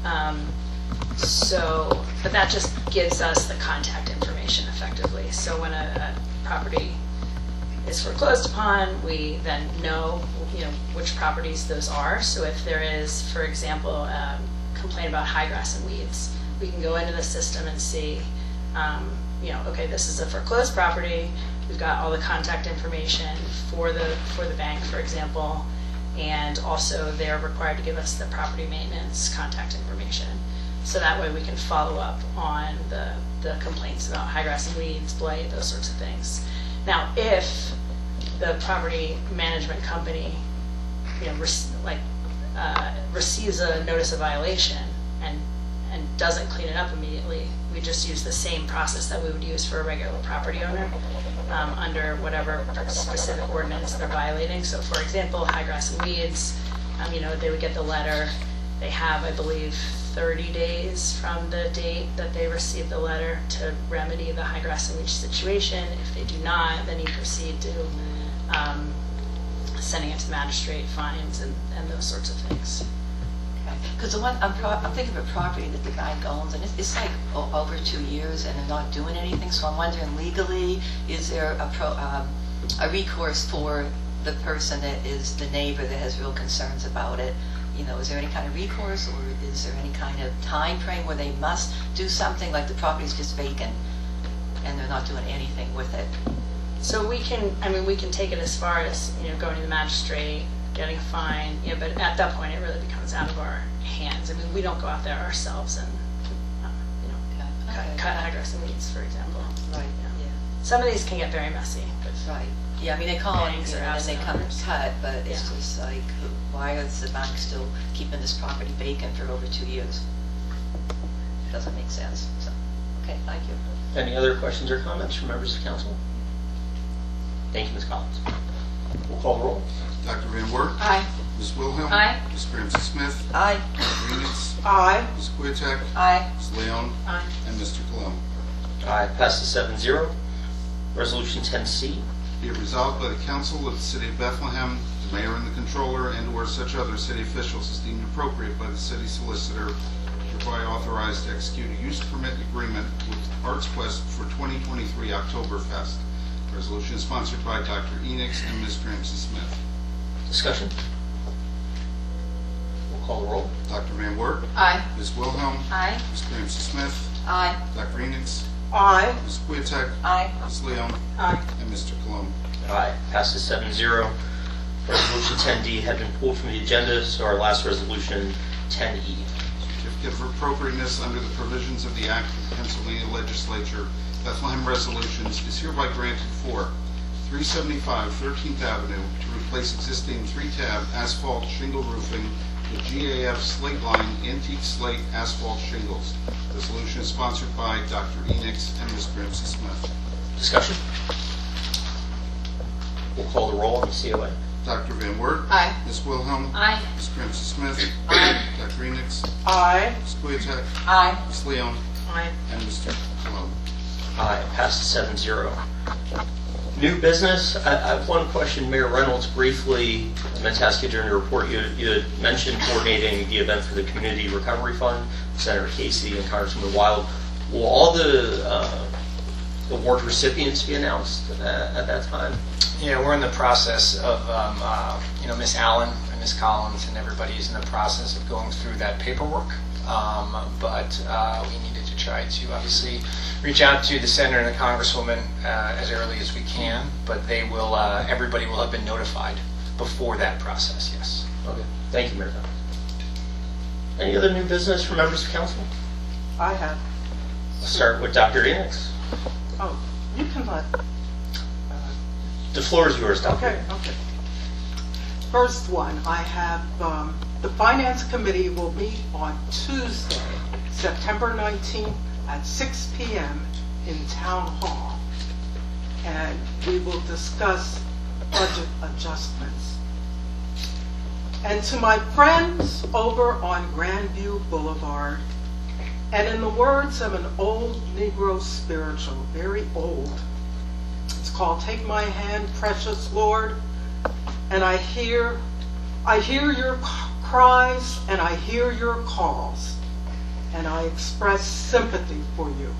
But that just gives us the contact information effectively. So when a property is foreclosed upon, we then know, which properties those are. So if there is, for example, a complaint about high grass and weeds, we can go into the system and see, okay, this is a foreclosed property. We've got all the contact information for the bank, for example, and also they're required to give us the property maintenance contact information. So that way we can follow up on the complaints about high grass and weeds, blight, those sorts of things. Now, if the property management company, receives a notice of violation and doesn't clean it up immediately, we just use the same process that we would use for a regular property owner under whatever specific ordinance they're violating. So, for example, high grass and weeds, they would get the letter. They have, I believe, 30 days from the date that they receive the letter to remedy the high grass and weed situation. If they do not, then you proceed to sending it to magistrate, fines, and those sorts of things. Because I'm thinking of a property that the bank owns, and it's like over 2 years, and they're not doing anything. So I'm wondering, legally, is there a recourse for the person that is the neighbor that has real concerns about it? Is there any kind of recourse, or is there any kind of time frame where they must do something, like the property's just vacant and they're not doing anything with it? So we can take it as far as, going to the magistrate, getting a fine, but at that point it really becomes out of our hands. We don't go out there ourselves and, cut high grass and weeds, for example. Right, yeah. Some of these can get very messy. Right. Yeah, they call it, and they come and cut, but it's just like, why is the bank still keeping this property vacant for over 2 years? It doesn't make sense. So, okay, thank you. Any other questions or comments from members of council? Thank you, Ms. Collins. We'll call the roll. Dr. Van Wert. Aye. Ms. Wilhelm. Aye. Ms. Ramsey Smith. Aye. Dr. Enix. Aye. Ms. Kwiatek. Aye. Ms. Leon. Aye. And Mr. Colon. Aye. Passes 7-0. Resolution 10C. Be it resolved by the Council of the City of Bethlehem, the Mayor and the Controller, and/or such other city officials as deemed appropriate by the City Solicitor, hereby authorized to execute a use permit agreement with Arts Quest for 2023 Oktoberfest. The resolution is sponsored by Dr. Enix and Ms. Ramsey Smith. Discussion? We'll call the roll. Dr. Van Wert. Aye. Ms. Wilhelm. Aye. Ms. Ramsey Smith. Aye. Dr. Enix. Aye. Ms. Kwiatek. Aye. Ms. Leon. Aye. And Mr. Colon. Aye. Passes 7-0. Resolution 10D had been pulled from the agenda, so our last resolution, 10E. Certificate of appropriateness under the provisions of the Act of the Pennsylvania Legislature, Bethlehem Resolutions, is hereby granted for 375 13th Avenue to replace existing 3-tab asphalt shingle roofing with GAF slate line antique slate asphalt shingles. Resolution is sponsored by Dr. Enix and Ms. Ramsey Smith. Discussion? We'll call the roll on the COA. Dr. Van Wert. Aye. Ms. Wilhelm. Aye. Ms. Ramsey Smith. Aye. Dr. Enix. Aye. Ms. Kwiatek. Aye. Ms. Leon. Aye. And Mr. Cologne. Aye, passes 7-0. New business, I have one question, Mayor Reynolds, briefly, I meant to ask you during your report, you had mentioned coordinating the event for the Community Recovery Fund, Senator Casey and Congressman Wild. Will all the award recipients be announced at that time? Yeah, we're in the process of, Miss Allen and Miss Collins and everybody is in the process of going through that paperwork. But we needed to try to obviously reach out to the senator and the congresswoman as early as we can. But they will, everybody will have been notified before that process. Yes. Okay. Thank you, Mayor. Any other new business from members of council? I have. Let's start with Dr. Enix. Oh, you can let. The floor is yours, Dr. Okay, okay. First one, I have, the Finance Committee will meet on Tuesday, September 19th at 6 p.m. in Town Hall. And we will discuss budget adjustments. And to my friends over on Grandview Boulevard, and in the words of an old Negro spiritual, very old, it's called Take My Hand, Precious Lord, and I hear your cries and I hear your calls, and I express sympathy for you.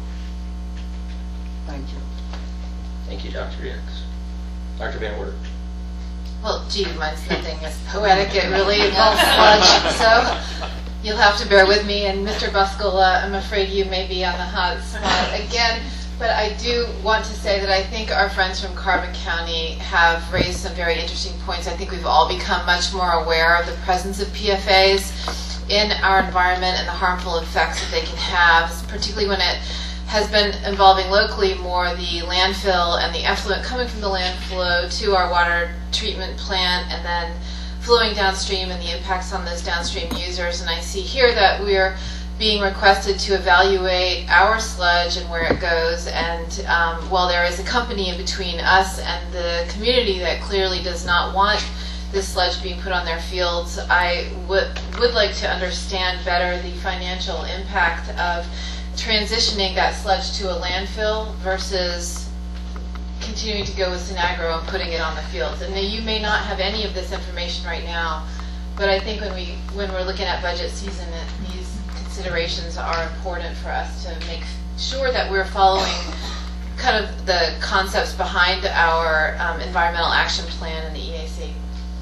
Thank you. Thank you, Dr. Enix. Dr. Van Wert. Well, gee, mine's nothing as poetic. It really involves sludge, so you'll have to bear with me. And Mr. Buskell, I'm afraid you may be on the hot spot again. But I do want to say that I think our friends from Carbon County have raised some very interesting points. I think we've all become much more aware of the presence of PFAS in our environment and the harmful effects that they can have, particularly when it has been involving locally more the landfill and the effluent coming from the landfill to our water treatment plant and then flowing downstream and the impacts on those downstream users. And I see here that we're being requested to evaluate our sludge and where it goes. And while there is a company in between us and the community that clearly does not want this sludge being put on their fields, I would like to understand better the financial impact of transitioning that sludge to a landfill versus continuing to go with Sinagro and putting it on the fields. And you may not have any of this information right now, but I think when we're looking at budget season, these considerations are important for us to make sure that we're following kind of the concepts behind our environmental action plan and the EAC.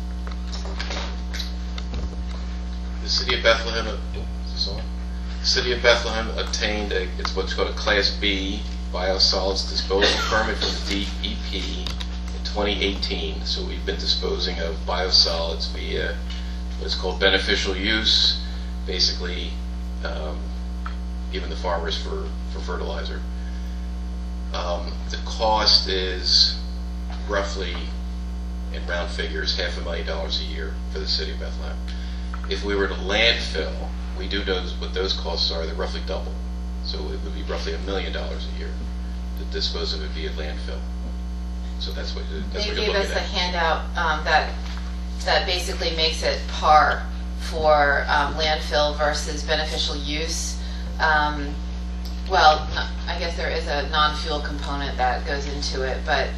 The City of Bethlehem, City of Bethlehem obtained it's what's called a Class B biosolids disposal permit from the DEP in 2018. So we've been disposing of biosolids via what's called beneficial use, basically giving the farmers for fertilizer. The cost is roughly, in round figures, $500,000 a year for the City of Bethlehem. If we were to landfill, we do know what those costs are. They're roughly double. So it would be roughly $1 million a year to dispose of it via landfill. So that's what you're looking at. They gave us a handout that basically makes it par for landfill versus beneficial use. Well, I guess there is a non-fuel component that goes into it, but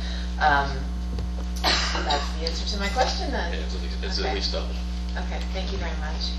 that's the answer to my question then. Yeah, it's at least double. Okay, thank you very much.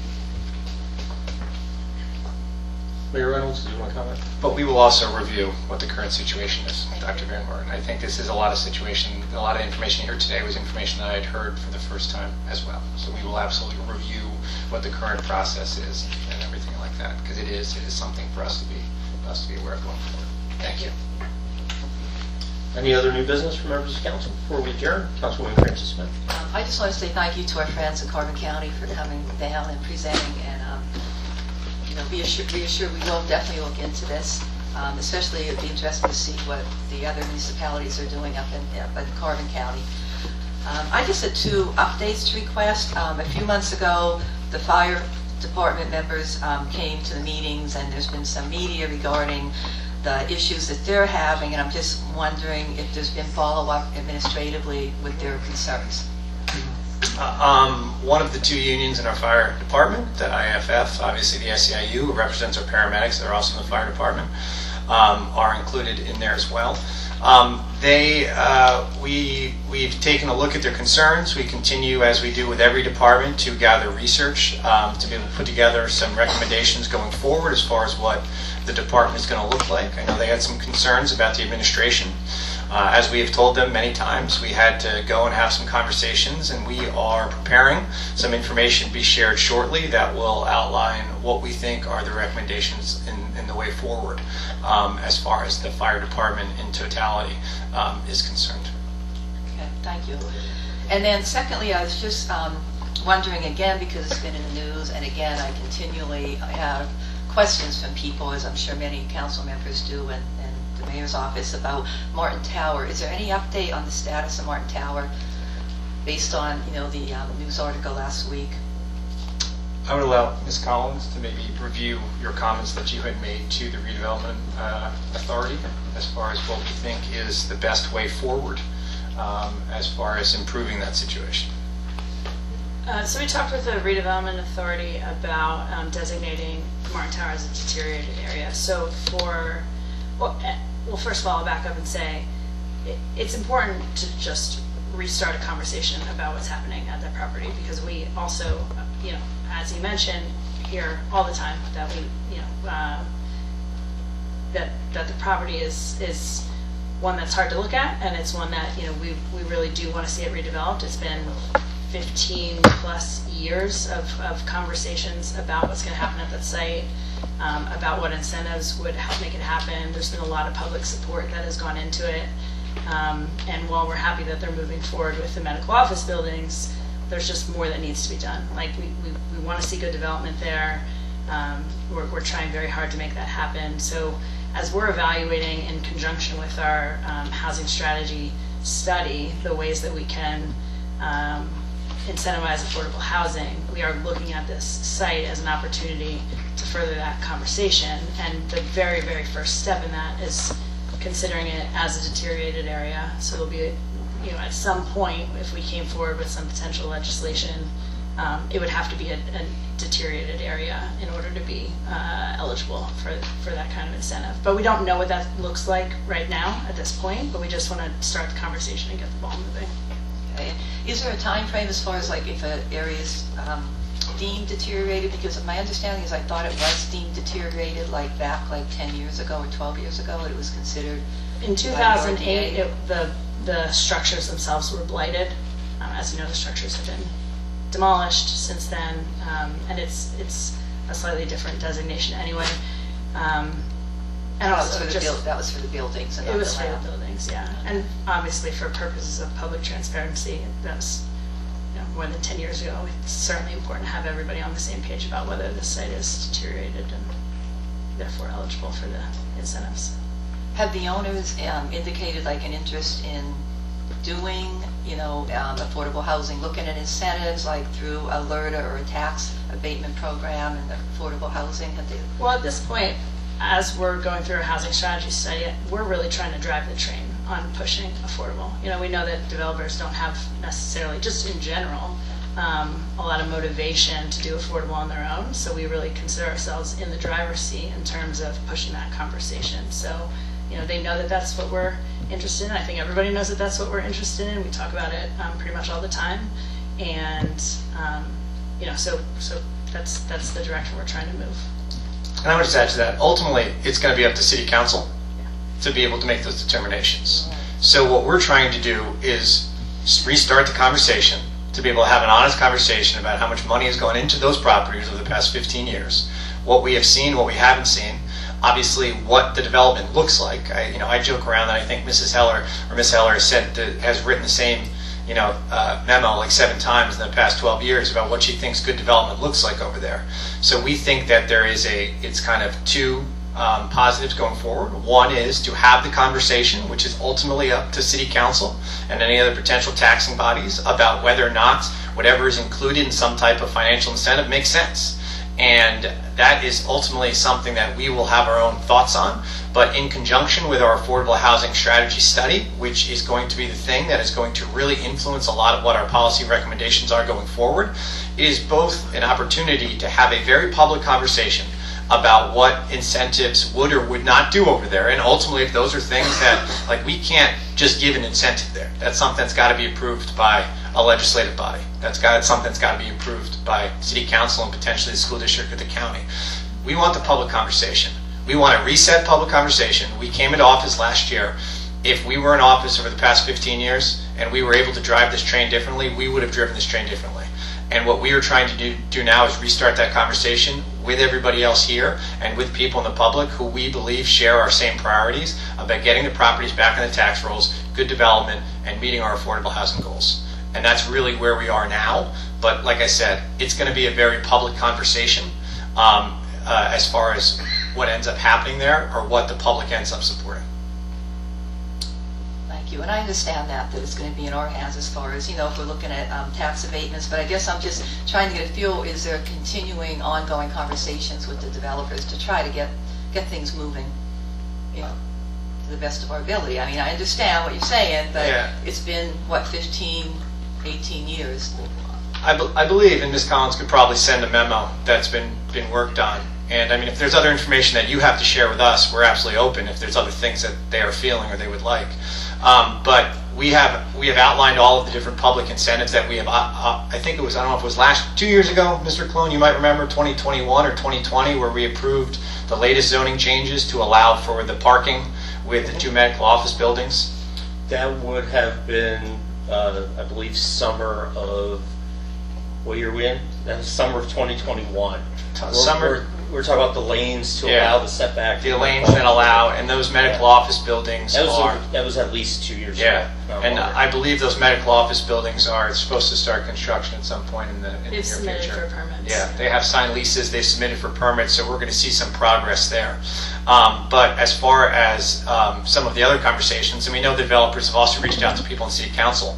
Mayor Reynolds, do you want to comment? But we will also review what the current situation is, Dr. Van Wert. I think this is a lot of information here today was information that I had heard for the first time as well. So we will absolutely review what the current process is and everything like that, because it is something for us to be aware of going forward. Thank you. Any other new business from members of council before we adjourn? Councilwoman Clancy Smith. I just want to say thank you to our friends at Carbon County for coming down and presenting, and be assured we will definitely look into this. Especially it'd be interesting to see what the other municipalities are doing up in Carbon County. I just had two updates to request. A few months ago, the fire department members came to the meetings, and there's been some media regarding the issues that they're having, and I'm just wondering if there's been follow-up administratively with their concerns. One of the two unions in our fire department, the IFF, obviously the SEIU, who represents our paramedics that are also in the fire department, are included in there as well. We've taken a look at their concerns. We continue, as we do with every department, to gather research to be able to put together some recommendations going forward as far as what the department is going to look like. I know they had some concerns about the administration. As we have told them many times, we had to go and have some conversations, and we are preparing some information to be shared shortly that will outline what we think are the recommendations in the way forward as far as the fire department in totality is concerned. Okay, thank you. And then secondly, I was just wondering again, because it's been in the news, and again, I continually have questions from people, as I'm sure many council members do, and the mayor's office, about Martin Tower. Is there any update on the status of Martin Tower based on, the news article last week? I would allow Ms. Collins to maybe review your comments that you had made to the redevelopment authority as far as what we think is the best way forward as far as improving that situation. So we talked with the redevelopment authority about designating Martin Tower as a deteriorated area. So well, first of all, I'll back up and say it's important to just restart a conversation about what's happening at that property, because we also, as you mentioned, hear all the time that that the property is one that's hard to look at, and it's one that we really do want to see it redeveloped. It's been 15 plus years of conversations about what's going to happen at that site, about what incentives would help make it happen. There's been a lot of public support that has gone into it, and while we're happy that they're moving forward with the medical office buildings, there's just more that needs to be done. Like we want to see good development there. We're trying very hard to make that happen. So as we're evaluating in conjunction with our housing strategy study the ways that we can incentivize affordable housing, we are looking at this site as an opportunity to further that conversation. And the very, very first step in that is considering it as a deteriorated area. So there'll be, at some point, if we came forward with some potential legislation, it would have to be a deteriorated area in order to be eligible for that kind of incentive. But we don't know what that looks like right now at this point, but we just want to start the conversation and get the ball moving. Okay. Is there a time frame as far as if an area is deemed deteriorated? Because my understanding is I thought it was deemed deteriorated back 10 years ago or 12 years ago. It was considered. In 2008, the structures themselves were blighted. As you know, the structures have been demolished since then, and it's a slightly different designation anyway. And also that was for the buildings. And it was for the buildings, yeah. And obviously for purposes of public transparency, that was more than 10 years ago. It's certainly important to have everybody on the same page about whether the site is deteriorated and therefore eligible for the incentives. Have the owners indicated an interest in doing, affordable housing, looking at incentives through a LRTA or a tax abatement program and affordable housing? Well, at this point, as we're going through a housing strategy study, we're really trying to drive the train on pushing affordable. We know that developers don't have necessarily, just in general, a lot of motivation to do affordable on their own. So we really consider ourselves in the driver's seat in terms of pushing that conversation. So, they know that that's what we're interested in. I think everybody knows that that's what we're interested in. We talk about it pretty much all the time. And, so that's the direction we're trying to move. And I would just add to that, ultimately, it's going to be up to City Council to be able to make those determinations. So what we're trying to do is restart the conversation, to be able to have an honest conversation about how much money has gone into those properties over the past 15 years, what we have seen, what we haven't seen, obviously what the development looks like. I joke around that I think Mrs. Heller or Ms. Heller has written the same memo 7 times in the past 12 years about what she thinks good development looks like over there. So we think that it's kind of two positives going forward. One is to have the conversation, which is ultimately up to City Council and any other potential taxing bodies, about whether or not whatever is included in some type of financial incentive makes sense. And that is ultimately something that we will have our own thoughts on. But in conjunction with our affordable housing strategy study, which is going to be the thing that is going to really influence a lot of what our policy recommendations are going forward, it is both an opportunity to have a very public conversation about what incentives would or would not do over there. And ultimately, if those are things that, like, we can't just give an incentive there. That's something that's got to be approved by a legislative body. Something that's got to be approved by city council and potentially the school district or the county. We want the public conversation. We want to reset public conversation. We came into office last year. If we were in office over the past 15 years and we were able to drive this train differently, we would have driven this train differently. And what we are trying to do now is restart that conversation with everybody else here and with people in the public who we believe share our same priorities about getting the properties back in the tax rolls, good development, and meeting our affordable housing goals. And that's really where we are now. But like I said, it's going to be a very public conversation as far as what ends up happening there or what the public ends up supporting. Thank you. And I understand that it's going to be in our hands as far as, if we're looking at tax abatements, but I guess I'm just trying to get a feel, is there continuing ongoing conversations with the developers to try to get things moving, to the best of our ability? I mean, I understand what you're saying, but it's been, 15, 18 years? I believe, and Ms. Collins could probably send a memo that's been worked on. And I mean, if there's other information that you have to share with us, we're absolutely open if there's other things that they are feeling or they would like. But we have outlined all of the different public incentives that we have. I think it was, I don't know if it was 2 years ago, Mr. Cologne, you might remember 2021 or 2020, where we approved the latest zoning changes to allow for the parking with the 2 medical office buildings. That would have been, I believe, summer of, what year are we in? That was summer of 2021. We're talking about the lanes to allow the setback. The lanes that allow, and those medical office buildings that was at least 2 years ago. And I believe those medical office buildings are supposed to start construction at some point in the near future. They've submitted for permits. Yeah, they have signed leases, they've submitted for permits, so we're going to see some progress there. But as far as some of the other conversations, and we know the developers have also reached out to people in city council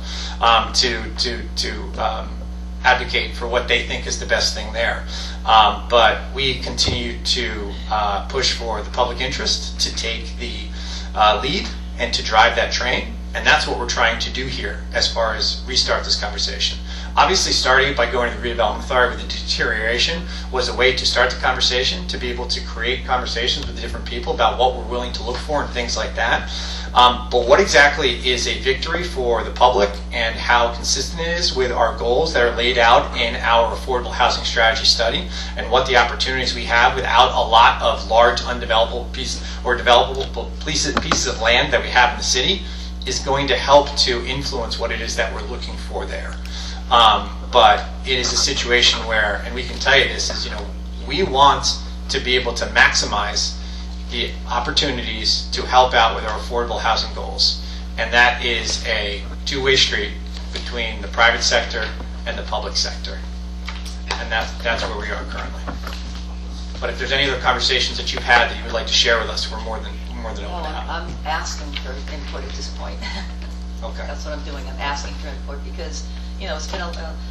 to advocate for what they think is the best thing there. But we continue to push for the public interest to take the lead and to drive that train. And that's what we're trying to do here as far as restart this conversation. Obviously, starting by going to the redevelopment authority with the deterioration was a way to start the conversation, to be able to create conversations with the different people about what we're willing to look for and things like that. But what exactly is a victory for the public and how consistent it is with our goals that are laid out in our affordable housing strategy study and what the opportunities we have without a lot of large undevelopable pieces or developable pieces of land that we have in the city is going to help to influence what it is that we're looking for there. But it is a situation where, and we can tell you this, is, we want to be able to maximize the opportunities to help out with our affordable housing goals. And that is a two-way street between the private sector and the public sector. And that's where we are currently. But if there's any other conversations that you've had that you would like to share with us, we're more than open to have. I'm asking for input at this point. Okay. That's what I'm doing. I'm asking for input because, it's been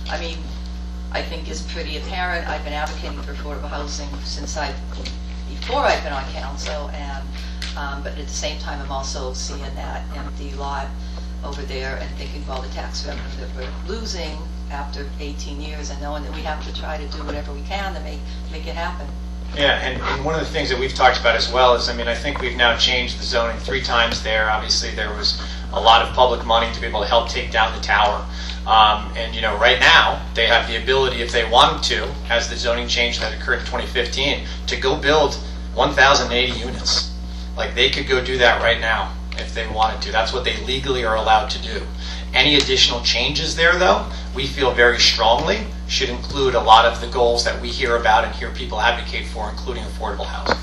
I think it's pretty apparent. I've been advocating for affordable housing since before I've been on council, and but at the same time, I'm also seeing that empty lot over there and thinking of all the tax revenue that we're losing after 18 years, and knowing that we have to try to do whatever we can to make it happen. Yeah, and one of the things that we've talked about as well is, I think we've now changed the zoning 3 times there. Obviously, there was a lot of public money to be able to help take down the tower. And right now, they have the ability, if they wanted to, as the zoning change that occurred in 2015, to go build 1,080 units. Like, they could go do that right now if they wanted to. That's what they legally are allowed to do. Any additional changes there, though, we feel very strongly should include a lot of the goals that we hear about and hear people advocate for, including affordable housing.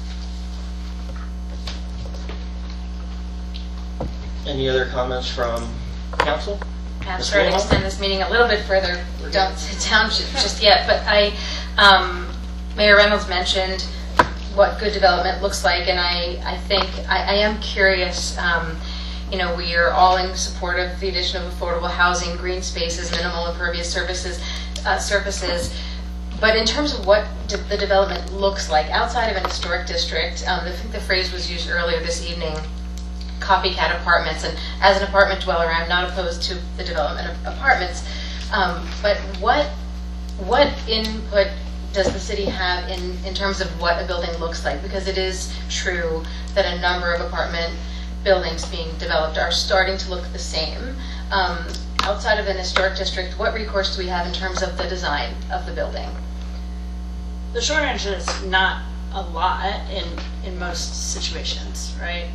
Any other comments from council? I'm sure to extend this meeting a little bit further. Don't sit down just yet, but Mayor Reynolds mentioned what good development looks like, and I think I am curious. We are all in support of the addition of affordable housing, green spaces, minimal impervious surfaces. But in terms of what the development looks like outside of an historic district, I think the phrase was used earlier this evening, copycat apartments. And as an apartment dweller, I'm not opposed to the development of apartments. But what input does the city have in terms of what a building looks like? Because it is true that a number of apartment buildings being developed are starting to look the same. Outside of an historic district, what recourse do we have in terms of the design of the building? The short answer is not a lot in most situations, right?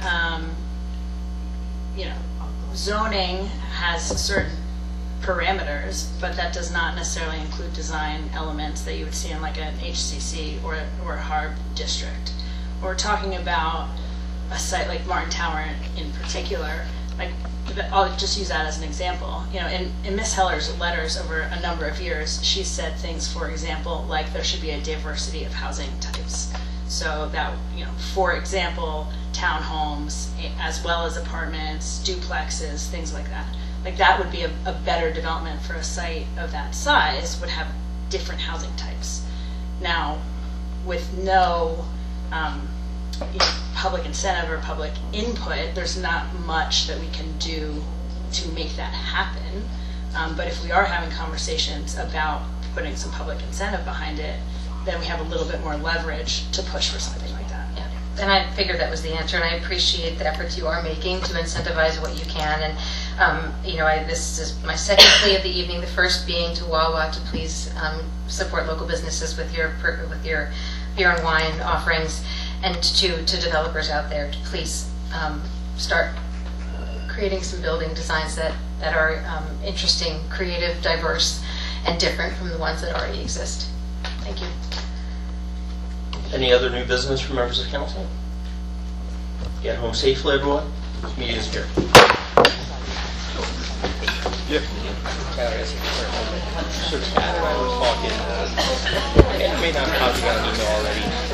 Zoning has certain parameters, but that does not necessarily include design elements that you would see in like an HCC or a HARB district. We're talking about a site like Martin Tower in particular. Like, I'll just use that as an example. In Ms. Heller's letters over a number of years, she said things, for example, like there should be a diversity of housing types. So that, for example, townhomes, as well as apartments, duplexes, things like that. Like that would be a better development for a site of that size, would have different housing types. Now, with no public incentive or public input, there's not much that we can do to make that happen. But if we are having conversations about putting some public incentive behind it, then we have a little bit more leverage to push for something like that. Yeah. And I figured that was the answer, and I appreciate the efforts you are making to incentivize what you can. And this is my second plea of the evening. The first being to Wawa to please support local businesses with your beer and wine offerings, and to developers out there to please start creating some building designs that are interesting, creative, diverse, and different from the ones that already exist. Thank you. Any other new business from members of council? Get home safely, everyone. This meeting is adjourned. Yeah. So Chad and I were talking, and I may not have probably got an email already.